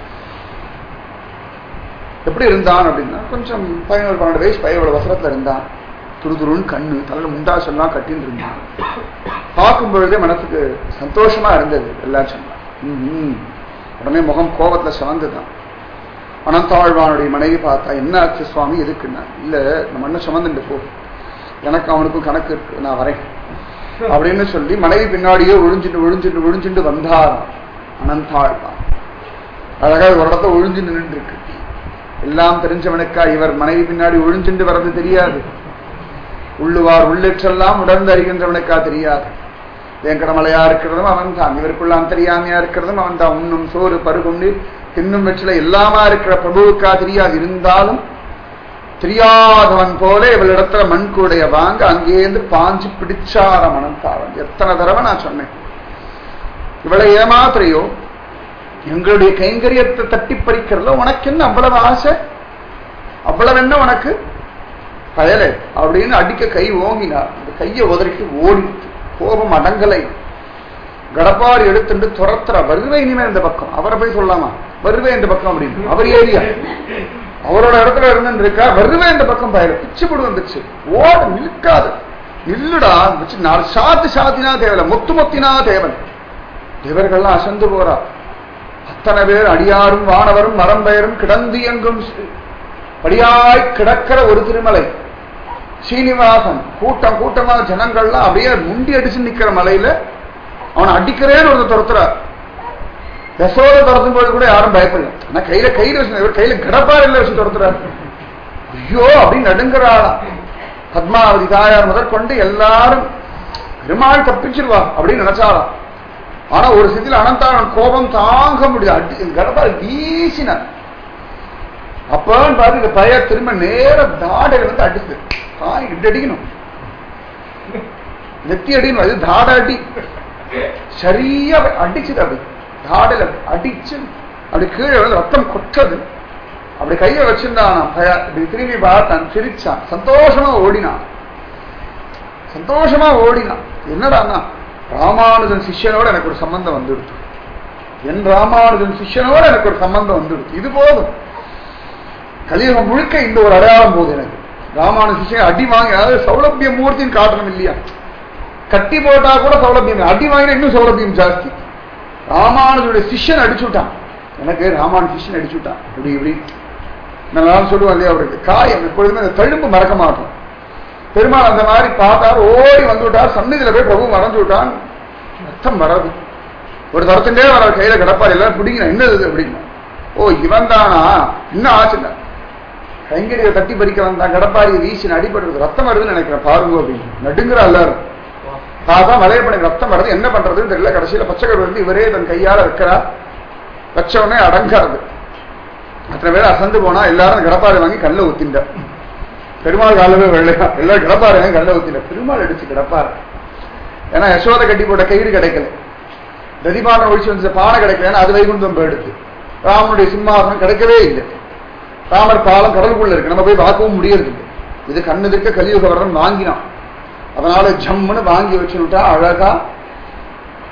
எப்படி இருந்தான் அப்படின்னா கொஞ்சம் பதினோரு பன்னெண்டு வயசு பையனோட வசரத்துல இருந்தான். துரு துருன்னு கண்ணு, தலையில முண்டாசெல்லாம் கட்டின்னு இருந்தான். பார்க்கும் பொழுதே மனசுக்கு சந்தோஷமா இருந்தது. எல்லாம் சொன்னான். உடனே முகம் கோபத்துல சிவந்துதான். அனந்தாழ்வானுடைய மனைவி பார்த்தா என்ன ஆச்சு சுவாமி எதுக்குன்னா, இல்ல நம்ம என்ன சுமந்துட்டு போ, எனக்கு அவனுக்கும் கணக்கு இருக்கு, நான் வரேன் அப்படின்னு சொல்லி மனைவி பின்னாடியே ஒழிஞ்சுட்டு ஒழிஞ்சுட்டு ஒழிஞ்சுட்டு வந்தார் அனந்தாழ்வான். அழகா ஒரு இடத்த ஒழிஞ்சு நின்று இருக்கு. எல்லாம் தெரிஞ்சவனுக்கா இவர் மனைவி பின்னாடி ஒழிஞ்சுட்டு வர்றது தெரியாது. உள்ளுவார் உள்ளெற்றெல்லாம் உணர்ந்து அறிகின்றவனுக்கா தெரியாது. வேங்கடமலையா இருக்கிறதும் அவன் தான், இவருக்குள்ள அந்தரியாமையா இருக்கிறதும் அவன் தான். உண்ணும் சோறு பருகுண்டு தின்னும் வெற்றில எல்லாமா இருக்கிற பிரபுவுக்கா தெரியாது. இருந்தாலும் தெரியாதவன் போல இவளிடத்துல மண்கூடைய வாங்க அங்கேருந்து பாஞ்சு பிடிச்சார மனந்தாவன். எத்தனை தடவை நான் சொன்னேன், இவளை ஏமாத்திரையோ எங்களுடைய கைங்கரியத்தை தட்டி பறிக்கிறதுல உனக்கு என்ன அவ்வளவு ஆசை, அவ்வளவு என்ன உனக்கு பயலை அப்படின்னு அடிக்க கை ஓங்கினார். அந்த கையை உதறிட்டு ஓடி கோபம் அடங்கலை. கடப்பாரி எடுத்துட்டு துரத்துற வருவே இனிமே இந்த பக்கம். அவரை போய் சொல்லாமா வருவே இந்த பக்கம் அப்படின்னு, அவர் ஏரியா அவரோட இடத்துல இருந்து இருக்கா, வருவே இந்த பக்கம் பயல பிச்சு போடு வந்துச்சு. ஓட நிற்காது, நில்லுடா வச்சு நாலு சாத்து சாத்தினா தேவலை, மொத்து மொத்தினா தேவன். தேவர்கள்லாம் அசந்து போறா. அத்தனை பேர் அடியாரும் வானவரும் மரம்பெயரும் கிடந்து எங்கும் படியாய் கிடக்கிற ஒரு திருமலை ஸ்ரீனிவாசன். கூட்டம் கூட்டமா ஜனங்கள்லாம் அப்படியே முண்டி அடிச்சு நிக்கிற மலையில அவனை அடிக்கிறேன்னு ஒரு துரத்துறார். யசோத துரத்தும் போது கூட யாரும் பயப்படல. ஆனா கையில கையில வச்சு இவர் கையில கடப்பாரில் வச்சு துரத்துறாரு. ஐயோ அப்படின்னு நடுங்கிறாளா. பத்மாவதி தாயார் முதற்கொண்டு எல்லாரும் பெருமாள் தப்பிச்சிருவா அப்படின்னு நினைச்சாலாம். ஆனா ஒரு சித்தில அனந்தாரன் கோபம் தாங்க முடியாது, கடப்பாரி வீசினார். அப்பன்னு பார்த்து இந்த பைய திரும்ப நேர தாடையில வந்து அடிச்சு தாய் இப்படி அடிக்கணும், நெத்தி அடிக்கணும், அது தாட அடி சரியா அடிச்சுது. அப்படி தாடையில அடிச்சு அப்படி கீழே வந்து ரத்தம் கொட்டது. அப்படி கையை வச்சிருந்தான் பய, இப்படி திரும்பி பார்த்தான், சிரிச்சான், சந்தோஷமா ஓடினான். சந்தோஷமா ஓடினான். என்னடான்னா ராமானுஜன் சிஷ்யனோட எனக்கு ஒரு சம்பந்தம் வந்துடுச்சு, என் ராமானுஜன் சிஷ்யனோட எனக்கு ஒரு சம்பந்தம் வந்துடுச்சு, இது போதும். கலியுகம் முழுக்க இந்த ஒரு அடையாளம் போது எனக்கு. ராமானுஜ சிஷ்யன் அடி வாங்கி, அதாவது சௌலபிய மூர்த்தின்னு காட்டணும் இல்லையா, கட்டி போட்டா கூட சௌலபியம், அடி வாங்கினா இன்னும் சௌலபியம் ஜாஸ்தி. ராமானுஜனுடைய சிஷ்யன் அடிச்சுட்டான், எனக்கு ராமானுஜ சிஷ்யன் அடிச்சுட்டான். இப்படி இப்படி நான் சொல்லுவேன் இல்லையா, அவருக்கு காயம் எப்பொழுதுமே அந்த தழும்பு மறக்க மாட்டோம். பெருமாள் அந்த மாதிரி பார்த்தார், ஓடி வந்து விட்டார், சந்நிதியில போய் பிரபு மறைஞ்சு விட்டான். ரத்தம் வராது, ஒரு தரத்துட்டே வர கையில கிடப்பார், எல்லாரும் பிடிக்கணும் என்னது அப்படின்னா. ஓ இவன் தானா, என்ன ஆச்சுன்னா கைங்கரிய தட்டி பறிக்க வந்தான், கடப்பாரியை வீசி அடிபடுறது, ரத்தம் வருதுன்னு நினைக்கிறேன் பாருங்க அப்படின்னு நடுங்குறா எல்லாரும். பார்த்தா மலையப்பனுக்கு ரத்தம் வருது, என்ன பண்றதுன்னு தெரியல. கடைசியில பச்சைக்கரு வந்து இவரே தன் கையால வைக்கிறார். வச்சவனே அடங்காது. அத்தனை பேர் அசந்து போனா எல்லாரும் கடப்பாறை வாங்கி கல்ல ஊத்திண்ட. பெருமாள் காலமே வெள்ளையா, எல்லாரும் கிடப்பாரு வாங்கி கல்ல ஊத்திண்ட. பெருமாள் அடிச்சு கிடப்பாரு. ஏன்னா யசோதை கட்டி போட்ட கயிறு கிடைக்கல, ததிபானம் ஒழிச்சு வந்து பானை கிடைக்கல, ஏன்னா அது வைகுண்டம் போயிடுது. ராமனுடைய சிம்மாசனம் கிடைக்கவே இல்லை. ராமர் பாலம் கடலுக்குள்ள இருக்கு, நம்ம போய் பார்க்கவும் முடியறது. இது கண்ணு இருக்க கலியுக வரன் வாங்கினான். அதனால ஜம்முன்னு வாங்கி வச்சுட்டா அழகா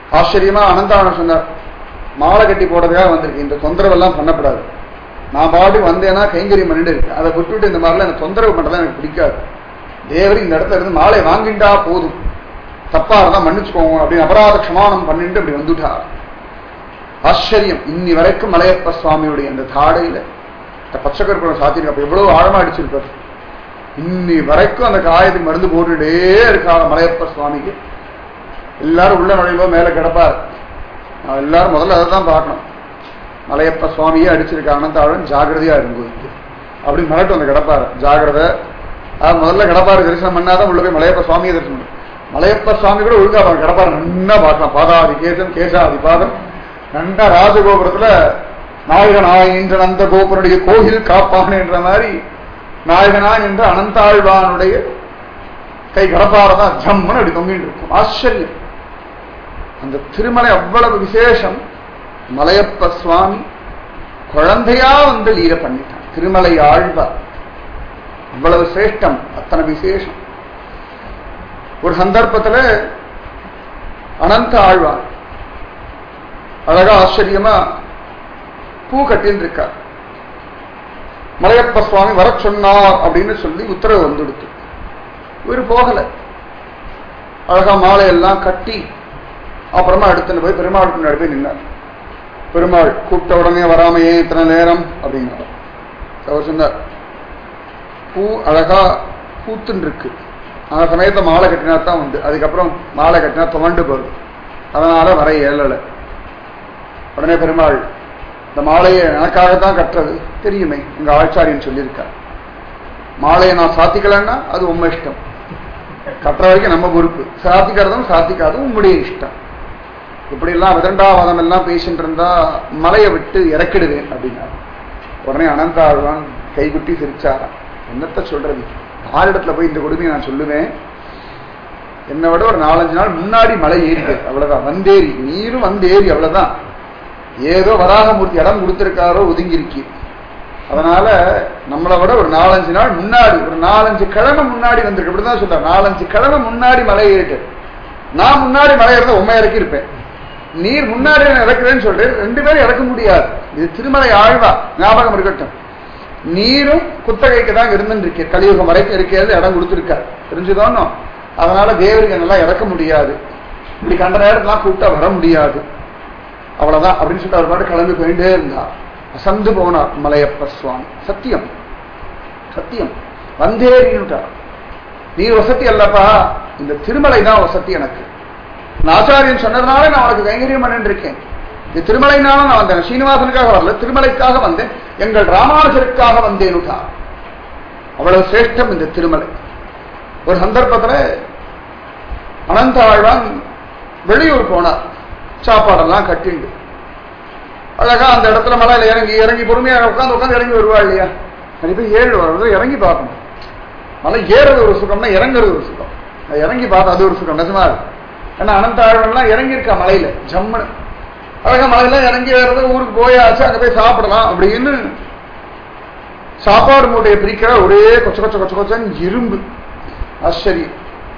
ஆச்சரியமா அனந்தாவனம் சொன்னார், மாலை கட்டி போடுறதுக்காக வந்திருக்கு, இந்த தொந்தரவெல்லாம் பண்ணப்படாது. நான் பாட்டு வந்தேன்னா கைங்கரியம் பண்ணிட்டு இருக்கேன், அதை விட்டுவிட்டு இந்த மாதிரிலாம் எனக்கு தொந்தரவு பண்றதா எனக்கு பிடிக்காது. தேவர் இந்த இடத்துல இருந்து மாலை வாங்கிண்டா போதும், தப்பா இருந்தா மன்னிச்சுக்கோங்க அப்படின்னு அபராத க்ஷமானம் பண்ணிட்டு அப்படி வந்துட்டார். ஆச்சரியம். இன்னி வரைக்கும் மலையப்ப சுவாமியுடைய அந்த தாடையில இந்த பச்சை கருப்பணம் சாத்திருக்க அப்ப எவ்வளவு ஆழமா அடிச்சிருப்பார். இன்னி வரைக்கும் அந்த காயத்துக்கு மருந்து போட்டுட்டே இருக்காங்க மலையப்ப சுவாமிக்கு. எல்லாரும் உள்ள நுழைவோ மேல கிடப்பார். எல்லாரும் முதல்ல அதை தான் பார்க்கணும். மலையப்ப சுவாமியே அடிச்சிருக்காங்கன்னு தாழன் ஜாகிரதையா இருந்தது அப்படி மிரட்டு வந்து கிடப்பாரு. ஜாகிரதை முதல்ல கிடப்பாரு தரிசனம் பண்ணாதான் உள்ள போய் மலையப்ப சுவாமியை தரிசனம் பண்ணு. மலையப்ப சுவாமி கூட ஒழுங்கா பாருங்க கிடப்பாரு, நன்னா பார்க்கலாம். பாதாதி கேசம் கேசாதி பாதம் நன்னா ராஜகோபுரத்துல நாயகனாய் என்ற அந்த கோபுரனுடைய கோயில் காப்பான் என்ற மாதிரி நாயகனாய் என்ற அனந்தாழ்வானுடைய கை கடப்பாரதான் ஜம்முன்னு அப்படி தொங்கிட்டு இருக்கும். ஆச்சரியம். அந்த திருமலை அவ்வளவு விசேஷம். மலையப்ப சுவாமி குழந்தையா வந்து லீல பண்ணிட்டான். திருமலை ஆழ்வார் அவ்வளவு சிரேஷ்டம், அத்தனை விசேஷம். ஒரு சந்தர்ப்பத்துல அனந்த ஆழ்வார் அழகா ஆச்சரியமா பூ கட்டின்னு இருக்கார். மலையப்ப சுவாமி வர சொன்னார் அப்படின்னு சொல்லி உத்தரவு வந்துடுத்து. இவர் போகல. அழகா மாலையெல்லாம் கட்டி அப்புறமா எடுத்துட்டு போய் பெருமாள் முன்னாடி போய் நின்னார். பெருமாள் கூப்பிட்ட உடனே வராமையே இத்தனை நேரம் அப்படின்னார். அவர் சொன்னார், பூ அழகா பூத்துன்னு இருக்கு, அந்த சமயத்தை மாலை கட்டினா தான் உண்டு, அதுக்கப்புறம் மாலை கட்டினா துவண்டு போகுது, அதனால வர ஏழலை. உடனே பெருமாள், இந்த மாலையை எனக்காகத்தான் கட்டுறது தெரியுமே, எங்க ஆச்சாரியன் சொல்லியிருக்கார், மாலையை நான் சாத்திக்கலன்னா அது உண்மை இஷ்டம், கட்டுற வரைக்கும் நம்ம பொறுப்பு, சாத்திக்கிறதும் சாத்திக்காதும் உங்களுடைய இஷ்டம். இப்படி எல்லாம் விதண்டாவாதம் எல்லாம் பேசிட்டு இருந்தா மலையை விட்டு இறக்கிடுவேன் அப்படின்னாரு. உடனே அனந்தாழ்வான் கைகுட்டி சிரிச்சாராம். என்னத்த சொல்றது, ஆரிடத்துல போய் இந்த கொடுமையை நான் சொல்லுவேன், என்னை விட ஒரு நாலஞ்சு நாள் முன்னாடி மலை ஏறிது, அவ்வளவுதான். வந்தேரி, நீரும் வந்தேரி, அவ்வளவுதான். ஏதோ வராகமூர்த்தி இடம் கொடுத்திருக்காரோ ஒதுங்கிருக்கி, அதனால நம்மளை விட ஒரு நாலஞ்சு நாள் முன்னாடி, ஒரு நாலஞ்சு கிழமை முன்னாடி வந்திருக்கு. இப்படிதான் சொல்ற, நாலஞ்சு கிழமை முன்னாடி மலை ஏறிட்டு, நான் முன்னாடி மலை ஏறத உண்மை இறக்கி இருப்பேன், நீர் முன்னாடி இறக்குறேன்னு சொல்றேன், ரெண்டு பேரும் இறக்க முடியாது. இது திருமலை ஆழ்வா, ஞாபகம் இருக்கட்டும். நீரும் குத்தகைக்கு தான் இருந்துருக்கு, கலியுகம் வரைக்கும் இருக்கிறது இடம் கொடுத்துருக்காரு, தெரிஞ்சுதானோ. அதனால தேவருக்கு நல்லா இறக்க முடியாது, இப்படி கண்ட நேரத்துலாம் கூப்பிட்டா வர முடியாது, அவ்வளவுதான் அப்படின்னு சொல்லிட்டு அவர் பாட்டு கிளம்பி போயிட்டே இருந்தார். அசந்து போனார் மலையப்ப சுவாமி. சத்தியம் சத்தியம் வந்தேறிட்டார். நீ வசதி அல்லப்பா, இந்த திருமலை தான் வசதி எனக்கு. ஆச்சாரியன் சொன்னதுனால நான் உனக்கு கைங்கரியம் பண்ணிட்டு இருக்கேன். இந்த திருமலைனால நான் வந்தேன், சீனிவாசனுக்காக வரல, திருமலைக்காக வந்தேன், எங்கள் ராமானுஜருக்காக வந்தேனுட்டா. அவ்வளவு சிரேஷ்டம் இந்த திருமலை. ஒரு சந்தர்ப்பத்துல அனந்த ஆழ்வான் வெளியூர் போனார், சாப்பாடெல்லாம் கட்டிண்டு. அழகா அந்த இடத்துல மலையில இறங்கி இறங்கி பொறுமையாக உட்காந்து உட்காந்து இறங்கி வருவா இல்லையா, நிறைய பேர் ஏழு வர்றது இறங்கி பார்க்கணும். மலை ஏறது ஒரு சுகம்னா இறங்குறது ஒரு சுகம். இறங்கி பார்த்தா அது ஒரு சுகம் நிஜமா இருக்கு. ஏன்னா அனந்த ஆழ்வான்லாம் இறங்கி இருக்கா மலையில ஜம்முன்னு. அழகா மலையெல்லாம் இறங்கி வர்றது, ஊருக்கு போயாச்சு, அங்க போய் சாப்பிடலாம் அப்படின்னு சாப்பாடு மூட்டையை பிரிக்கிற ஒரே கொச்ச கொச்ச கொச்ச கொச்சன்னு இரும்பு. ஆச்சரியம்.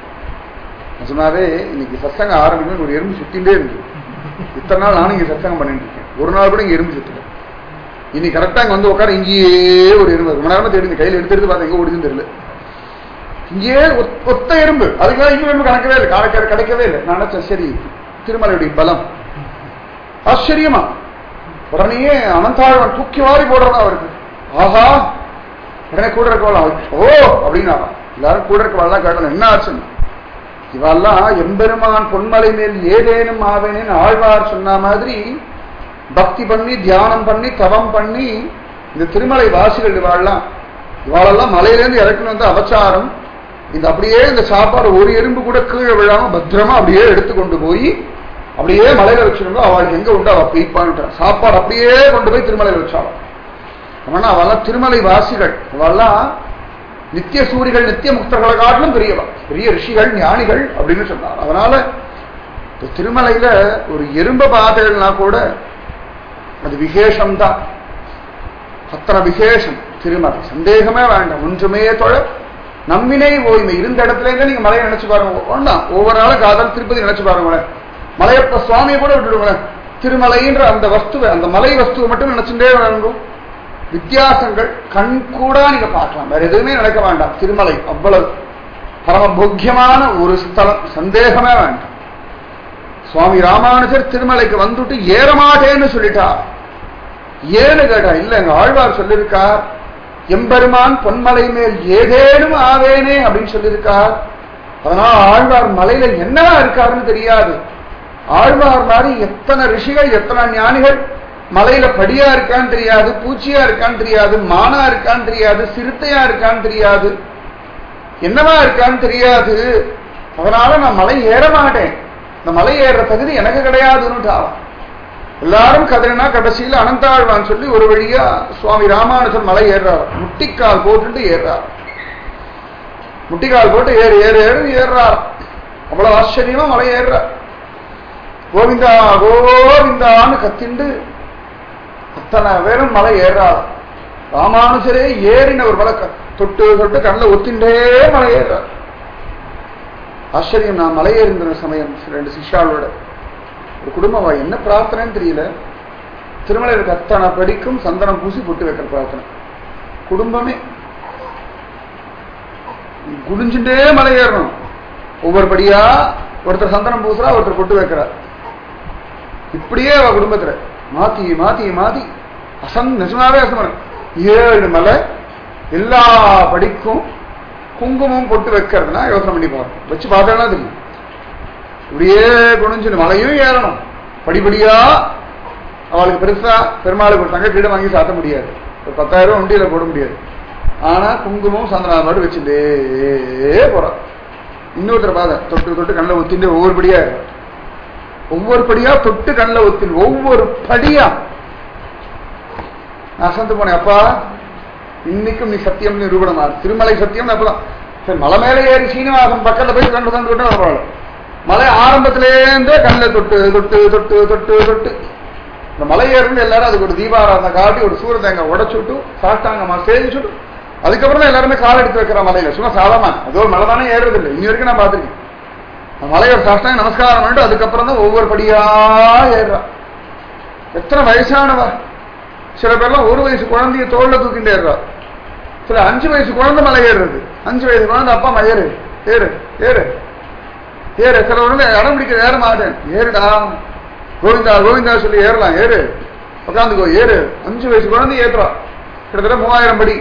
நிஜமாவே இன்னைக்கு சத்சங்க ஆரம்பிக்கணும், ஒரு எறும்பு சுத்தின்றே இருக்கு. இத்தனை நாள் நானும் இங்க சத்சங்கம் பண்ணிட்டு இருக்கேன், ஒரு நாள் கூட இங்க எறும்பு சுத்தல. இன்னைக்கு கரெக்டா இங்க வந்து உட்கார இங்கேயே ஒரு எறும்பு, ரொம்ப நேரமா தேடி கையில எடுத்து எடுத்து பார்த்தா எங்க ஓடுதுன்னு தெரியல. இங்கே ஒத்த எறும்பு, அதுக்கெல்லாம் இன்னும் எறும்பு கணக்கவே இல்லை, காணக்க கிடைக்கவே இல்லை. நான் நினைச்சேன் சரி திருமலையுடைய பலம். ஆச்சரியமா உடனே அனந்தாழ்வன் தூக்கி வாரி போடுறதா அவருக்கு. ஆஹா, உடனே கூட இருக்கவளா ஓ அப்படின்னா எல்லாரும் கூட இருக்கவாள்லாம் கேட்டோம் என்ன ஆச்சுன்னு. இவெல்லாம் எம்பெருமான் பொன்மலை மேல் ஏதேனும் ஆவேனேன்னு ஆழ்வார் சொன்ன மாதிரி பக்தி பண்ணி தியானம் பண்ணி தவம் பண்ணி இந்த திருமலை வாசிகள் இவாள்லாம் இவாளெல்லாம் மலையிலேருந்து இறக்கணும் வந்து அவச்சாரம். இந்த அப்படியே இந்த சாப்பாடு ஒரு எறும்பு கூட கீழே விழாம பத்திரமா அப்படியே எடுத்துக்கொண்டு போய் அப்படியே மலையில வச்சிருந்தோம். அவளுக்கு எங்க உண்டு அவ பீப்பான்னு சாப்பாடு அப்படியே கொண்டு போய் திருமலையில வச்சாலும். ஆனா அவெல்லாம் திருமலை வாசிகள், அவெல்லாம் நித்திய சூரிகள் நித்திய முக்தர்களை காட்டிலும் பெரியவா, பெரிய ரிஷிகள் ஞானிகள் அப்படின்னு சொன்னார். அதனால திருமலையில ஒரு எறும்ப பார்த்தேன்னா கூட அது விசேஷம்தான், அத்தனை விசேஷம் திருமலை, சந்தேகமே வேண்டாம். ஒன்றுமே தொழ நம்மினை ஓய்மை இருந்த இடத்துல இருந்து நீங்க மலையை நினைச்சு பாருங்க. ஒன்னா ஒவ்வொரு நாளும் காதல் திருப்பதி நினைச்சு பாருங்களேன், மலையப்ப சுவாமியை கூட விட்டுடுங்களேன், திருமலைன்ற அந்த வஸ்துவை, அந்த மலை வஸ்துவை மட்டும் நினைச்சுட்டே வழங்கும். வித்தியாசங்கள் கண் கூட நீங்க பார்க்கலாம், வேற எதுவுமே நினைக்க வேண்டாம். திருமலை அவ்வளவு பரம போக்கியமான ஒரு ஸ்தலம், சந்தேகமே வேண்டாம். சுவாமி ராமானுஜர் திருமலைக்கு வந்துட்டு ஏறமாட்டேன்னு சொல்லிட்டார். ஏன்னு கேட்டா, இல்ல எங்க ஆழ்வார் சொல்லியிருக்கார், எம்பெருமான் பொன்மலை மேல் ஏதேனும் ஆவேனே அப்படின்னு சொல்லியிருக்கார். அதனால ஆழ்வார் மலையில என்னவா இருக்காருன்னு தெரியாது. ஆழ்வார் மாதிரி எத்தனை ரிஷிகள் எத்தனை ஞானிகள் மலையில படியா இருக்கான்னு தெரியாது, பூச்சியா இருக்கான்னு தெரியாது, மானா இருக்கான்னு தெரியாது, சிறுத்தையா இருக்கான்னு தெரியாது, என்னவா இருக்கான்னு தெரியாது. அதனால நான் மலை ஏற மாட்டேன், இந்த மலை ஏறுற தகுதி எனக்கு கிடையாதுன்னு எல்லாரும் கதறினா கடைசியில் அனந்தாழ்வான் சொல்லி ஒரு வழியா சுவாமி ராமானுஜர் மலை ஏறார். முட்டிக்கால் போட்டு ஏறார். முட்டிக்கால் போட்டு ஏறு ஏறு ஏறு ஏறார். அவ்வளவு ஆச்சரியமா மலை ஏறார். கோவிந்தா கோவிந்தான்னு கத்திண்டு அத்தனை பேரும் மலை ஏறார். ராமானுஜரே ஏறின ஒரு மலை தொட்டு தொட்டு கண்ணில் ஒத்தின்றே மலை ஏறார். ஆச்சரியம். நான் மலை ஏறின சமயம் ரெண்டு சிஷ்யாளோட ஒரு குடும்பம், என்ன பிரார்த்தனைன்னு தெரியல, திருமலைக்கு அத்தனை படிக்கும் சந்தனம் பூசி பொட்டு வைக்கிற பிரார்த்தனை. குடும்பமே குடிஞ்சுட்டே மலை ஏறணும். ஒவ்வொரு படியா ஒருத்தர் சந்தனம் பூசுறா, ஒருத்தர் பொட்டு வைக்கிறார். இப்படியே அவ குடும்பத்துல மாத்தி மாத்தி மாத்தி அசன் நிஜமாவே அசமன் ஏழு மலை எல்லா படிக்கும் குங்குமம் பொட்டு வைக்கிறதுனா யோசனை பண்ணி பார்க்கணும். வச்சு பார்த்தா தெரியும். இப்படியே குனிஞ்சு மலையும் ஏறணும். படிப்படியா அவளுக்கு பெருசா பெருமாளுக்கு ஒரு தங்க கீழே வாங்கி சாத்த முடியாது, ஒரு பத்தாயிரம் வண்டியில போட முடியாது. ஆனா குங்குமம் சந்தனாபாடு வச்சுட்டே போறான். இன்னொருத்தர் பாத தொட்டு தொட்டு கண்ணில் ஒத்திட்டு ஒவ்வொரு படியா இருக்கும். ஒவ்வொரு படியா தொட்டு கண்ணில் ஒத்தி ஒவ்வொரு படியா அசந்து போனேன். அப்பா இன்னைக்கும் நீ சத்தியம் நிரூபணமா, திருமலை சத்தியம். அப்பதான் சரி, மலை மேலே ஏறி சீனிவாசன் பக்கத்துல போய் கண்டு தந்து விட்டு பரவாயில்ல. மலை ஆரம்பத்திலேருந்தே கண்ணில் தொட்டு தொட்டு தொட்டு தொட்டு தொட்டு இந்த மலை ஏறுன்னு எல்லாரும் அதுக்கு ஒரு தீபாராதனை காட்டி ஒரு சூரிய தேங்காய் உடச்சு விட்டு சாப்பிட்டாங்கம்மா, சேவிச்சுட்டு அதுக்கப்புறம் தான் எல்லாருமே கால் எடுத்து வைக்கிற மலையில. சும்மா சாதாரண அது ஒரு மலை தானே ஏறுறது இல்லை. இனி வரைக்கும் நான் பார்த்துருக்கேன். மலையோட சாஷ்டாங்க நமஸ்காரம் பண்ணிட்டு அதுக்கப்புறம் தான் ஒவ்வொரு படியா ஏறுறா. எத்தனை வயசானவா, சில பேர்லாம் ஒரு வயசு குழந்தைய தோல்ல தூக்கிட்டு ஏறுறா. சில அஞ்சு வயசு குழந்தை மலை ஏறுறது. அஞ்சு வயசு குழந்தை அப்பா அம்மா ஏறு ஏறு ஏறு ஏறு. சில உடனே இடம் பிடிக்க ஏற மாட்டேன், ஏறுடா கோவிந்தா கோவிந்தா சொல்லி ஏறலாம், ஏறு உட்காந்துக்கோ ஏறு. அஞ்சு வயசு குழந்தை ஏறுறா. கிட்டத்தட்ட மூவாயிரம் படி.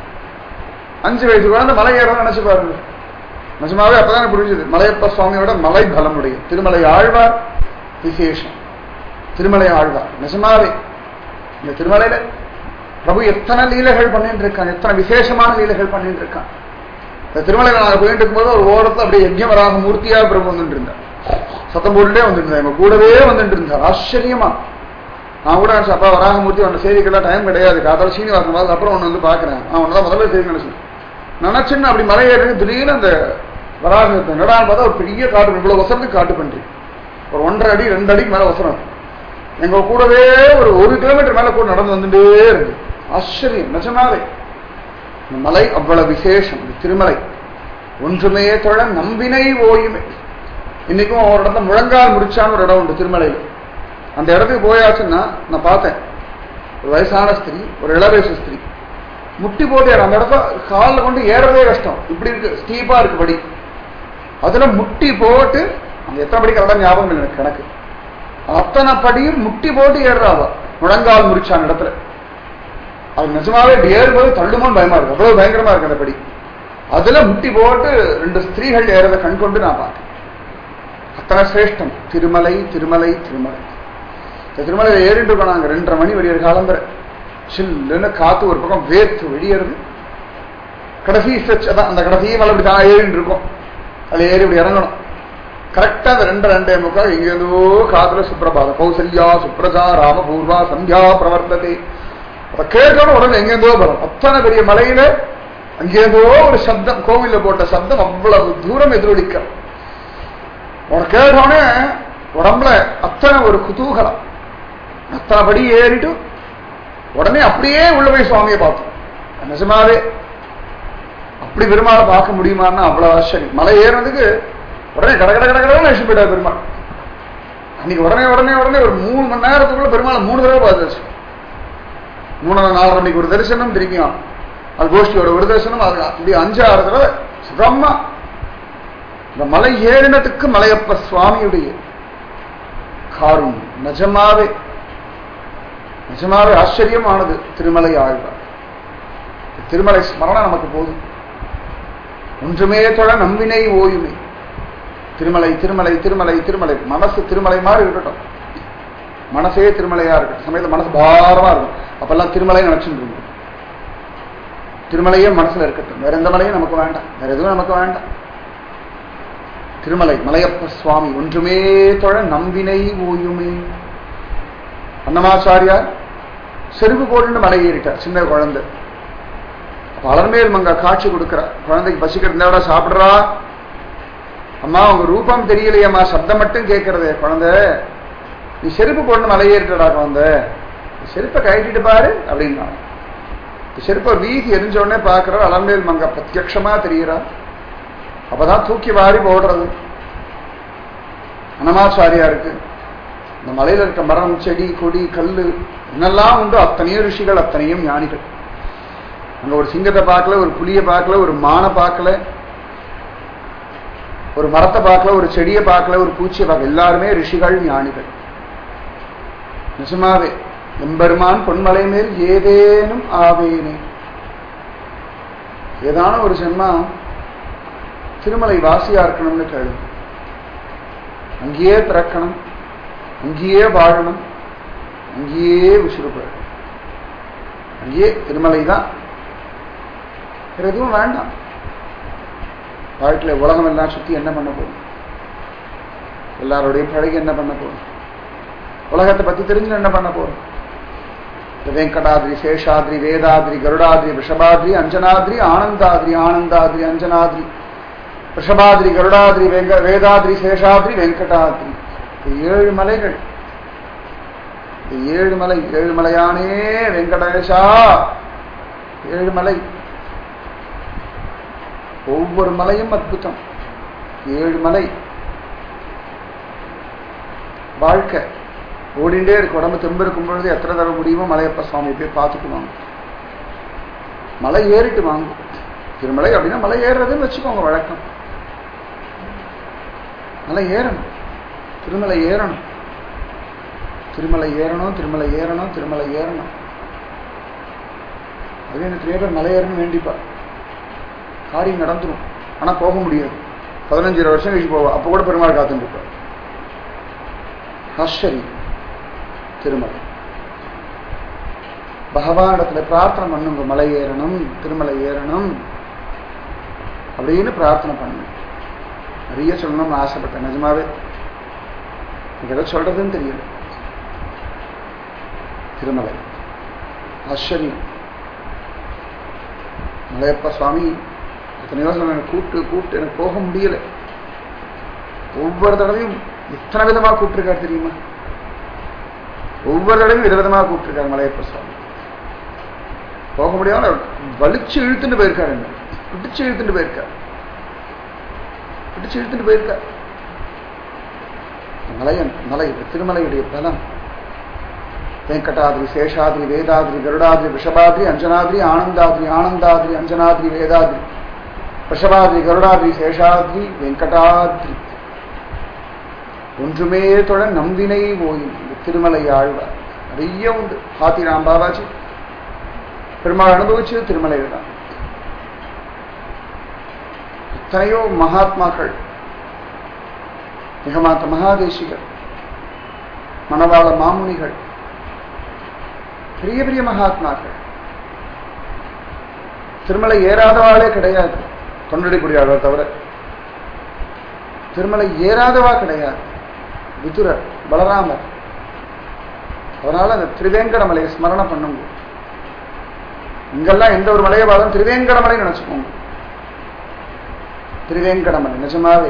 அஞ்சு வயசு குழந்தை மலை ஏறணும் நினைச்சு பாருங்க. நிஜமாவே அப்பதான் புரிஞ்சுது மலையப்ப சுவாமியோட மலை பலமுடைய திருமலை ஆழ்வார் விசேஷம். திருமலை ஆழ்வார் நிஜமாவே இந்த திருமலையில பிரபு எத்தனை லீலைகள் பண்ணிட்டு இருக்கான், எத்தனை விசேஷமான லீலைகள் பண்ணிட்டு இருக்கான். இந்த திருமலையில நாங்க போயிட்டு இருக்கும்போது ஒரு ஓரத்துல அப்படியே யஜ்ஞவராக மூர்த்தியா பிரபு வந்துட்டு இருந்தார். சத்தம் போட்டுட்டே வந்துட்டு இருந்தா, எங்க கூடவே வந்துட்டு இருந்தார். ஆச்சரியமா நான் கூட நினைச்சேன், அப்பா வராகமூர்த்தி ஒன்னு செய்திக்கெல்லாம் டைம் கிடையாது, காத்தால சீனிவாசன் பார்த்து அப்புறம் ஒன்று வந்து பாக்குறேன், அவன் ஒன்னுதான் முதல்ல செய்தி நினைச்சேன். நினைச்சுன்னு அப்படி மலை ஏறி திடீர்னு அந்த வராகத்தை என்னடான்னு பார்த்தா ஒரு பெரிய காட்டு, இவ்வளவு வசனத்துக்கு காட்டு பண்ணி ஒரு ஒன்றரை அடி ரெண்டு அடிக்கு மேல வசனம். எங்க கூடவே ஒரு ஒரு கிலோமீட்டர் மேல கூட நடந்து வந்துட்டே இருக்கு. ஆச்சரியம் நிஜமாவே. இந்த மலை அவ்வளவு விசேஷம். திருமலை ஒன்றுமே தொழ நம்பினை ஓயுமே. இன்னைக்கும் ஒரு இடத்துல முழங்கால் முடிச்சான்னு ஒரு இடம் உண்டு திருமலையில். அந்த இடத்துக்கு போயாச்சுன்னா நான் பார்த்தேன், ஒரு வயசான ஸ்திரீ, ஒரு இளவயசு ஸ்திரீ முட்டி போட்டு ஏற அந்த இடத்த காலில் கொண்டு ஏறவே கஷ்டம். இப்படி இருக்கு, ஸ்டீப்பா இருக்கு படி. அதுல முட்டி போட்டு அந்த எத்தனை படி கரெக்டாக ஞாபகம் இல்லை எனக்கு கணக்கு. அத்தனை படியும் முட்டி போட்டு ஏறுறாவ முழங்கால் முடிச்சான இடத்துல. அது நிஜமாவே ஏறும்போது தள்ளுமோன்னு பயமா இருக்கு, அவ்வளவு பயங்கரமா இருக்கு அந்த படி. அதுல முட்டி போட்டு ரெண்டு ஸ்திரீகள் ஏறத கண் கொண்டு நான் பார்த்தேன். அத்தனை சிரேஷ்டம் திருமலை திருமலை திருமலை. இந்த திருமலையில ஏறிட்டு இருக்கோம் நாங்க. ரெண்டரை மணி வெளியே காலம்பரை சில்லுன்னு காத்து ஒரு பக்கம் வேர்த்து வெளியேறது. கடைசி ஸ்ட்ரெச் அதான், அந்த கடைசி மலை இப்படி தான் ஏறிட்டு இருக்கோம். அதுல ஏறி இப்படி இறங்கணும். கரெக்டா அந்த ரெண்டு ரெண்டே முக்கால் எங்கேருந்தோ காத்துல சுப்ரபாதம் கௌசல்யா சுப்ரஜா ராமபூர்வா சந்தியா பிரவர்த்தத்தை அதை கேட்கணும். உடனே எங்கேருந்தோ வரும். அத்தனை பெரிய மலையில அங்கேருந்தோ ஒரு சப்தம், கோவில்ல போட்ட சப்தம் அவ்வளவு தூரம் எதிரொலிக்க. உனக்கு கேட்டோடனே உடம்புல அத்தனை ஒரு குதூகலம். அத்தனை படி ஏறிட்டு உடனே அப்படியே உள்ள போய் சுவாமியை பார்த்தோம். நிஜமாவே அப்படி பெருமாளை பார்க்க முடியுமான்னா அவ்வளவு ஆச்சரியம். மலை ஏறினதுக்கு உடனே கட கட கட கடை அழிச்சு போயிட்டார் பெருமாள். அன்னைக்கு உடனே உடனே உடனே ஒரு மூணு மணி நேரத்துக்குள்ள பெருமாளை மூணு தடவை பார்த்தாச்சு. மூணாவது நாலரை மணிக்கு ஒரு தரிசனம், திரும்பியும் அது கோஷ்டியோட ஒரு தரிசனம், அது அப்படி அஞ்சு ஆறு தடவை சுகமா. இந்த மலை ஏறினத்துக்கு மலையப்ப சுவாமியுடைய காரும் நிஜமாவே நிஜமாவே ஆச்சரியமானது. திருமலை ஆழ்வார் திருமலை ஸ்மரணம் நமக்கு போதும். ஒன்றுமே தொழ நம்பினை ஓயுமே. திருமலை திருமலை திருமலை திருமலை. மனசு திருமலை மாதிரி இருக்கட்டும், மனசே திருமலையா இருக்கட்டும். சமயத்தில் மனசு பாரமா இருக்கும், அப்பெல்லாம் திருமலை நினைச்சுட்டு இருக்கும். திருமலையே மனசுல இருக்கட்டும், வேற எந்த மலையும் நமக்கு வேண்டாம், வேற எதுவும் நமக்கு வேண்டாம். திருமலை மலையப்ப சுவாமி ஒன்றுமே தொழ நம்பினை ஓயுமே. அன்னமாச்சாரியார் செருப்பு போட்டு மலை ஏறிட்டார், சின்ன குழந்தை. அலர்மேல் மங்க காட்சி கொடுக்கிறார். குழந்தைக்கு பசிக்கிறத சாப்பிடுறா. அம்மா உங்க ரூபம் தெரியலையம்மா, சப்தம் மட்டும் கேட்கறதே. குழந்தை நீ செருப்பு போட்டு மலை ஏறிட்டடா குழந்தை, செருப்பை கழட்டிட்டு பாரு அப்படின்னா. செருப்பை வீசி எரிஞ்ச உடனே பார்க்கிற அலர்மேல் மங்க பிரத்யட்சமா தெரிகிறா. அப்பதான் தூக்கி வாரி போடுறது. அன்னமாச்சாரியா இருக்கு. இந்த மலையில இருக்க மரம், செடி, கொடி, கல்லு என்னெல்லாம் உண்டு அத்தனையும் ரிஷிகள், அத்தனையும் ஞானிகள். அங்க ஒரு சிங்கத்தை பார்க்கல, ஒரு புலியை பார்க்கல, ஒரு மானை பார்க்கல, ஒரு மரத்தை பார்க்கல, ஒரு செடியை பார்க்கல, ஒரு பூச்சியை பார்க்கல. எல்லாருமே ரிஷிகள், ஞானிகள். நிஜமாவே எம்பெருமான் பொன்மலை மேல் ஏதேனும் ஆவேனே. ஏதான ஒரு ஜென்மா திருமலை வாசியா இருக்கணும்னு கேளு. அங்கேயே பிறக்கணும், அங்கேயே வாழணும், அங்கேயே உசுறுபட, அங்கேயே திருமலை தான், வேற எதுவும் வேண்டாம். வாழ்க்கையில உலகம் எல்லாம் சுத்தி என்ன பண்ண போகும், எல்லாரோடையும் பழகி என்ன பண்ண போகும், உலகத்தை பத்தி தெரிஞ்சு என்ன பண்ண போறோம். வெங்கடாத்ரி, சேஷாத்ரி, வேதாத்ரி, கருடாத்ரி, ரிஷபாத்ரி, அஞ்சனாத்ரி, ஆனந்தாத்ரி, ஆனந்தாத்ரி, அஞ்சனாத்ரி, ரிஷபாத்ரி, கருடாத்ரி, வெங்க வேதாத்ரி, சேஷாத்ரி, வெங்கடாத்ரி. ஏழு மலைகள். ஏழு மலை, ஏழு மலையானே வெங்கடேஷா. ஏழு மலை, ஒவ்வொரு மலையும் அற்புதம். ஏழு மலை வாழ்க்கை ஓடிண்டே இருக்கு. உடம்பு தெம்பு இருக்கும் பொழுது எத்தனை தர முடியுமோ மலையப்ப சுவாமி போய் பார்த்துக்குவாங்க. மலை ஏறிட்டு வாங்க. திருமலை அப்படின்னா மலை ஏறுறதுன்னு வச்சுக்கோங்க வழக்கம். மலை ஏறணும், திருமலை ஏறணும், திருமலை ஏறணும், திருமலை ஏறணும், திருமலை ஏறணும். அது எனக்கு நிறைய பேர் மலை ஏறணும் வேண்டிப்பா, காரியம் நடந்துடும். ஆனா போக முடியாது. பதினஞ்சு இருபது வருஷம் கழிச்சு போவா, அப்ப கூட பெருமாள் காத்துட்டு இருப்பார். ஆச்சரியம். திருமலை பகவானிடத்துல பிரார்த்தனை பண்ணுங்க, மலை ஏறணும், திருமலை ஏறணும் அப்படின்னு பிரார்த்தனை பண்ணுங்க. நிறைய சொல்லணும்னு ஆசைப்பட்டேன். நிஜமாவே எதை சொல்றதுன்னு தெரியல. திருமலை ஆச்சரியம். மலையப்ப சுவாமி எத்தனையோ எனக்கு கூப்பிட்டு கூப்பிட்டு எனக்கு போக முடியல. ஒவ்வொரு தடவையும் எத்தனை விதமா கூப்பிட்டுருக்காரு தெரியுமா? ஒவ்வொரு தடவையும் விதவிதமா கூப்பிட்டுருக்காரு மலையப்ப சுவாமி. போக முடியாம வலிச்சு இழுத்துட்டு போயிருக்காரு, என்ன பிடிச்சு இழுத்துட்டு போயிருக்காரு, பிடிச்சு இழுத்துட்டு போயிருக்கார். மலையன் மலை திருமலையுடைய பலம். வெங்கடாத்ரி, சேஷாத்ரி, வேதாத்ரி, கருடாத்ரி, ரிஷபாத்ரி, அஞ்சனாத்ரி, ஆனந்தாத்ரி, ஆனந்தாத்ரி, அஞ்சனாத்ரி, வேதாத்ரி, ரிஷபாத்ரி, கருடாத்ரி, சேஷாத்ரி, வெங்கடாத்ரி. ஒன்றுமே தொழ நம்பினை ஓயும். திருமலை ஆழ்வார் நிறைய உண்டு. ஹாத்திராம் பாபாஜி பெருமாள் அனுபவிச்சது திருமலையில் தான். எத்தனையோ மகாத்மாக்கள், நிகமாந்த மகாதேசிகள், மணவாள மாமுனிகள், பெரிய பெரிய மகாத்மாக்கள். திருமலை ஏறாதவாளே கிடையாது. தொண்டடிக்குடியாளர் தவிர திருமலை ஏறாதவா கிடையாது. விதுரர், பலராமர். அதனால அந்த திருவேங்கடமலையை ஸ்மரணம் பண்ணுங்க. இங்கெல்லாம் எந்த ஒரு மலையை பார்த்தாலும் திருவேங்கடமலை நினைச்சுக்கோங்க. திருவேங்கடமலை நிஜமாவே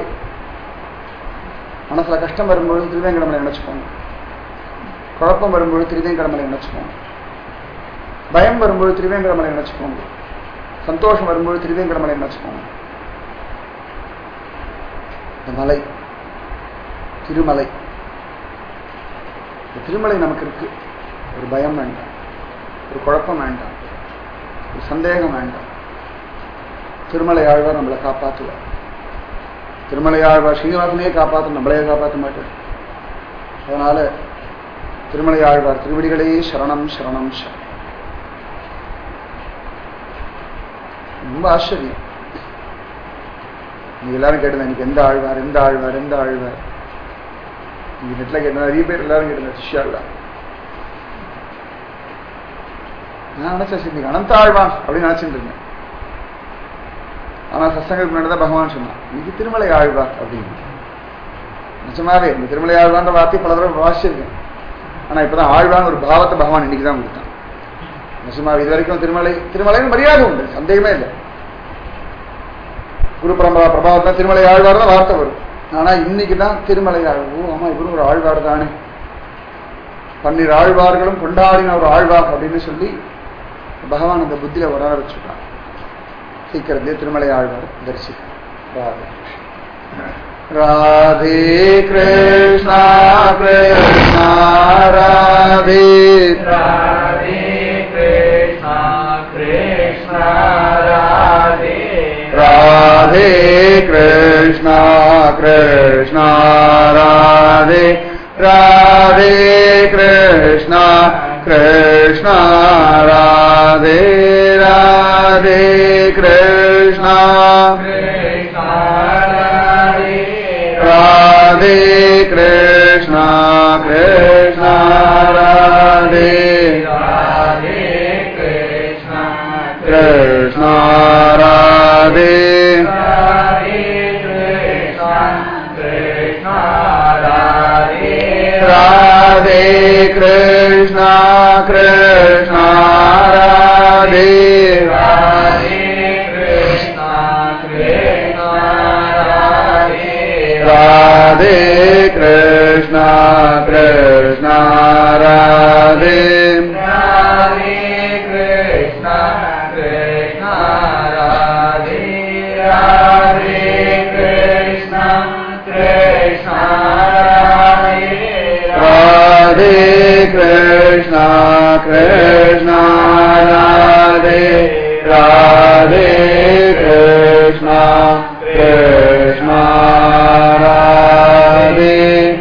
மனசுல கஷ்டம் வரும்பொழுது திருவேங்கடமலை நினைச்சுக்கோங்க. குழப்பம் வரும்பொழுது திருவேங்கடமலை நினைச்சுக்கோங்க. பயம் வரும்பொழுது திருவேங்கடமலை நினைச்சுக்கோங்க. சந்தோஷம் வரும்பொழுது திருவேங்கடமலை நினைச்சுக்கோங்க. இந்த மலை திருமலை திருமலை நமக்கு இருக்கு. ஒரு பயம் வேண்டாம், ஒரு குழப்பம் வேண்டாம், ஒரு சந்தேகம் வேண்டாம். திருமலை ஆழ்வார் நம்மளை காப்பாற்றுவார். திருமலை ஆழ்வார் ஸ்ரீனிவாசனையே காப்பாற்ற நம்மளையே காப்பாற்ற மாட்டார். அதனால திருமலை ஆழ்வார் திருவடிகளே சரணம் சரணம் சரணம். ரொம்ப ஆச்சரியம். நீங்க எல்லாரும் கேட்டது எனக்கு எந்த ஆழ்வார் எந்த ஆழ்வார் எந்த ஆழ்வார் நீங்க நெட்ல கேட்ட நிறைய பேர் எல்லாரும் கேட்டேன் சிஷ்யா எல்லாம். நான் நினைச்சேன் சரி நீங்க அனந்த ஆழ்வான் அப்படின்னு நினைச்சுட்டு இருந்தேன். ஆனா சத்சங்கத்துக்கு முன்னாடி தான் பகவான் சொன்னான் இன்னைக்கு திருமலை ஆழ்வார் அப்படின்னு. நிஜமாவே இந்த திருமலை ஆழ்வான்ற வார்த்தை பல தடவை வாசிச்சிருக்கேன். ஆனா இப்பதான் ஆழ்வான் ஒரு பாவத்தை பகவான் இன்னைக்கு தான் கொடுத்தான். நிஜமாவே இது வரைக்கும் திருமலை திருமலைன்னு மரியாதை உண்டு, சந்தேகமே இல்லை. குரு பரம்பரா பிரபாவத்தான் திருமலை ஆழ்வார் தான் வார்த்தை வரும். ஆனா இன்னைக்கு தான் திருமலை ஆழ்வோ ஆமா இவரும் ஒரு ஆழ்வார் தானே, பன்னிரு ஆழ்வார்களும் கொண்டாடின ஒரு ஆழ்வார் அப்படின்னு சொல்லி பகவான் அந்த புத்தியில உணர வச்சுட்டான். சீக்கிரத்திலே திருமலை ஆழ்வார் தரிசிக்க. ராதே கிருஷ்ணா கிருஷ்ணா ராதே ராதே கிருஷ்ணா கிருஷ்ணா ராதே ராதே கிருஷ்ணா கிருஷ்ணா ராதே ராதே கிருஷ்ணா கிருஷ்ணா ராதே ராதே கிருஷ்ணா ராதே கிருஷ்ணா கிருஷ்ணா ராதே கிருஷ்ணா ராதே ராதே கிருஷ்ணா கிருஷ்ணா ராதே ராதே கிருஷ்ணா கிருஷ்ணா ராதே ராதே கிருஷ்ணா கிருஷ்ணா ராதே ராதே கிருஷ்ணா கிருஷ்ணா ராதே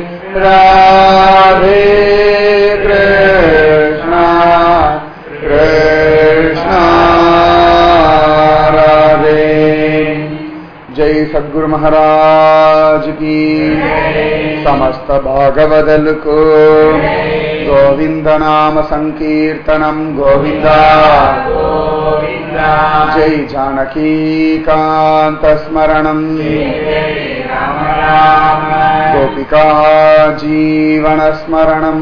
ராதே கிருஷ்ணா கிருஷ்ணா ராதே. जय सद्गुरु महाराज की, समस्त भागवदल को गोविंद नाम संकीर्तनम गोविंदा गोविंदा. जय जानकी कांत स्मरणम गोपिका जीवन स्मरणम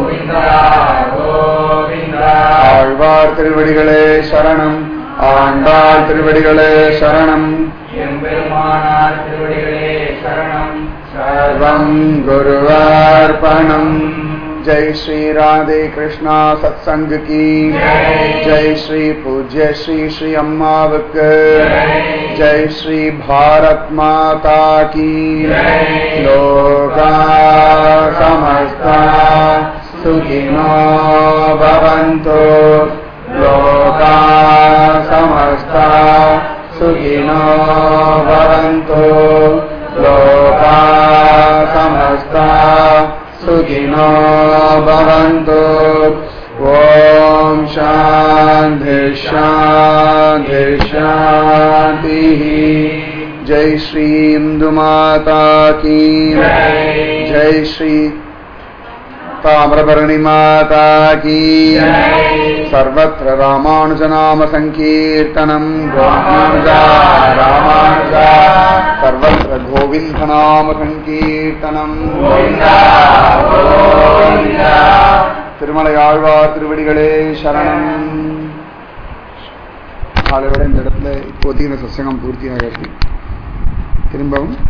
ஆழ்வார் திருவடிகளே சரணம், ஆண்டாள் திருவடிகளே சரணம், எம்பெருமானார் திருவடிகளே சரணம். சர்வம் குருவார்ப்பணம். जय श्री राधे कृष्णा सत्संग की जय. श्री पूज्य श्री श्री अम्मावक जय. श्री भारत माता की लोका समस्ता सुखिनो भवन्तु. लोका समस्ता सुखिनो भवन्तु. लोका समस्ता सुखिनो भवन्तु. ओम शांति शांति शांति. जय श्री इंदु माता की जय. श्री ताम्रपर्णी माता की सर्वत्र रामानुज नाम संकीर्तनम रामानुजा रामानुजा. सर्वत्र गोविंद नाम संकीर्तनम गोविंदा गोविंदा. திருமலை ஆழ்வார் திருவடிகளே சரணம். நாளை விட இந்த இடத்துல இப்போதைக்கு இந்த சத்சங்கம் பூர்த்தியாகிறது. திரும்பவும்